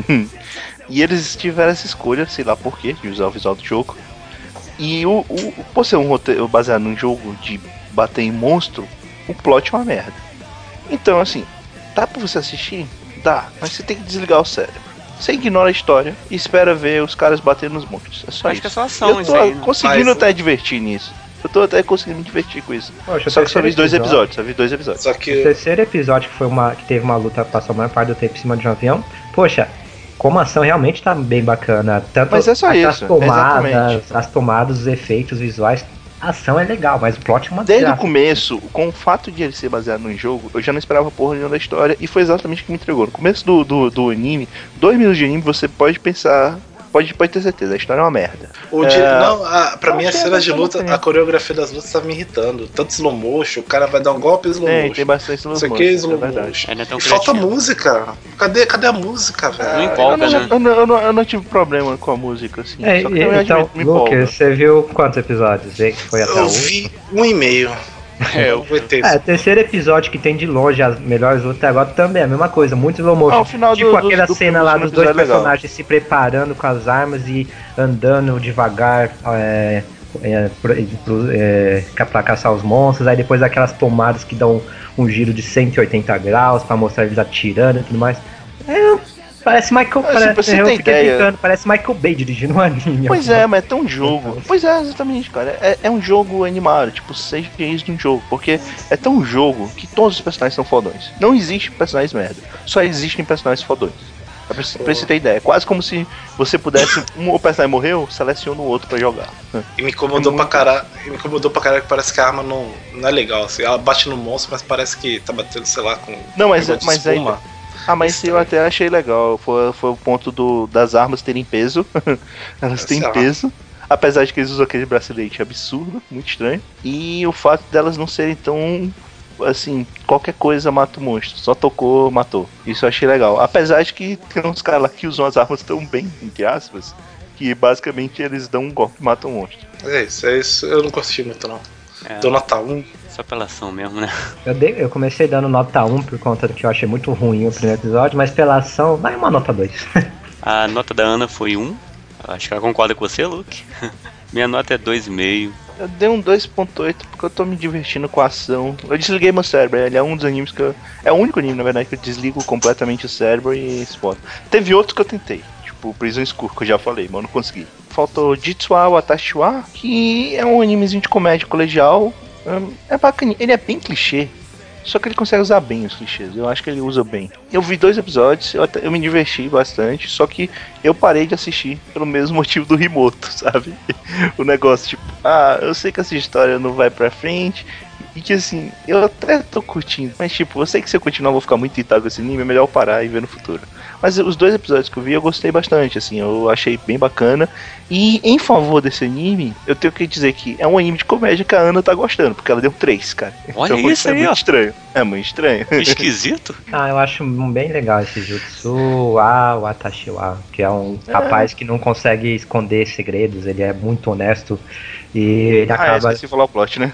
E eles tiveram essa escolha, sei lá porquê, de usar o visual do jogo. E o, o por ser um roteiro baseado num jogo de bater em monstro, o plot é uma merda. Então, assim, dá pra você assistir? Dá, mas você tem que desligar o cérebro. Você ignora a história e espera ver os caras batendo nos monstros. É só Acho isso. que é só ação Eu isso tô aí, né? conseguindo Mas- até divertir nisso. Eu tô até conseguindo me divertir com isso. Poxa, o Só que só terceiro vi dois episódio- episódios, só vi dois episódios. Só O que. terceiro episódio que foi uma que teve uma luta, passou a maior parte do tempo em cima de um avião. Poxa, como a ação realmente tá bem bacana. Tanto Mas é só as, isso, as tomadas, exatamente. as tomadas, os efeitos visuais. A ação é legal, mas o plot é uma Desde o desgraça. começo, com o fato de ele ser baseado num jogo, eu já não esperava porra nenhuma da história e foi exatamente o que me entregou. No começo do, do, do anime, dois minutos de anime, você pode pensar, pode, pode ter certeza, a história é uma merda. O de, É, não, a, pra eu mim as achei cenas de bastante luta, bacana. a coreografia das lutas tá me irritando. Tanto slow motion, o cara vai dar um golpe slow Tem, motion. tem bastante slow Isso aqui motion, é é slow verdade. motion. Ele não é tão E falta criativo. música. Cadê, cadê a música, velho? Não empolga, eu, não, né? eu, não, eu, não, eu não tive problema com a música, assim. É, só que e- eu então, admito, me empolga. Lucas, você viu quantos episódios? Vê que foi até Eu um? vi um e meio. É, eu... É, o terceiro episódio que tem de longe as melhores lutas agora também é a mesma coisa, muito slow motion. Ah, o final tipo do- aquela do- do cena lá primeiro dos dois episódio é legal. personagens se preparando com as armas e andando devagar é, é, pro- pro- é, pra caçar os monstros. Aí depois aquelas tomadas que dão um giro de cento e oitenta graus pra mostrar eles atirando e tudo mais. É, parece Michael, Assim, parece, pra você eu ter fiquei ideia- brincando, parece Michael Bay dirigindo um anime. Pois é, mas é tão jogo. Pois é, exatamente, cara. É, é um jogo animado, tipo, seis gays de um jogo. Porque é tão jogo que todos os personagens são fodões. Não existe personagens merda. Só existem personagens fodões. Pra você, pra você ter ideia. É quase como se você pudesse. Um personagem morreu, seleciona o outro pra jogar. E me incomodou É pra muito- caralho. Me incomodou pra caralho que parece que a arma não, não é legal. Assim. Ela bate no monstro, mas parece que tá batendo, sei lá, com. Não, mas, negócio de mas aí. espuma. Ah, mas isso eu até achei legal. Foi, foi o ponto do, das armas terem peso. Elas têm Sei lá. peso. Apesar de que eles usam aquele bracelete absurdo, muito estranho. E o fato delas não serem tão. Assim, qualquer coisa mata o monstro. Só tocou, matou. Isso eu achei legal. Apesar de que tem uns caras lá que usam as armas tão bem, entre aspas, que basicamente eles dão um golpe e matam o monstro. É isso, é isso. Eu não curti muito, não. É, Dou nota um. só pela ação mesmo, né? Eu, dei- eu comecei dando nota um por conta do que eu achei muito ruim o primeiro episódio, mas pela ação, vai uma nota dois. A nota da Ana foi um. Acho que ela concorda com você, Luke. Minha nota é dois vírgula cinco. Eu dei um dois ponto oito porque eu tô me divertindo com a ação. Eu desliguei meu cérebro, ele é um dos animes que eu. É o único anime, na verdade, que eu desligo completamente o cérebro e explode. Teve outros que eu tentei, tipo Prison School, que eu já falei, mas eu não consegui. Faltou Jitsuwa Watashiwa, que é um animezinho de comédia colegial. Hum, é bacana, ele é bem clichê. Só que ele consegue usar bem os clichês, eu acho que ele usa bem. Eu vi dois episódios, eu, até, eu me diverti bastante, só que eu parei de assistir pelo mesmo motivo do Rimoto, sabe? O negócio, tipo, ah, eu sei que essa história não vai pra frente, e que assim, eu até tô curtindo, mas tipo, eu sei que se eu continuar eu vou ficar muito irritado com esse anime, é melhor eu parar e ver no futuro. Mas os dois episódios que eu vi eu gostei bastante, assim, eu achei bem bacana. E em favor desse anime, eu tenho que dizer que é um anime de comédia que a Ana tá gostando, porque ela deu três, cara. Olha Então, isso é aí, muito ó. estranho. É muito estranho. Que esquisito. Ah, eu acho bem legal esse Jutsuwa Watashiwa, que é um rapaz que não consegue esconder segredos, ele é muito honesto e ele Ah, é, acaba, esqueci de falar o plot, né?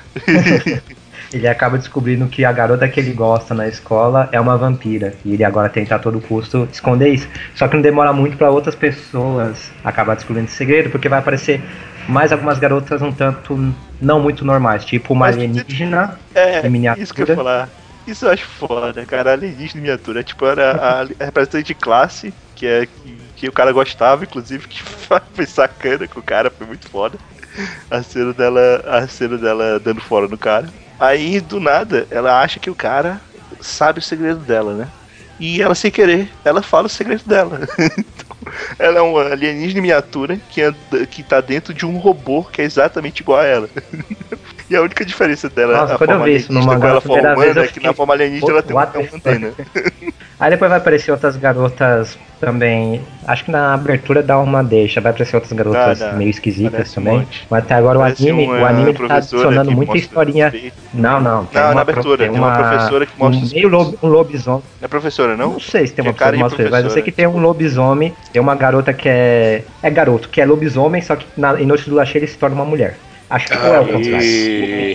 ele acaba descobrindo que a garota que ele gosta na escola é uma vampira e ele agora tenta a todo custo esconder isso. Só que não demora muito para outras pessoas acabar descobrindo esse segredo, porque vai aparecer mais algumas garotas um tanto não muito normais, tipo uma Mas- alienígena É, em miniatura. isso que eu ia falar. Isso eu acho foda, cara. Alienígena em miniatura. Tipo, era a, a representante de classe, que é que, que o cara gostava, inclusive, que foi sacana com o cara, foi muito foda. A cena dela, a cena dela dando fora no cara. Aí, do nada, ela acha que o cara sabe o segredo dela, né? E ela, sem querer, ela fala o segredo dela. Então, ela é uma alienígena em miniatura que, anda, que tá dentro de um robô que é exatamente igual a ela. E a única diferença dela, Nossa, a quando eu forma vi isso no alienígena com mangá ela a primeira forma vez, humana, eu é que fiquei, na forma alienígena ela tem uma, what uma the antena. Aí depois vai aparecer outras garotas também. Acho que na abertura dá uma deixa. Vai aparecer outras garotas Dá, dá. meio esquisitas Parece um também. monte. Mas até agora Parece o anime, uma o anime ele tá professora adicionando que muita mostra historinha. respeito. Não, não. Tem Não, uma na pro- abertura, tem uma professora que mostra um os meio lobo, um lobisomem. Não é professora, não? Não sei se tem Que uma é cara de professora, mas eu sei professora. que tem um lobisomem. Tem uma garota que é. É garoto, que é lobisomem, só que na, em Noite do Lachê ele se torna uma mulher. Acho que ou é o contrário. E...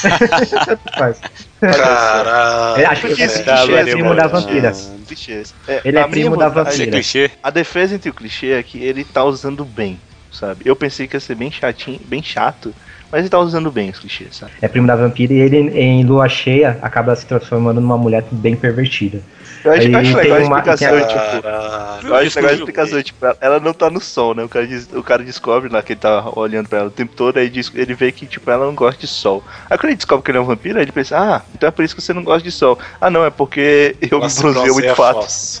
Faz. Caralho. Eu acho que Porque esse esse clichê é clichê, primo mano, da vampira. Clichês. É, Ele é a minha primo da vontade- Isso é vampira. clichê? A defesa entre o clichê é que ele tá usando bem, sabe? Eu pensei que ia ser bem chatinho, bem chato, mas ele tá usando bem os clichês, sabe? É primo da vampira e ele em lua cheia acaba se transformando numa mulher bem pervertida. Eu acho, Aí eu acho tem legal a uma- explicação, tem a- tipo. Caralho. Eu acho Isso legal a que eu explicação, joguei. tipo, ela- ela não tá no sol, né? O cara, diz- o cara descobre lá que ele tá olhando pra ela o tempo todo, aí diz- ele vê que, tipo, ela não gosta de sol. Aí quando ele descobre que ele é um vampiro, aí ele pensa, ah, então é por isso que você não gosta de sol. Ah, não, é porque eu Nossa, me bronzeio muito bronzeia fácil. fácil.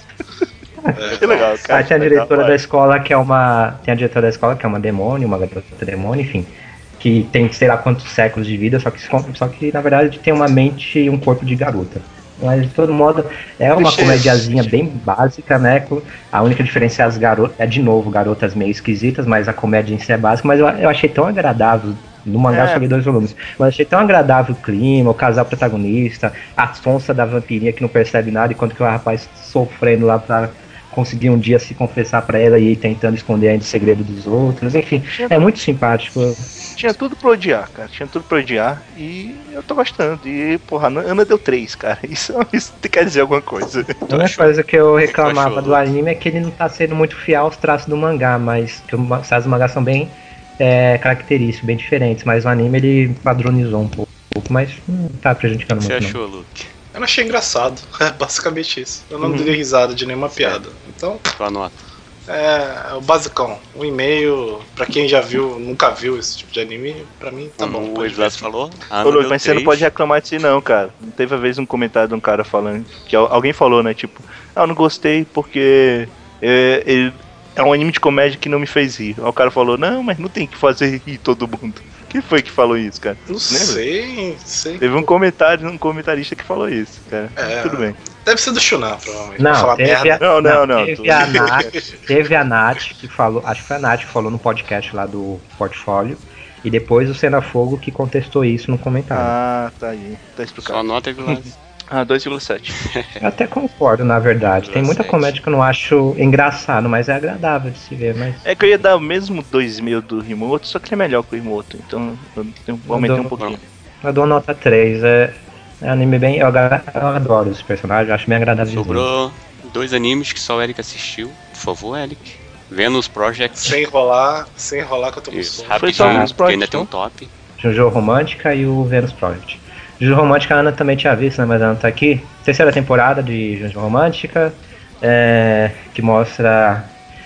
Que legal, cara. Ah, tem a Legal, diretora vai. da escola que é uma. Tem a diretora da escola que é uma demônio, uma garota demônio, enfim. Que tem sei lá quantos séculos de vida, só que, só que na verdade tem uma mente e um corpo de garota. Mas de todo modo é uma Clichê. comediazinha bem básica, né? A única diferença é as garotas. É de novo garotas meio esquisitas, mas a comédia em si é básica. Mas eu, eu achei tão agradável. No mangá É. eu só li dois volumes. Mas achei tão agradável o clima, o casal protagonista, a sonsa da vampirinha que não percebe nada, enquanto que o rapaz sofrendo lá pra conseguir um dia se confessar pra ela e ir tentando esconder ainda o segredo dos outros. Enfim, é muito simpático. Tinha tudo pra odiar, cara. Tinha tudo pra odiar. E eu tô gostando. E, porra, a Ana deu três, cara. Isso, isso quer dizer alguma coisa. A única coisa que eu reclamava do anime é que ele não tá sendo muito fiel aos traços do mangá, mas que os traços do mangá são bem é, característicos, bem diferentes. Mas o anime ele padronizou um pouco, mas não tá prejudicando muito. O que você não. achou, Luke? Eu não achei engraçado. É basicamente isso. Eu não uhum. dei risada de nenhuma piada. Então. Tua nota. É, o basicão, um e-mail, pra quem já viu, nunca viu esse tipo de anime, pra mim tá Como bom. O Evlas falou, Ô, Luke, mas você não pode reclamar disso não, cara. Teve uma vez um comentário de um cara falando, que alguém falou, né, tipo, ah, eu não gostei porque é, ele, é um anime de comédia que não me fez rir. Aí o cara falou, não, mas não tem que fazer rir todo mundo. Quem foi que falou isso, cara? Não sei, sei. Teve um comentário, um comentarista que falou isso, cara. É, tudo bem. Deve ser do Shunan, provavelmente. Não, falar teve merda. a, não, não, não. Teve, a Nath, teve a Nath que falou, acho que foi a Nath que falou no podcast lá do Portfólio. E depois o Cena Fogo que contestou isso no comentário. Ah, tá aí. Tá explicado. Só nota, Evlas. Ah, dois vírgula sete. Eu até concordo, na verdade. Tem muita comédia que eu não acho engraçado, mas é agradável de se ver. Mas... É que eu ia dar o mesmo dois mil do Rimoto, só que ele é melhor que o Rimoto, então eu aumentei um pouquinho. Eu dou nota três, é, é um anime bem... Eu, eu adoro os personagens, acho bem agradável. Sobrou dois animes que só o Eric assistiu. Por favor, Eric. Venus Project. Sem enrolar, sem enrolar que eu tô com Isso, sono. rapidinho, Foi só Venus porque ainda Project, tem um não? top. Jojo Romântica e o Venus Project. Jojo Romântica a Ana também tinha visto, né, mas a Ana tá aqui. Terceira temporada de Jojo Romântica, é, que mostra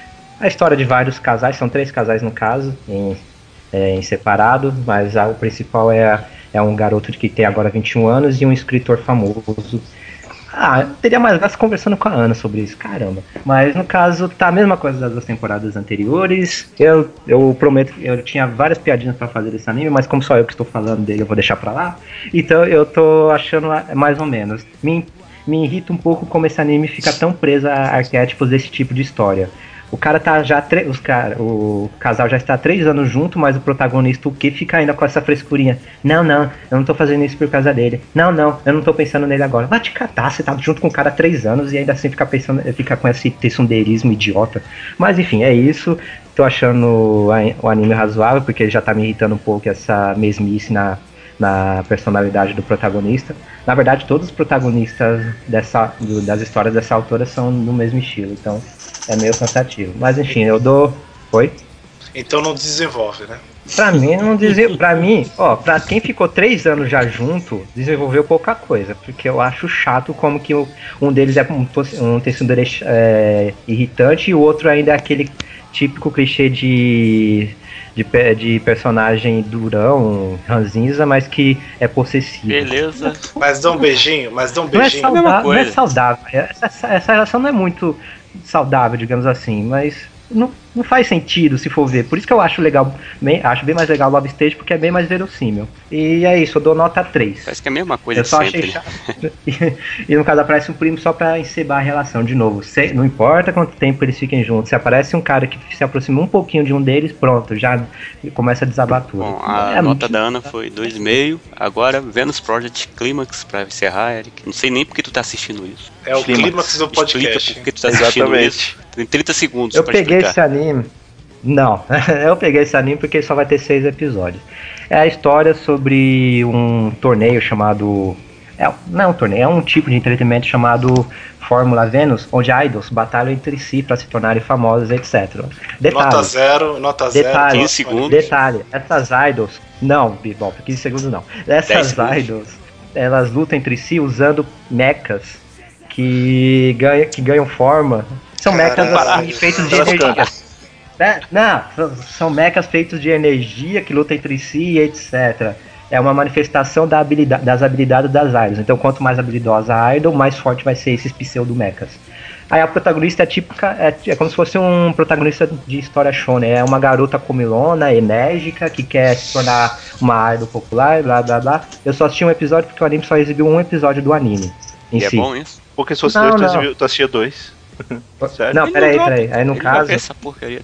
a história de vários casais, são três casais no caso, em, é, em separado, mas a, o principal é, é um garoto que tem agora vinte e um anos e um escritor famoso. Ah, teria mais graça conversando com a Ana sobre isso, caramba. Mas no caso, tá a mesma coisa das duas temporadas anteriores. Eu, eu prometo que eu tinha várias piadinhas pra fazer desse anime, mas como só eu que estou falando dele, eu vou deixar pra lá. Então eu tô achando mais ou menos. Me, me irrita um pouco como esse anime fica tão preso a arquétipos desse tipo de história. O cara tá já. Tre- os cara, o casal já está há três anos junto, mas o protagonista, o que fica ainda com essa frescurinha? Não, não, eu não tô fazendo isso por causa dele. Não, não, eu não tô pensando nele agora. Vai te catar, você tá junto com o cara há três anos e ainda assim fica pensando, fica com esse tessundeirismo idiota. Mas enfim, é isso. Tô achando o anime razoável, porque ele já tá me irritando um pouco essa mesmice na, na personalidade do protagonista. Na verdade, todos os protagonistas dessa, do, das histórias dessa autora são no mesmo estilo, então é meio cansativo. Mas enfim, eu dou... Oi? Então não desenvolve, né? Pra mim, não dizer, pra mim, ó, pra quem ficou três anos já junto, desenvolveu pouca coisa, porque eu acho chato como que o, um deles é um, um tecido é, irritante e o outro ainda é aquele típico clichê de, de, de personagem durão, ranzinza, mas que é possessivo. Beleza. Mas dá um beijinho, mas dá um Não é beijinho. saudável, não é saudável. Essa, essa relação não é muito saudável, digamos assim, mas não, não faz sentido se for ver. Por isso que eu acho legal, bem, acho bem mais legal o Love Stage, porque é bem mais verossímil. E é isso, eu dou nota três. Parece que é a mesma coisa eu só sempre. Achei chato. e, e no caso aparece um primo só pra encebar a relação de novo. Se, não importa quanto tempo eles fiquem juntos, se aparece um cara que se aproxima um pouquinho de um deles, pronto, já começa a desabar tudo. Bom, a é nota muito... da Ana foi dois vírgula cinco. Agora, Venus Project Climax pra encerrar, Eric. Não sei nem porque tu tá assistindo isso. É o clímax do podcast. Explica porque tu tá assistindo Exatamente. isso. Tem trinta segundos Eu pra peguei explicar. esse anime. Não, eu peguei esse anime porque só vai ter seis episódios. É a história sobre um torneio chamado. É, não é um torneio, é um tipo de entretenimento chamado Fórmula Venus, onde idols batalham entre si para se tornarem famosas, etcétera. Detalhe, Nota zero, nota zero. detalhe, quinze segundos. detalhe, essas idols. Não, bom, quinze segundos não. Essas idols, elas lutam entre si usando mechas que, ganha, que ganham forma. São mechas assim, feitos de energia. É, não, são mechas feitos de energia que lutam entre si e etcétera. É uma manifestação da habilidade, das habilidades das idols. Então, quanto mais habilidosa a idol, mais forte vai ser esses pseudo-mechas. Aí a protagonista é típica, é, é como se fosse um protagonista de história shonen. É uma garota comilona, enérgica, que quer se tornar uma idol popular, blá blá blá. Eu só assisti um episódio porque o anime só exibiu um episódio do anime em E si. é bom isso? Porque se fosse Não, dois, tu não. assistia- tu assistia dois. Certo? Não, peraí, peraí. Aí no Ele caso... vai ver essa porcaria.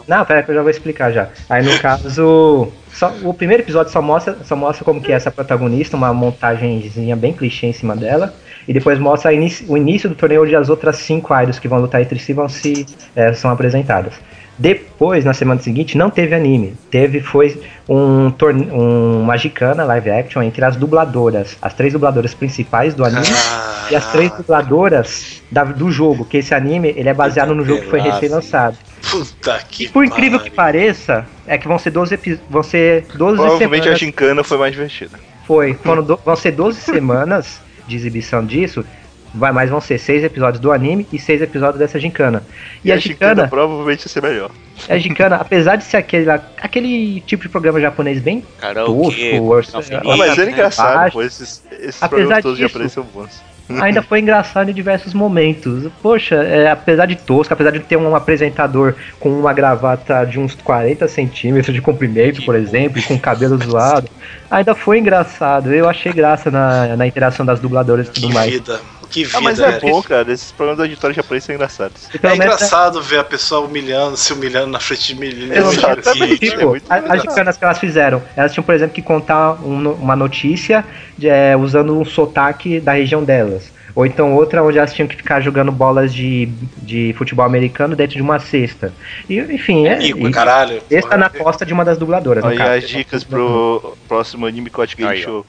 Não, pera que eu já vou explicar já. Aí no caso, só, o primeiro episódio só mostra, só mostra como que é essa protagonista, uma montagenzinha bem clichê em cima dela. E depois mostra inicio, o início do torneio onde as outras cinco idols que vão lutar entre si vão se, é, são apresentadas. Depois, na semana seguinte, não teve anime. Teve, foi um, torne... um Magicana live action entre as dubladoras. As três dubladoras principais do anime ah, e as três dubladoras da, do jogo. Que esse anime ele é baseado no jogo que foi recém-lançado. Puta que E por incrível que pareça, é que vão ser doze, epi... vão ser doze Provavelmente semanas... a gincana foi mais divertida. Foi. Foram do... Vão ser doze semanas de exibição disso. Vai, mas vão ser seis episódios do anime e seis episódios dessa gincana. E, e a, a gincana, gincana provavelmente vai ser melhor. A gincana, apesar de ser aquele, aquele tipo de programa japonês bem tosco, orço, ah, mas era engraçado, pô, esses, esses programas todos disso, japoneses são bons. Ainda foi engraçado em diversos momentos. Poxa, é, apesar de tosco, apesar de ter um apresentador com uma gravata de uns quarenta centímetros de comprimento, por exemplo, e com cabelo zoado, ainda foi engraçado. Eu achei graça na, na interação das dubladoras e tudo que mais. Vida. Que vida, ah, mas é bom, cara. Esses programas da editora japonesa são engraçados. É engraçado ver a pessoa humilhando, se humilhando na frente de milhares de Exatamente. Tipo, é as gicanas que elas fizeram, elas tinham, por exemplo, que contar um, uma notícia de, é, usando um sotaque da região delas. Ou então outra onde elas tinham que ficar jogando bolas de, de futebol americano dentro de uma cesta. E, enfim, é. Amigo, caralho. Cesta na costa de uma das dubladoras. Aí as dicas pro próximo Anime Code Game Show.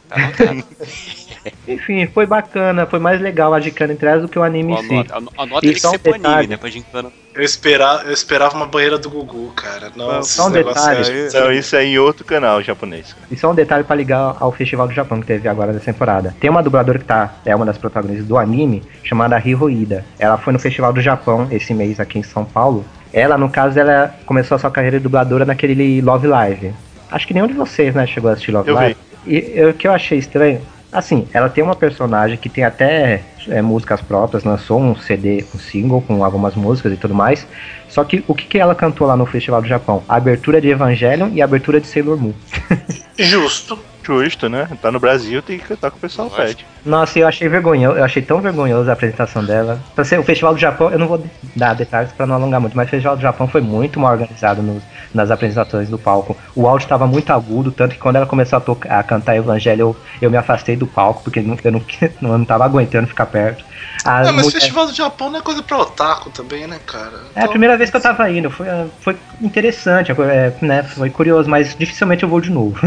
Enfim, foi bacana, foi mais legal a gincana entre elas do que o anime em si. A nota tem que ser pro anime, né? Pra gincana. Eu esperava, eu esperava uma banheira do Gugu, cara. Não, só um detalhe. É, não, isso é em outro canal japonês. Cara. E só um detalhe pra ligar ao Festival do Japão que teve agora nessa temporada. Tem uma dubladora que tá, é uma das protagonistas do anime, chamada Hiroida. Ela foi no Festival do Japão esse mês aqui em São Paulo. Ela, no caso, ela começou a sua carreira de dubladora naquele Love Live. Acho que nenhum de vocês, né, chegou a assistir Love eu Live. Vi. E o que eu achei estranho, assim, ela tem uma personagem que tem até é, músicas próprias, lançou um C D, um single com algumas músicas e tudo mais. Só que o que, que ela cantou lá no Festival do Japão? A abertura de Evangelion e a abertura de Sailor Moon. Justo. Justo, né? Tá no Brasil, tem que cantar com o pessoal pede. Nossa, eu achei vergonhoso, eu achei tão vergonhoso a apresentação dela. Pra ser o Festival do Japão, eu não vou dar detalhes pra não alongar muito, mas o Festival do Japão foi muito mal organizado nos, nas apresentações do palco. O áudio estava muito agudo, tanto que quando ela começou a, tocar, a cantar Evangelho, eu, eu me afastei do palco, porque eu não, eu não, eu não tava aguentando ficar perto. A não, mas o Festival do Japão não é coisa pra otaku também, né, cara? Então... É a primeira vez que eu tava indo, foi, foi interessante, é, né, foi curioso, mas dificilmente eu vou de novo.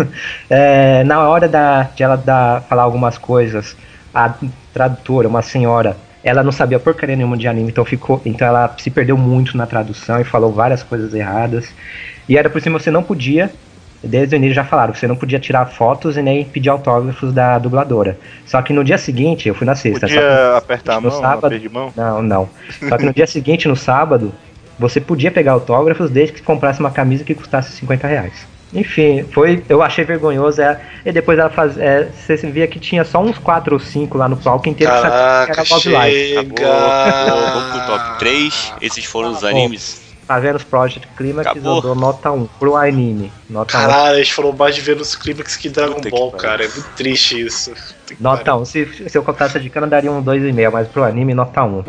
É, na hora da, de ela dar, falar algumas coisas, a tradutora, uma senhora, ela não sabia porcaria nenhuma de anime, então, ficou, então ela se perdeu muito na tradução e falou várias coisas erradas. E era por cima você não podia, desde o início já falaram, você não podia tirar fotos e nem pedir autógrafos da dubladora. Só que no dia seguinte, eu fui na sexta. Podia só que, apertar a no mão, sábado, de mão? Não, não. Só que no dia seguinte, no sábado, você podia pegar autógrafos desde que comprasse uma camisa que custasse cinquenta reais. Enfim, foi, eu achei vergonhoso. É, e depois ela faz, é, você via que tinha só uns quatro ou cinco lá no palco inteiro. Caraca, que era Live. Acabou. Vamos pro top três. Esses foram os animes. Tá vendo os Project Climax? Eu dou nota um pro anime. Nota Caralho, um. A gente falou mais de ver nos Climax que Dragon Puta Ball, que cara. É muito triste isso. Nota um. Se, se eu contasse a dica, eu daria um dois e meio, mas pro anime, nota um.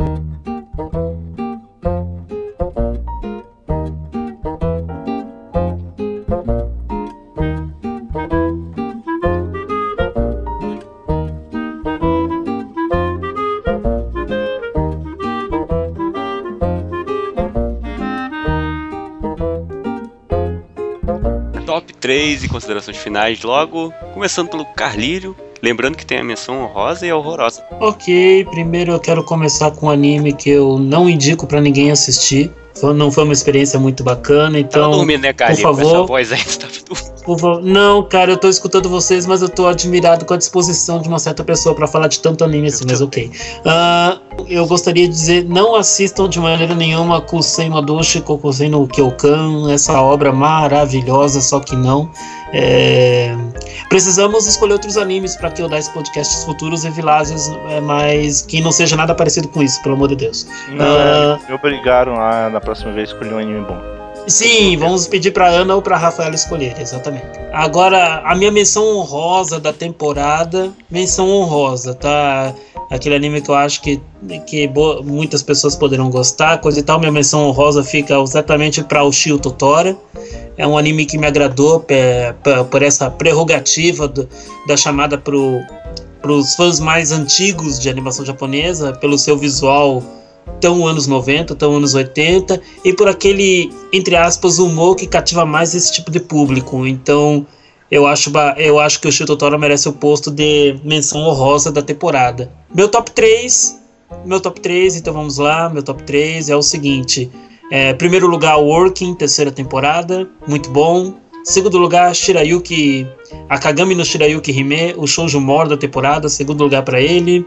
Top três e considerações finais logo, começando pelo Carlírio, lembrando que tem a menção honrosa e horrorosa. Ok, primeiro eu quero começar com um anime que eu não indico pra ninguém assistir. Não foi uma experiência muito bacana, então, tá dormindo, né, Carlírio, por favor, com essa voz aí, você tá dormindo. Por favor, não, cara, eu tô escutando vocês, mas eu tô admirado com a disposição de uma certa pessoa pra falar de tanto anime assim, mas ok. Uh, eu gostaria de dizer, não assistam de maneira nenhuma Kusei Madoshi Kokusei no Kyokan, essa obra maravilhosa, só que não. É... Precisamos escolher outros animes para que eu dar esses podcasts futuros e vilagens, é, mas que não seja nada parecido com isso, pelo amor de Deus. Não, uh... me obrigaram lá na próxima vez a escolher um anime bom. Sim, vamos pedir pra Ana ou pra Rafaela escolher, exatamente. Agora, a minha menção honrosa da temporada, menção honrosa, tá? Aquele anime que eu acho que, que boa, muitas pessoas poderão gostar, coisa e tal. Minha menção honrosa fica exatamente pra Ushio Totora. É um anime que me agradou pe, pe, por essa prerrogativa do, da chamada pro, pros fãs mais antigos de animação japonesa, pelo seu visual tão anos noventa, tão anos oitenta, e por aquele, entre aspas, humor que cativa mais esse tipo de público. Então, eu acho, eu acho que o Ushio Totora merece o posto de menção honrosa da temporada. Meu top três, meu top três, então vamos lá, meu top três é o seguinte. É, primeiro lugar, Working, terceira temporada, muito bom. Segundo lugar, Shirayuki, Akagami no Shirayuki Hime, o shoujo mor da temporada, segundo lugar para ele.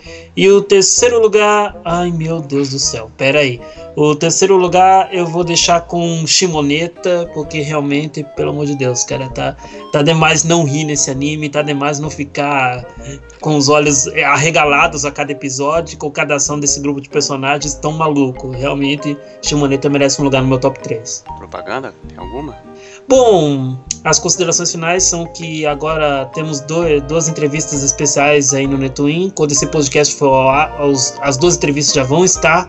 E o terceiro lugar, ai meu Deus do céu, pera aí. O terceiro lugar eu vou deixar com Shimoneta, porque realmente, pelo amor de Deus, cara, tá, tá demais não rir nesse anime, tá demais não ficar com os olhos arregalados a cada episódio, com cada ação desse grupo de personagens tão maluco. Realmente, Shimoneta merece um lugar no meu top três. Propaganda? Tem alguma? Bom, as considerações finais são que agora temos dois, duas entrevistas especiais aí no Netwin. Quando esse podcast for ao ar, as duas entrevistas já vão estar,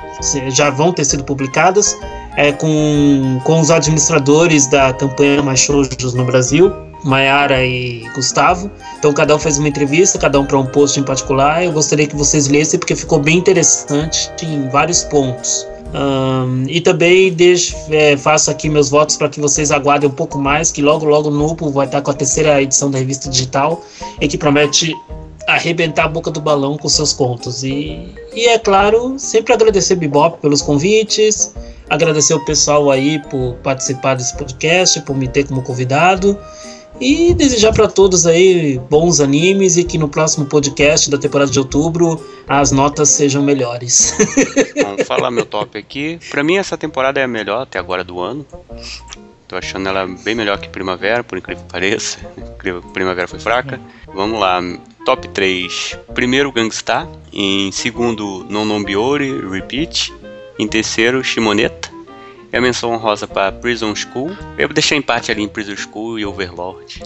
já vão ter sido publicadas, é, com, com os administradores da campanha Mais Shoujos no Brasil, Mayara e Gustavo. Então cada um fez uma entrevista, cada um para um post em particular. Eu gostaria que vocês lessem porque ficou bem interessante em vários pontos. Um, e também deixo, é, faço aqui meus votos para que vocês aguardem um pouco mais, que logo logo o Nupo vai estar com a terceira edição da revista digital e que promete arrebentar a boca do balão com seus contos. E, e é claro, sempre agradecer Bebop pelos convites, agradecer o pessoal aí por participar desse podcast, por me ter como convidado, e desejar para todos aí bons animes e que no próximo podcast da temporada de outubro as notas sejam melhores. Vamos falar meu top aqui. Pra mim essa temporada é a melhor até agora do ano. Tô achando ela bem melhor que Primavera, por incrível que pareça. Primavera foi fraca. Vamos lá, top três. Primeiro, Gangstar. Em segundo, Nononbiori, Repeat. Em terceiro, Shimoneta. E a menção honrosa para Prison School. Eu vou deixar empate ali em Prison School e Overlord.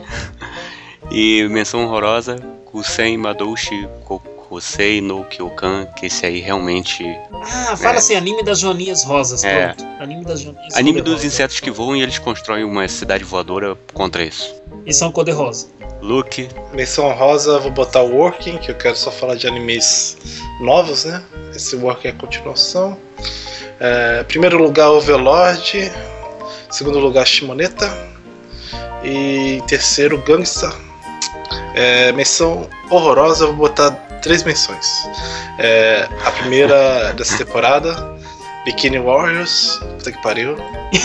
E menção honrosa, Kusen Madoushi Kokusei no Kyokan, que esse aí realmente... Ah, fala é, assim, anime das joaninhas rosas, é, pronto. Anime das joaninhas Anime dos rosa. Insetos que voam e eles constroem uma cidade voadora contra isso. E são cor-de-rosa. Luke. Menção honrosa, vou botar o Working, que eu quero só falar de animes novos, né? Esse Working é a continuação. É, primeiro lugar, Overlord. Segundo lugar, Shimoneta. E terceiro, Gangstar. É, menção horrorosa, vou botar três menções. É, a primeira dessa temporada, Bikini Warriors. Puta que pariu.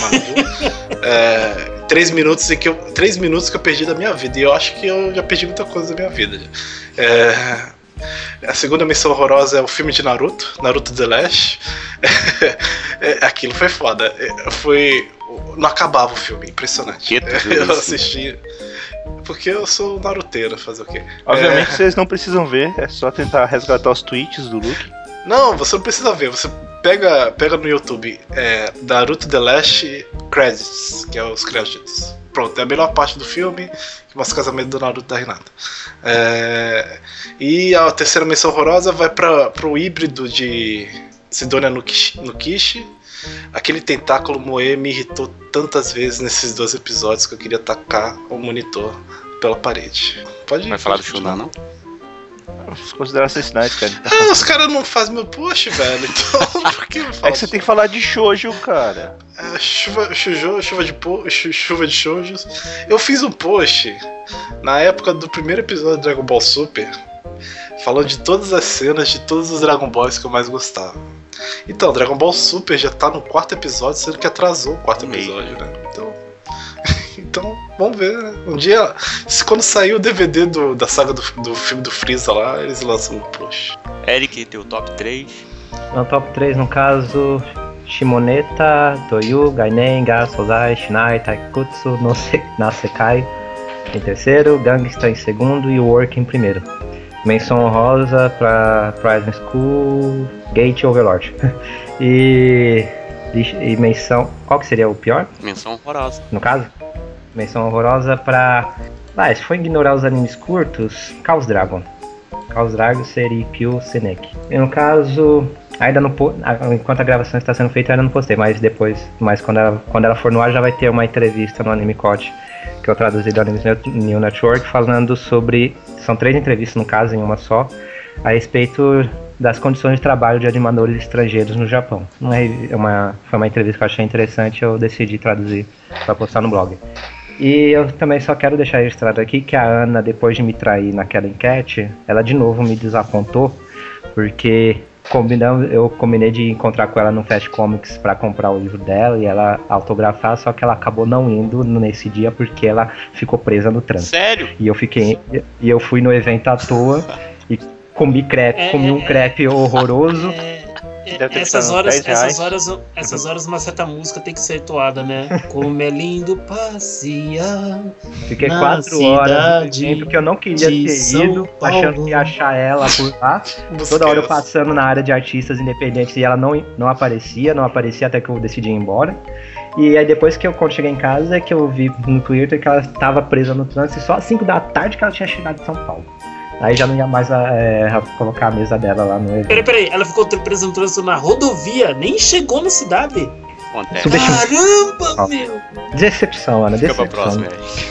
É, três minutos em que eu, três minutos que eu perdi da minha vida. E eu acho que eu já perdi muita coisa da minha vida. É, a segunda menção horrorosa é o filme de Naruto, Naruto The Last. É, aquilo foi foda. Foi, não acabava o filme, impressionante. Eu assisti. Porque eu sou naruteiro, fazer o quê? Obviamente é... vocês não precisam ver, é só tentar resgatar os tweets do Luke. Não, você não precisa ver, você pega, pega no YouTube é, Naruto The Last Credits, que é os créditos. Pronto, é a melhor parte do filme que mostra o casamento do Naruto da Hinata. É, e a terceira menção horrorosa vai para pro híbrido de Sidonia no Kishi, no Kishi. Aquele tentáculo moe me irritou tantas vezes nesses dois episódios que eu queria tacar o monitor pela parede. Pode Vai falar do Shunan, não? Considerações finais, cara. Ah, os caras não fazem meu post, velho. Então, por que eu falo? É que você tem que falar de shoujo, cara. É, chuva, chujo, chuva de po, chuva de shoujos. Eu fiz um post na época do primeiro episódio do Dragon Ball Super, falando de todas as cenas de todos os Dragon Balls que eu mais gostava. Então, Dragon Ball Super já tá no quarto episódio, sendo que atrasou o quarto episódio, né? Então, então vamos ver, né? Um dia, se quando sair o D V D do, da saga do, do filme do Freeza lá, eles lançam no post. Eric, teu top três? No top três, no caso, Shimoneta, Toyu, Gainen, Ga, Sozai, Shinai, Taikutsu, no se, Nasekai em terceiro, Gangstar em segundo e Work em primeiro. Menção honrosa pra Prison School, Gate e Overlord. E E menção... Qual que seria o pior? Menção horrorosa. No caso? Menção horrorosa pra... Ah, se for ignorar os animes curtos, Chaos Dragon. Chaos Dragon seria Kyo Seneki. E no caso... Ainda não po... Enquanto a gravação está sendo feita, eu ainda não postei, mas depois, mas quando ela, quando ela for no ar, já vai ter uma entrevista no Anime Code, que eu traduzi do Anime New Network, falando sobre, são três entrevistas no caso, em uma só, a respeito das condições de trabalho de animadores estrangeiros no Japão. Uma, uma, foi uma entrevista que eu achei interessante, eu decidi traduzir para postar no blog. E eu também só quero deixar registrado aqui que a Ana, depois de me trair naquela enquete, ela de novo me desapontou, porque... Combinamos, eu combinei de encontrar com ela no Fast Comics para comprar o livro dela e ela autografar, só que ela acabou não indo nesse dia porque ela ficou presa no trânsito. Sério? E eu fiquei e eu fui no evento à toa e comi crepe, É, comi um é, crepe horroroso. É, Deve ter essas custado horas, dez reais. essas horas, essas horas uma certa música tem que ser entoada, né? Como é lindo passear. Fiquei na quatro horas no cidade evento que eu não queria de ter São ido, Paulo. achando que ia achar ela por lá. Toda hora eu passando na área de artistas independentes e ela não, não aparecia, não aparecia até que eu decidi ir embora. E aí depois que eu quando cheguei em casa é que eu vi no Twitter que ela estava presa no trânsito e só às cinco da tarde que ela tinha chegado em São Paulo. Aí já não ia mais é, colocar a mesa dela lá no evento. Peraí, peraí, ela ficou presa no trânsito na rodovia, nem chegou na cidade. Acontece. Subestima- Caramba, Ó. meu! Decepção, Ana, Fica pra decepção. próxima,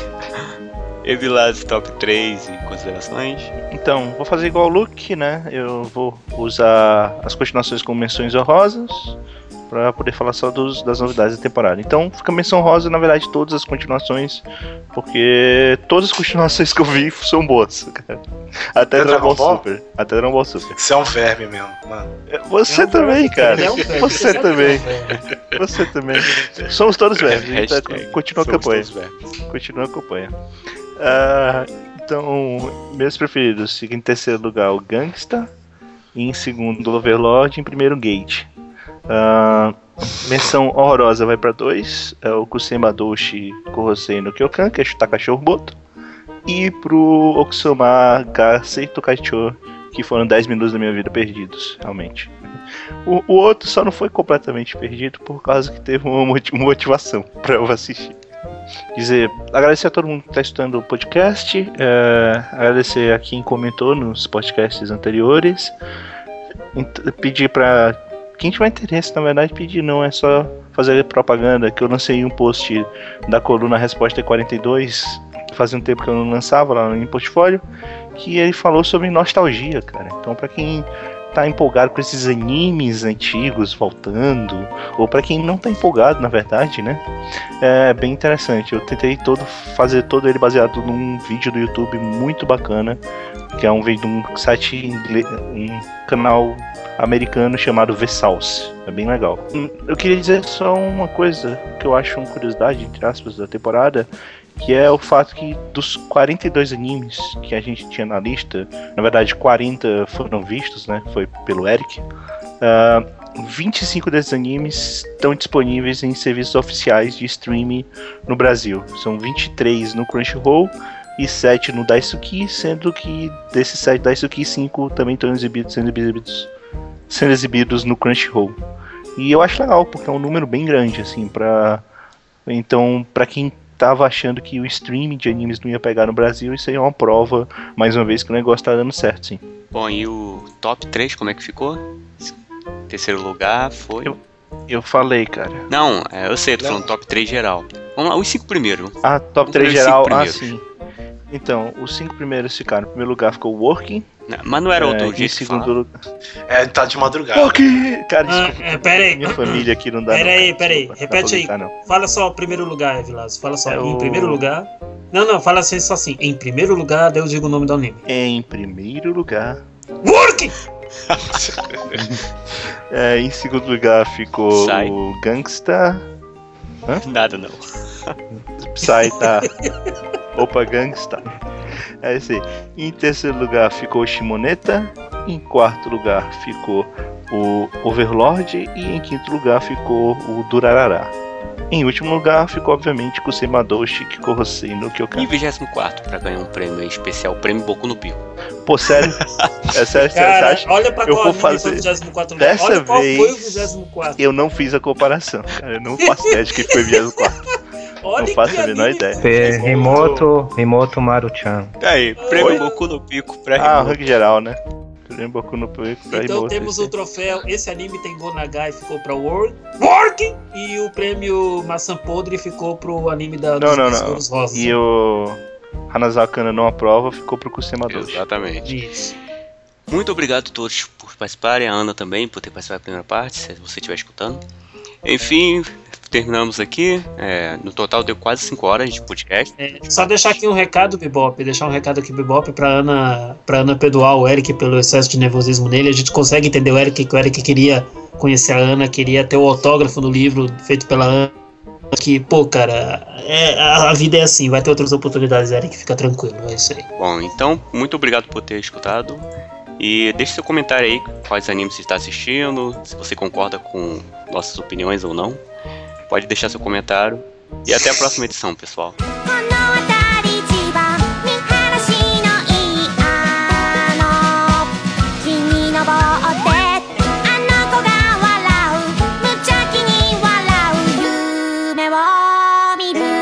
Eric. Evilás top três e considerações. Então, vou fazer igual o Luke, né? Eu vou usar as continuações como menções honrosas pra poder falar só dos, das novidades da temporada. Então, fica menção rosa, na verdade, todas as continuações, porque todas as continuações que eu vi são boas, cara. Até É Dragon Ball Dragon Ball? Super. Até Dragon Ball Super. Você é um verme mesmo, mano. Você É um também, verme, cara. ele é um verme, Você sabe também. que é um verme. Você também. Somos todos velhos. Então, Hashtag continua a somos campanha. todos vermes. Continua a campanha. Ah, então, meus preferidos. Fica em terceiro lugar o Gangsta. Em segundo, o Overlord. Em primeiro, Gate. Ah, menção horrorosa vai pra dois. É o Kusema Doshi Kohosei no Kyokan, que é chutar cachorro boto. E pro Okusoma ga Seito Kaicho, que foram dez minutos da minha vida perdidos, realmente. O, o outro só não foi completamente perdido por causa que teve uma moti- motivação pra eu assistir. Dizer, agradecer a todo mundo que está estudando o podcast, é, agradecer a quem comentou nos podcasts anteriores, ent- pedir pra quem tiver interesse, na verdade, pedir não é só fazer propaganda, que eu lancei um post da coluna Resposta quarenta e dois, fazia um tempo que eu não lançava lá no portfólio, que ele falou sobre nostalgia, cara. Então, pra quem tá empolgado com esses animes antigos voltando, ou pra quem não tá empolgado, na verdade, né, é bem interessante. Eu tentei todo, fazer todo ele baseado num vídeo do YouTube muito bacana, que é um vídeo de um site inglês, um canal americano chamado Vsauce. É bem legal. Eu queria dizer só uma coisa que eu acho uma curiosidade, entre aspas, da temporada, que é o fato que dos quarenta e dois animes que a gente tinha na lista, na verdade quarenta foram vistos, né, foi pelo Eric, uh, vinte e cinco desses animes estão disponíveis em serviços oficiais de streaming no Brasil. São vinte e três no Crunchyroll e sete no Daisuki, sendo que desses sete Daisuki, cinco também estão exibidos, sendo exibidos, sendo exibidos no Crunchyroll. E eu acho legal, porque é um número bem grande, assim, pra... Então, pra quem tava achando que o streaming de animes não ia pegar no Brasil, isso aí é uma prova, mais uma vez, que o negócio tá dando certo, sim. Bom, e o top três, como é que ficou? Terceiro lugar foi... Eu- Eu falei, cara. Não, é, eu sei, tô falando top três geral. Vamos lá, os cinco primeiros. Ah, top Vamos três ver os geral, cinco ah, primeiros. sim. Então, os cinco primeiros ficaram. Em primeiro lugar ficou Working. Mas não era outro é, em jeito que segundo falava. lugar... É, tá de madrugada. Working! Cara, Ah, desculpa. é, pera aí. Minha família aqui não dá. Pera não, aí, cara, pera aí. desculpa, Repete dá aí. pra brincar, não. Fala só o primeiro lugar, Vilas. Fala só. É Em o- primeiro lugar. Não, não, fala assim, só assim. Em primeiro lugar, daí eu digo o nome do anime. Em primeiro lugar. Working! É, em segundo lugar ficou Sai. o Gangsta. Nada não. Psy tá. Opa, Gangsta. É esse aí. Em terceiro lugar ficou o Shimoneta. Em quarto lugar ficou o Overlord. E em quinto lugar ficou o Durarara. Em último lugar, ficou obviamente Kusei Madoshi Kikorosei no E Kyokan. vigésimo quarto, pra ganhar um prêmio especial, o prêmio Boku no Pico. Pô, sério? É sério, Cara, você acha? olha pra Eu qual vou anime foi fazer- o vigésimo quarto lugar. Dessa Olha qual vez- foi o vigésimo quarto. Eu não fiz a comparação, cara. Eu não faço ideia de quem foi vigésimo quarto. Olha não faço que a menor anime ideia. Foi Rimoto, Rimoto Maruchan. Aí, prêmio Oi. Boku no Pico pra Ah, o Rimoto. ranking geral, né? Prêmio Boku no Pico pra Então Rimoto, temos esse. o troféu, esse anime tem Gonagai ficou pra World Working e o prêmio Maçã Podre ficou pro anime da, dos Não, não, não. Besouros Rosas. E o Hanazawa Kana não aprova, ficou pro Kusei Madoshi. Exatamente. Isso. Muito obrigado a todos por participarem, a Ana também por ter participado da primeira parte, se você estiver escutando. Enfim, terminamos aqui. É, no total deu quase cinco horas de podcast. É, só deixar aqui um recado, Bebop, deixar um recado aqui, Bebop, pra Ana, pra Ana perdoar o Eric pelo excesso de nervosismo nele. A gente consegue entender o Eric, que o Eric queria conhecer a Ana, queria ter o autógrafo no livro feito pela Ana. Que, pô, cara, é, a, a vida é assim, vai ter outras oportunidades, Eric, fica tranquilo, é isso aí. Bom, então, muito obrigado por ter escutado. E deixe seu comentário aí, quais animes você está assistindo, se você concorda com nossas opiniões ou não. Pode deixar seu comentário. E até a próxima edição, pessoal. この辺り一番見晴らしのいいあの木に登ってあの子が笑う無邪気に笑う夢を見る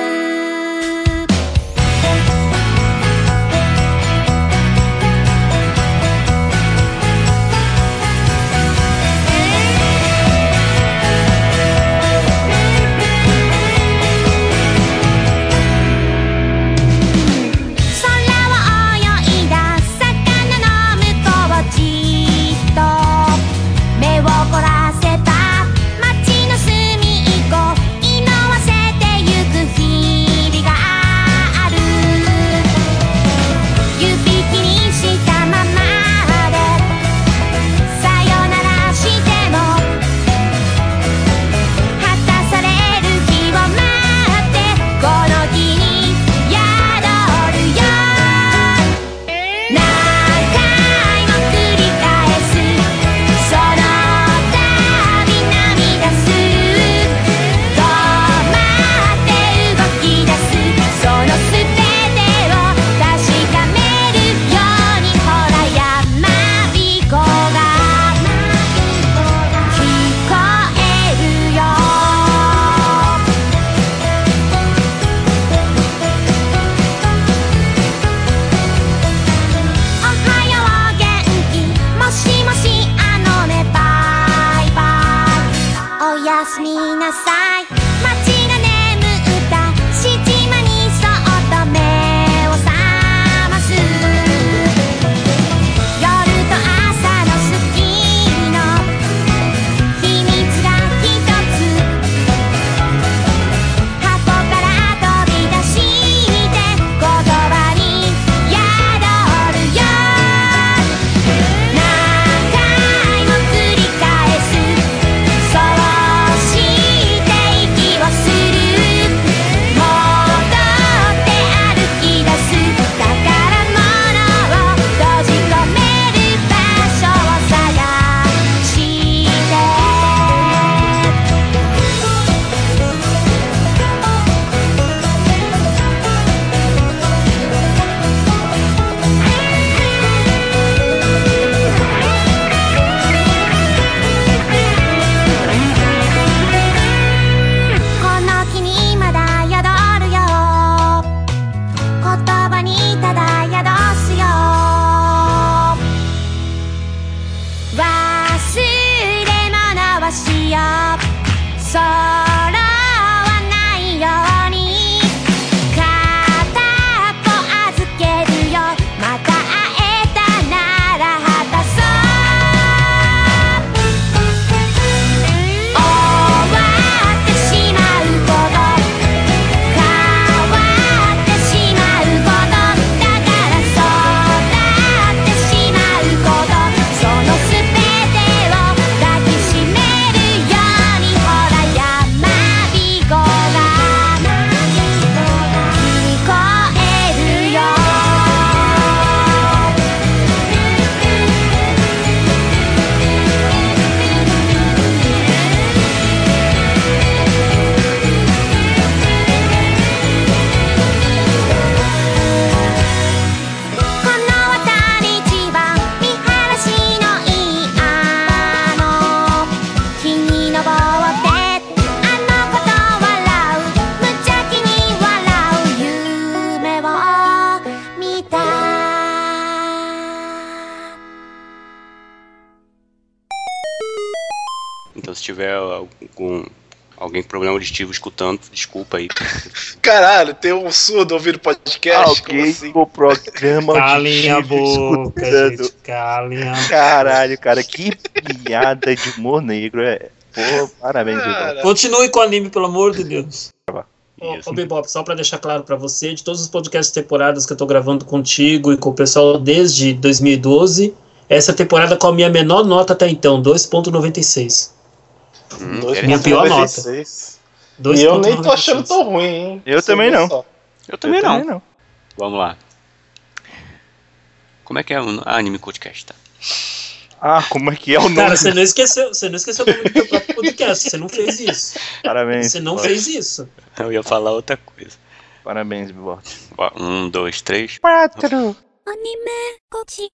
tiver algum alguém com problema auditivo escutando, desculpa aí. Caralho, tem um surdo ouvindo podcast? Como Alguém assim? com programa Calem a auditivo boca, escutando. gente. Calem a boca. Caralho, cara, que piada de humor negro. É... Pô, parabéns, Igor. Cara, Continue com o anime, pelo amor de Deus. Ô, Isso. ô Bebop, só pra deixar claro pra você, de todos os podcasts temporadas que eu tô gravando contigo e com o pessoal desde dois mil e doze, essa temporada com a minha menor nota até então, dois ponto noventa e seis. Hum, dois Minha pior ponto noventa e nota. seis. dois E eu ponto nem tô noventa e seis. achando tão ruim, hein? Eu Você também vê não. só. Eu também Eu não. também não. Vamos lá. Como é que é o a Anime Podcast, tá? Ah, como é que é o nome? Cara, você não esqueceu, você não esqueceu o nome do teu próprio podcast, você não fez isso. Parabéns. Você não Bebop. fez isso. Eu ia falar outra coisa. Parabéns, Bebop. Ó, Um, dois, três. Quatro. アニメコチ